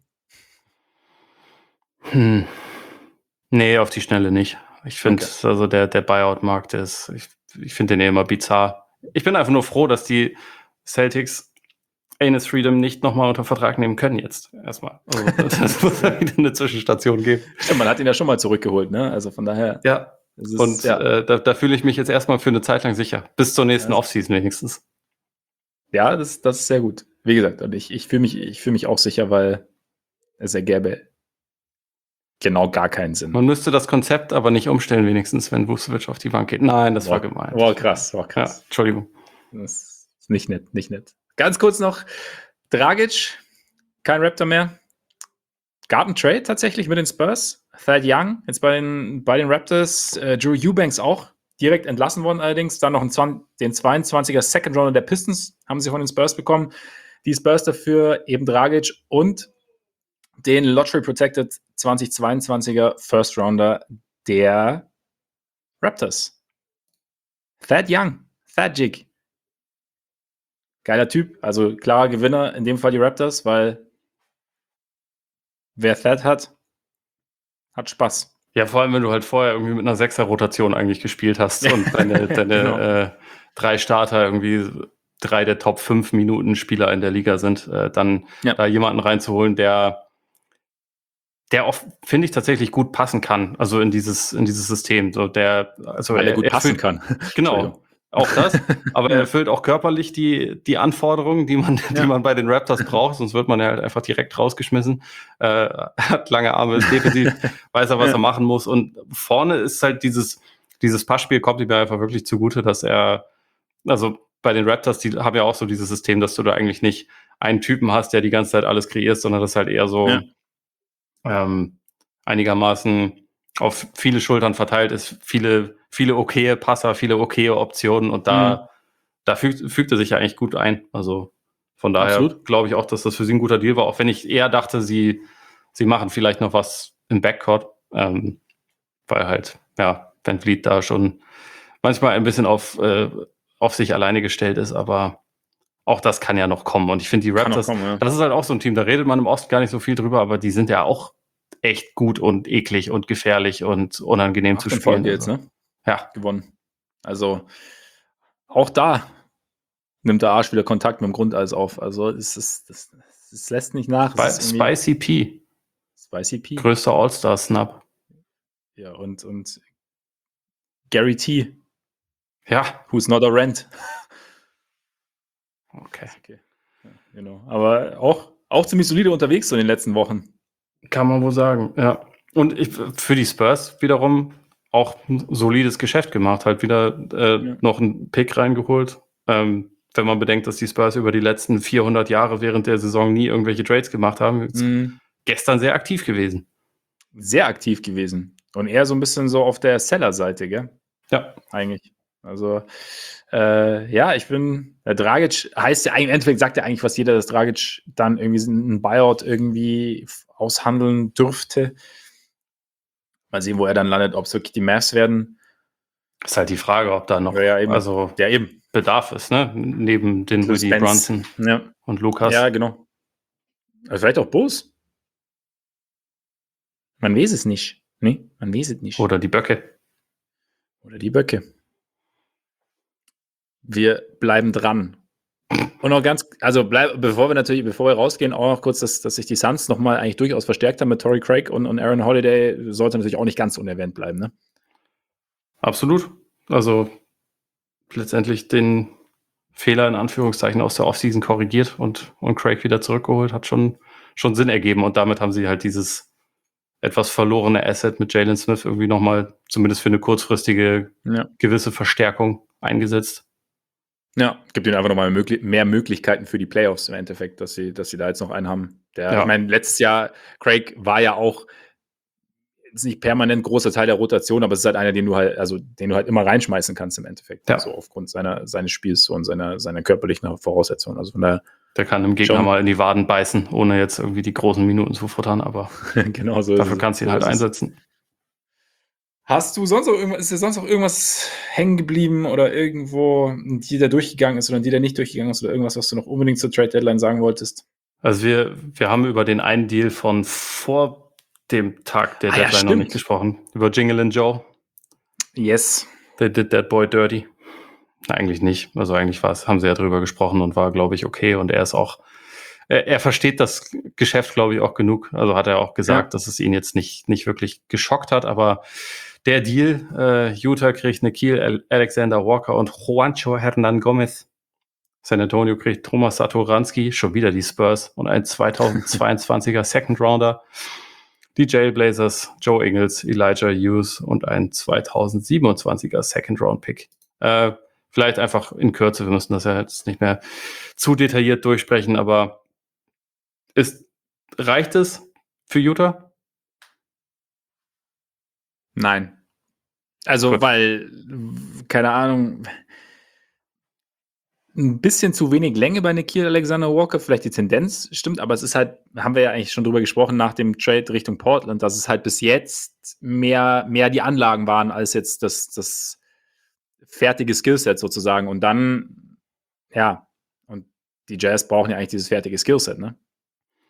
Hm. Nee, auf die Schnelle nicht. Ich finde, Okay. also der, der Buyout-Markt ist, ich, ich finde den eh immer bizarr. Ich bin einfach nur froh, dass die Celtics Enes Freedom nicht nochmal unter Vertrag nehmen können jetzt. Erstmal. Also, das muss ja wieder eine Zwischenstation geben. Stimmt, man hat ihn ja schon mal zurückgeholt, ne? Also von daher. Ja, es ist, und ja. äh, da, da fühle ich mich jetzt erstmal für eine Zeit lang sicher. Bis zur nächsten Ja. Offseason wenigstens. Ja, das, das ist sehr gut. Wie gesagt, und ich, ich fühle mich, ich fühl mich auch sicher, weil es ergäbe genau gar keinen Sinn. Man müsste das Konzept aber nicht umstellen, wenigstens, wenn Vucevic auf die Bank geht. Nein, das war gemeint. Boah, krass, boah, Ja, krass. Entschuldigung. Das ist nicht nett, nicht nett. Ganz kurz noch, Dragic, kein Raptor mehr. Gab einen Trade tatsächlich mit den Spurs. Thad Young, jetzt bei den, bei den Raptors. Äh, Drew Eubanks auch direkt entlassen worden allerdings. Dann noch einen zwanzig, den zweiundzwanziger Second Rounder der Pistons haben sie von den Spurs bekommen. Die Spurs dafür eben Dragic und den Lottery Protected zweitausendzweiundzwanziger First Rounder der Raptors. Thad Young, Thad Jig. Geiler Typ, also klarer Gewinner, in dem Fall die Raptors, weil wer Thad hat, hat Spaß. Ja, vor allem, wenn du halt vorher irgendwie mit einer Sechser-Rotation eigentlich gespielt hast und deine, deine Genau. äh, drei Starter irgendwie drei der Top fünf Minuten Spieler in der Liga sind, äh, dann Ja. da jemanden reinzuholen, der der auch, finde ich, tatsächlich gut passen kann, also in dieses, in dieses System. So der, also Weil er gut passen erfüllt- kann. Genau, Entschuldigung. auch das. Aber Ja. er erfüllt auch körperlich die, die Anforderungen, die man, Ja. die man bei den Raptors braucht, sonst wird man ja halt einfach direkt rausgeschmissen. Äh, hat lange Arme, ist defensiv, weiß er, was Ja. er machen muss. Und vorne ist halt dieses, dieses Passspiel kommt ihm ja einfach wirklich zugute, dass er, also bei den Raptors, die haben ja auch so dieses System, dass du da eigentlich nicht einen Typen hast, der die ganze Zeit alles kreiert, sondern das halt eher so Ja. ähm, einigermaßen auf viele Schultern verteilt ist, viele, viele okaye Passer, viele okaye Optionen und da, Mhm. da fügt, fügt er sich ja eigentlich gut ein. Also von daher Absolut. glaube ich auch, dass das für sie ein guter Deal war, auch wenn ich eher dachte, sie, sie machen vielleicht noch was im Backcourt, ähm, weil halt, ja, Van Vliet da schon manchmal ein bisschen auf, äh, auf sich alleine gestellt ist, aber auch das kann ja noch kommen. Und ich finde, die Kann noch Raptors, kommen, ja. das ist halt auch so ein Team, da redet man im Osten gar nicht so viel drüber, aber die sind ja auch echt gut und eklig und gefährlich und unangenehm zu Acht in spielen. Folge jetzt, Also, ne? ja, Gewonnen. Also auch da nimmt der Arsch wieder Kontakt mit dem Grundeis auf. Also es ist, das, das lässt nicht nach. Es ist Spi- irgendwie Spicy P, Spicy P. größter All-Star-Snap. Ja, und, und Gary T, Ja, who's not a rent. okay. Okay. Ja, genau. Aber auch, auch ziemlich solide unterwegs so in den letzten Wochen. Kann man wohl sagen, ja. Und ich, für die Spurs wiederum auch ein solides Geschäft gemacht, halt wieder äh, Ja. noch einen Pick reingeholt. Ähm, wenn man bedenkt, dass die Spurs über die letzten vierhundert Jahre während der Saison nie irgendwelche Trades gemacht haben, jetzt Mhm. gestern sehr aktiv gewesen. Sehr aktiv gewesen. Und eher so ein bisschen so auf der Seller-Seite, gell? Ja, Eigentlich. Also, äh, ja, ich bin, der Dragic heißt ja eigentlich, im Endeffekt sagt ja eigentlich fast jeder, dass Dragic dann irgendwie einen Buyout irgendwie f- aushandeln dürfte. Mal sehen, wo er dann landet, ob es wirklich die Mavs werden. ist halt die Frage, ob da noch Ja, ja, eben. also Ja, eben. Bedarf ist, ne? Neben den Plus Rudy Spence. Brunson Ja, und Lukas. ja, genau. Also vielleicht auch Bulls. Man weiß es nicht. Nee, man weiß es nicht. Oder die Böcke. Oder die Böcke. Wir bleiben dran. Und noch ganz, also bleib, bevor wir natürlich, bevor wir rausgehen, auch noch kurz, dass, dass sich die Suns nochmal eigentlich durchaus verstärkt haben mit Torrey Craig und, und Aaron Holiday, sollte natürlich auch nicht ganz unerwähnt bleiben, ne? Absolut. Also letztendlich den Fehler in Anführungszeichen aus der Offseason korrigiert und, und Craig wieder zurückgeholt, hat schon, schon Sinn ergeben. Und damit haben sie halt dieses etwas verlorene Asset mit Jalen Smith irgendwie nochmal, zumindest für eine kurzfristige Ja. gewisse Verstärkung eingesetzt. Ja, gibt ihnen einfach nochmal möglich, mehr Möglichkeiten für die Playoffs im Endeffekt, dass sie, dass sie da jetzt noch einen haben. Der, Ja. Ich meine, letztes Jahr, Craig war ja auch jetzt nicht permanent großer Teil der Rotation, aber es ist halt einer, den du halt, also den du halt immer reinschmeißen kannst im Endeffekt. Ja. So aufgrund seiner, seines Spiels und seiner, seiner körperlichen Voraussetzungen. Also von daher, Der kann dem Gegner Schon. mal in die Waden beißen, ohne jetzt irgendwie die großen Minuten zu futtern, aber genau so. ist dafür es. kannst du ihn So halt ist es. einsetzen. Hast du sonst noch irgendwas, ist dir sonst noch irgendwas hängen geblieben oder irgendwo, die da durchgegangen ist oder die da nicht durchgegangen ist oder irgendwas, was du noch unbedingt zur Trade Deadline sagen wolltest? Also wir, wir haben über den einen Deal von vor dem Tag der Ah ja, Deadline noch stimmt. nicht gesprochen. Über Jingle and Joe. Yes. They did that boy dirty. Na, eigentlich nicht. Also eigentlich war es, haben sie ja drüber gesprochen und war, glaube ich, okay. Und er ist auch, er, er versteht das Geschäft, glaube ich, auch genug. Also hat er auch gesagt, Ja. dass es ihn jetzt nicht, nicht wirklich geschockt hat. Aber der Deal, äh, Utah kriegt Nikhil Alexander Walker und Juancho Hernan Gomez. San Antonio kriegt Thomas Satoransky, schon wieder die Spurs und ein zweitausendzweiundzwanziger Second Rounder. Die Jailblazers, Joe Ingles, Elijah Hughes und ein zweitausendsiebenundzwanziger Second Round Pick. Äh, vielleicht einfach in Kürze, wir müssen das ja jetzt nicht mehr zu detailliert durchsprechen, aber ist, reicht es für Utah? Nein. Also, Gut. weil, keine Ahnung, ein bisschen zu wenig Länge bei Nikhil Alexander Walker, vielleicht die Tendenz stimmt, aber es ist halt, haben wir ja eigentlich schon drüber gesprochen nach dem Trade Richtung Portland, dass es halt bis jetzt mehr, mehr die Anlagen waren als jetzt das, das fertige Skillset sozusagen. Und dann, ja, und die Jazz brauchen ja eigentlich dieses fertige Skillset, ne?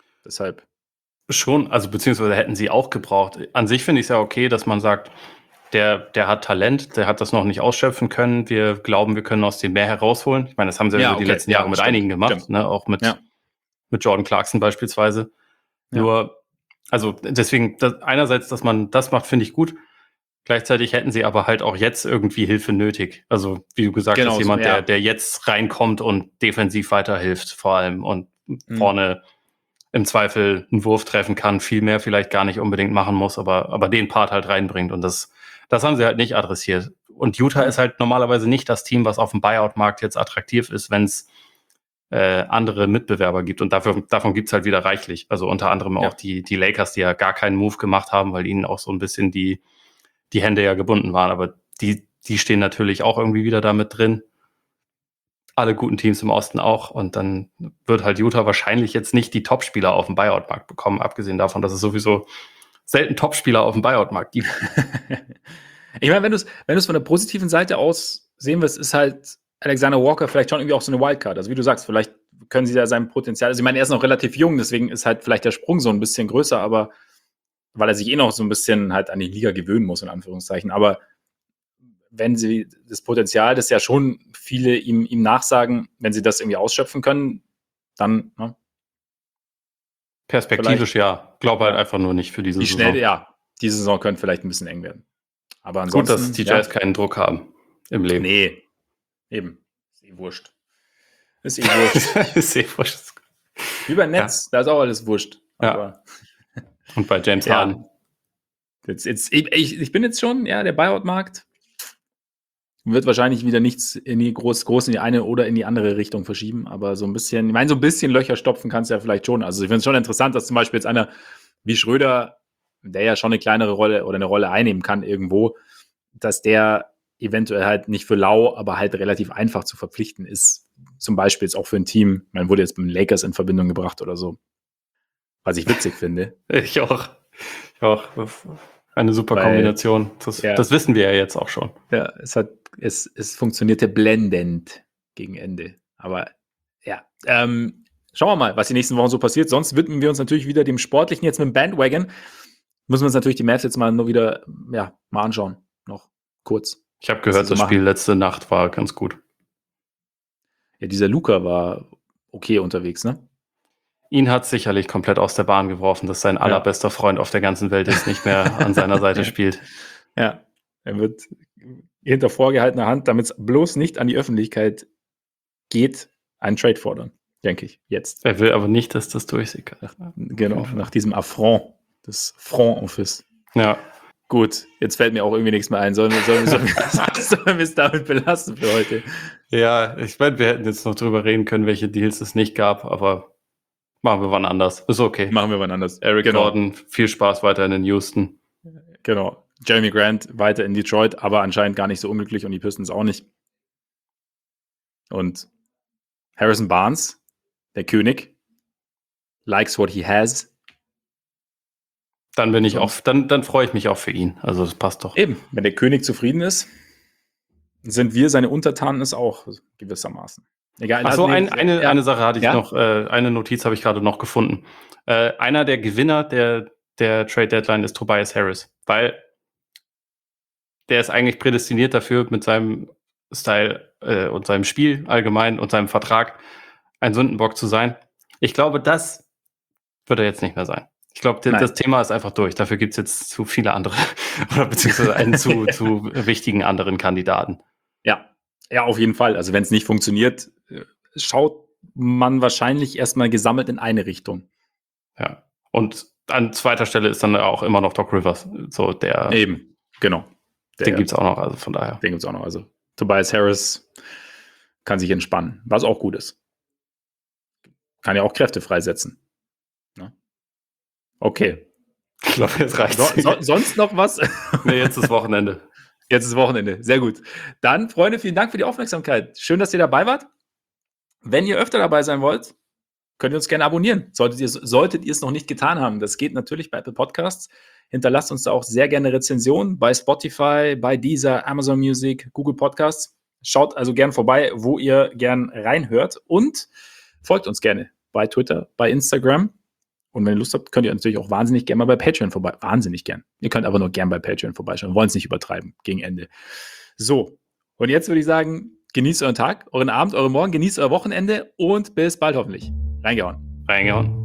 Deshalb. Schon, also beziehungsweise hätten sie auch gebraucht. An sich finde ich es ja okay, dass man sagt, der, der hat Talent, der hat das noch nicht ausschöpfen können. Wir glauben, wir können aus dem mehr herausholen. Ich meine, das haben sie ja, Ja, über die okay. letzten Ja, Jahre mit stimmt, einigen gemacht, stimmt. ne? Auch mit, Ja. mit Jordan Clarkson beispielsweise. Ja. Nur, also deswegen, das, einerseits, dass man das macht, finde ich gut. Gleichzeitig hätten sie aber halt auch jetzt irgendwie Hilfe nötig. Also, wie du gesagt Genau, hast, jemand, ja. der, der jetzt reinkommt und defensiv weiterhilft, vor allem und Mhm. vorne im Zweifel einen Wurf treffen kann, viel mehr vielleicht gar nicht unbedingt machen muss, aber, aber den Part halt reinbringt. Und das, das haben sie halt nicht adressiert. Und Utah Ja. ist halt normalerweise nicht das Team, was auf dem Buyout-Markt jetzt attraktiv ist, wenn es äh, andere Mitbewerber gibt. Und dafür, davon gibt es halt wieder reichlich. Also unter anderem Ja. auch die, die Lakers, die ja gar keinen Move gemacht haben, weil ihnen auch so ein bisschen die, die Hände ja gebunden waren. Aber die, die stehen natürlich auch irgendwie wieder da mit drin. Alle guten Teams im Osten auch. Und dann wird halt Utah wahrscheinlich jetzt nicht die Topspieler auf dem Buyout-Markt bekommen, abgesehen davon, dass es sowieso selten Topspieler auf dem Buyout-Markt gibt. Ich meine, wenn du es wenn du's von der positiven Seite aus sehen willst, ist halt Alexander Walker vielleicht schon irgendwie auch so eine Wildcard. Also wie du sagst, vielleicht können sie da sein Potenzial, also ich meine, er ist noch relativ jung, deswegen ist halt vielleicht der Sprung so ein bisschen größer, aber weil er sich eh noch so ein bisschen halt an die Liga gewöhnen muss, in Anführungszeichen. Aber wenn sie das Potenzial, das ja schon viele ihm, ihm nachsagen, wenn sie das irgendwie ausschöpfen können, dann, ne, Perspektivisch Vielleicht- ja. Glaube halt Ja. einfach nur nicht für diese wie Saison. schnell, ja, diese Saison könnte vielleicht ein bisschen eng werden. Aber Gut, ansonsten, dass die ja, Jazz keinen Druck haben im Leben. nee, eben, ist eh wurscht. Ist eh wurscht. Ist eh wurscht. Wie bei Netz, da ist auch alles wurscht. Ja. Aber Und bei James Ja. Harden. jetzt, jetzt, ich, ich ich bin jetzt schon, ja, der Buyout-Markt wird wahrscheinlich wieder nichts in die groß, groß in die eine oder in die andere Richtung verschieben, aber so ein bisschen, ich meine, so ein bisschen Löcher stopfen kannst du ja vielleicht schon. Also ich finde es schon interessant, dass zum Beispiel jetzt einer wie Schröder, der ja schon eine kleinere Rolle oder eine Rolle einnehmen kann irgendwo, dass der eventuell halt nicht für lau, aber halt relativ einfach zu verpflichten ist. Zum Beispiel jetzt auch für ein Team, man wurde jetzt mit den Lakers in Verbindung gebracht oder so. Was ich witzig finde. Ich auch. Ich auch. Eine super Weil- Kombination. Das, ja. das wissen wir ja jetzt auch schon. Ja, es hat, es, es funktionierte blendend gegen Ende. Aber ja, ähm, schauen wir mal, was die nächsten Wochen so passiert. Sonst widmen wir uns natürlich wieder dem Sportlichen jetzt mit dem Bandwagon. Müssen wir uns natürlich die Mavs jetzt mal nur wieder, ja, mal anschauen. Noch kurz. Ich habe Was gehört, sie so das Spiel letzte Nacht war ganz gut. Ja, dieser Luca war okay unterwegs, ne? Ihn hat sicherlich komplett aus der Bahn geworfen, dass sein allerbester Freund auf der ganzen Welt jetzt nicht mehr an seiner Seite spielt. Ja, er wird hinter vorgehaltener Hand, damit es bloß nicht an die Öffentlichkeit geht, einen Trade fordern, denke ich, jetzt. Er will aber nicht, dass das durchsickert. Genau, nach diesem Affront des Front Office. Ja, Gut, jetzt fällt mir auch irgendwie nichts mehr ein. Sollen wir, sollen wir, sollen wir, sollen wir es damit belassen für heute? ja, ich meine, wir hätten jetzt noch drüber reden können, welche Deals es nicht gab, aber machen wir wann anders. Ist okay. Machen wir wann anders. Eric Genau. Gordon, viel Spaß weiterhin in Houston. Genau. Jeremy Grant weiter in Detroit, aber anscheinend gar nicht so unglücklich und die Pistons auch nicht. Und Harrison Barnes, der König, likes what he has. Dann bin ich So. auch, dann, dann freue ich mich auch für ihn. Also das passt doch. Eben, wenn der König zufrieden ist, sind wir seine Untertanen es auch gewissermaßen. Egal. Ach so, also, nee, ein, eine, ja. eine Sache hatte ich Ja? noch, äh, eine Notiz habe ich gerade noch gefunden. Äh, einer der Gewinner der, der Trade Deadline ist Tobias Harris, weil der ist eigentlich prädestiniert dafür, mit seinem Style äh, und seinem Spiel allgemein und seinem Vertrag ein Sündenbock zu sein. Ich glaube, das wird er jetzt nicht mehr sein. Ich glaube, Nein. das Thema ist einfach durch. Dafür gibt es jetzt zu viele andere oder beziehungsweise einen zu, zu wichtigen anderen Kandidaten. Ja, ja, auf jeden Fall. Also wenn es nicht funktioniert, äh, schaut man wahrscheinlich erstmal gesammelt in eine Richtung. Ja. Und an zweiter Stelle ist dann auch immer noch Doc Rivers. So der, Eben, genau. Der, den gibt es auch noch, also von daher. Den gibt es auch noch. Also Tobias Harris kann sich entspannen, was auch gut ist. Kann ja auch Kräfte freisetzen. Ne? Okay. Ich glaube, jetzt reicht So, so, sonst noch was? Nee, jetzt ist Wochenende. Jetzt ist Wochenende. Sehr gut. Dann, Freunde, vielen Dank für die Aufmerksamkeit. Schön, dass ihr dabei wart. Wenn ihr öfter dabei sein wollt, könnt ihr uns gerne abonnieren. Solltet ihr, solltet ihr es noch nicht getan haben, das geht natürlich bei Apple Podcasts. Hinterlasst uns da auch sehr gerne Rezensionen bei Spotify, bei Deezer, Amazon Music, Google Podcasts. Schaut also gern vorbei, wo ihr gern reinhört und folgt uns gerne bei Twitter, bei Instagram Und wenn ihr Lust habt, könnt ihr natürlich auch wahnsinnig gerne mal bei Patreon vorbei. Wahnsinnig gern. Ihr könnt aber nur gern bei Patreon vorbeischauen. Wir wollen es nicht übertreiben gegen Ende. So, und jetzt würde ich sagen, genießt euren Tag, euren Abend, euren Morgen, genießt euer Wochenende und bis bald hoffentlich. Reingehauen. Reingehauen.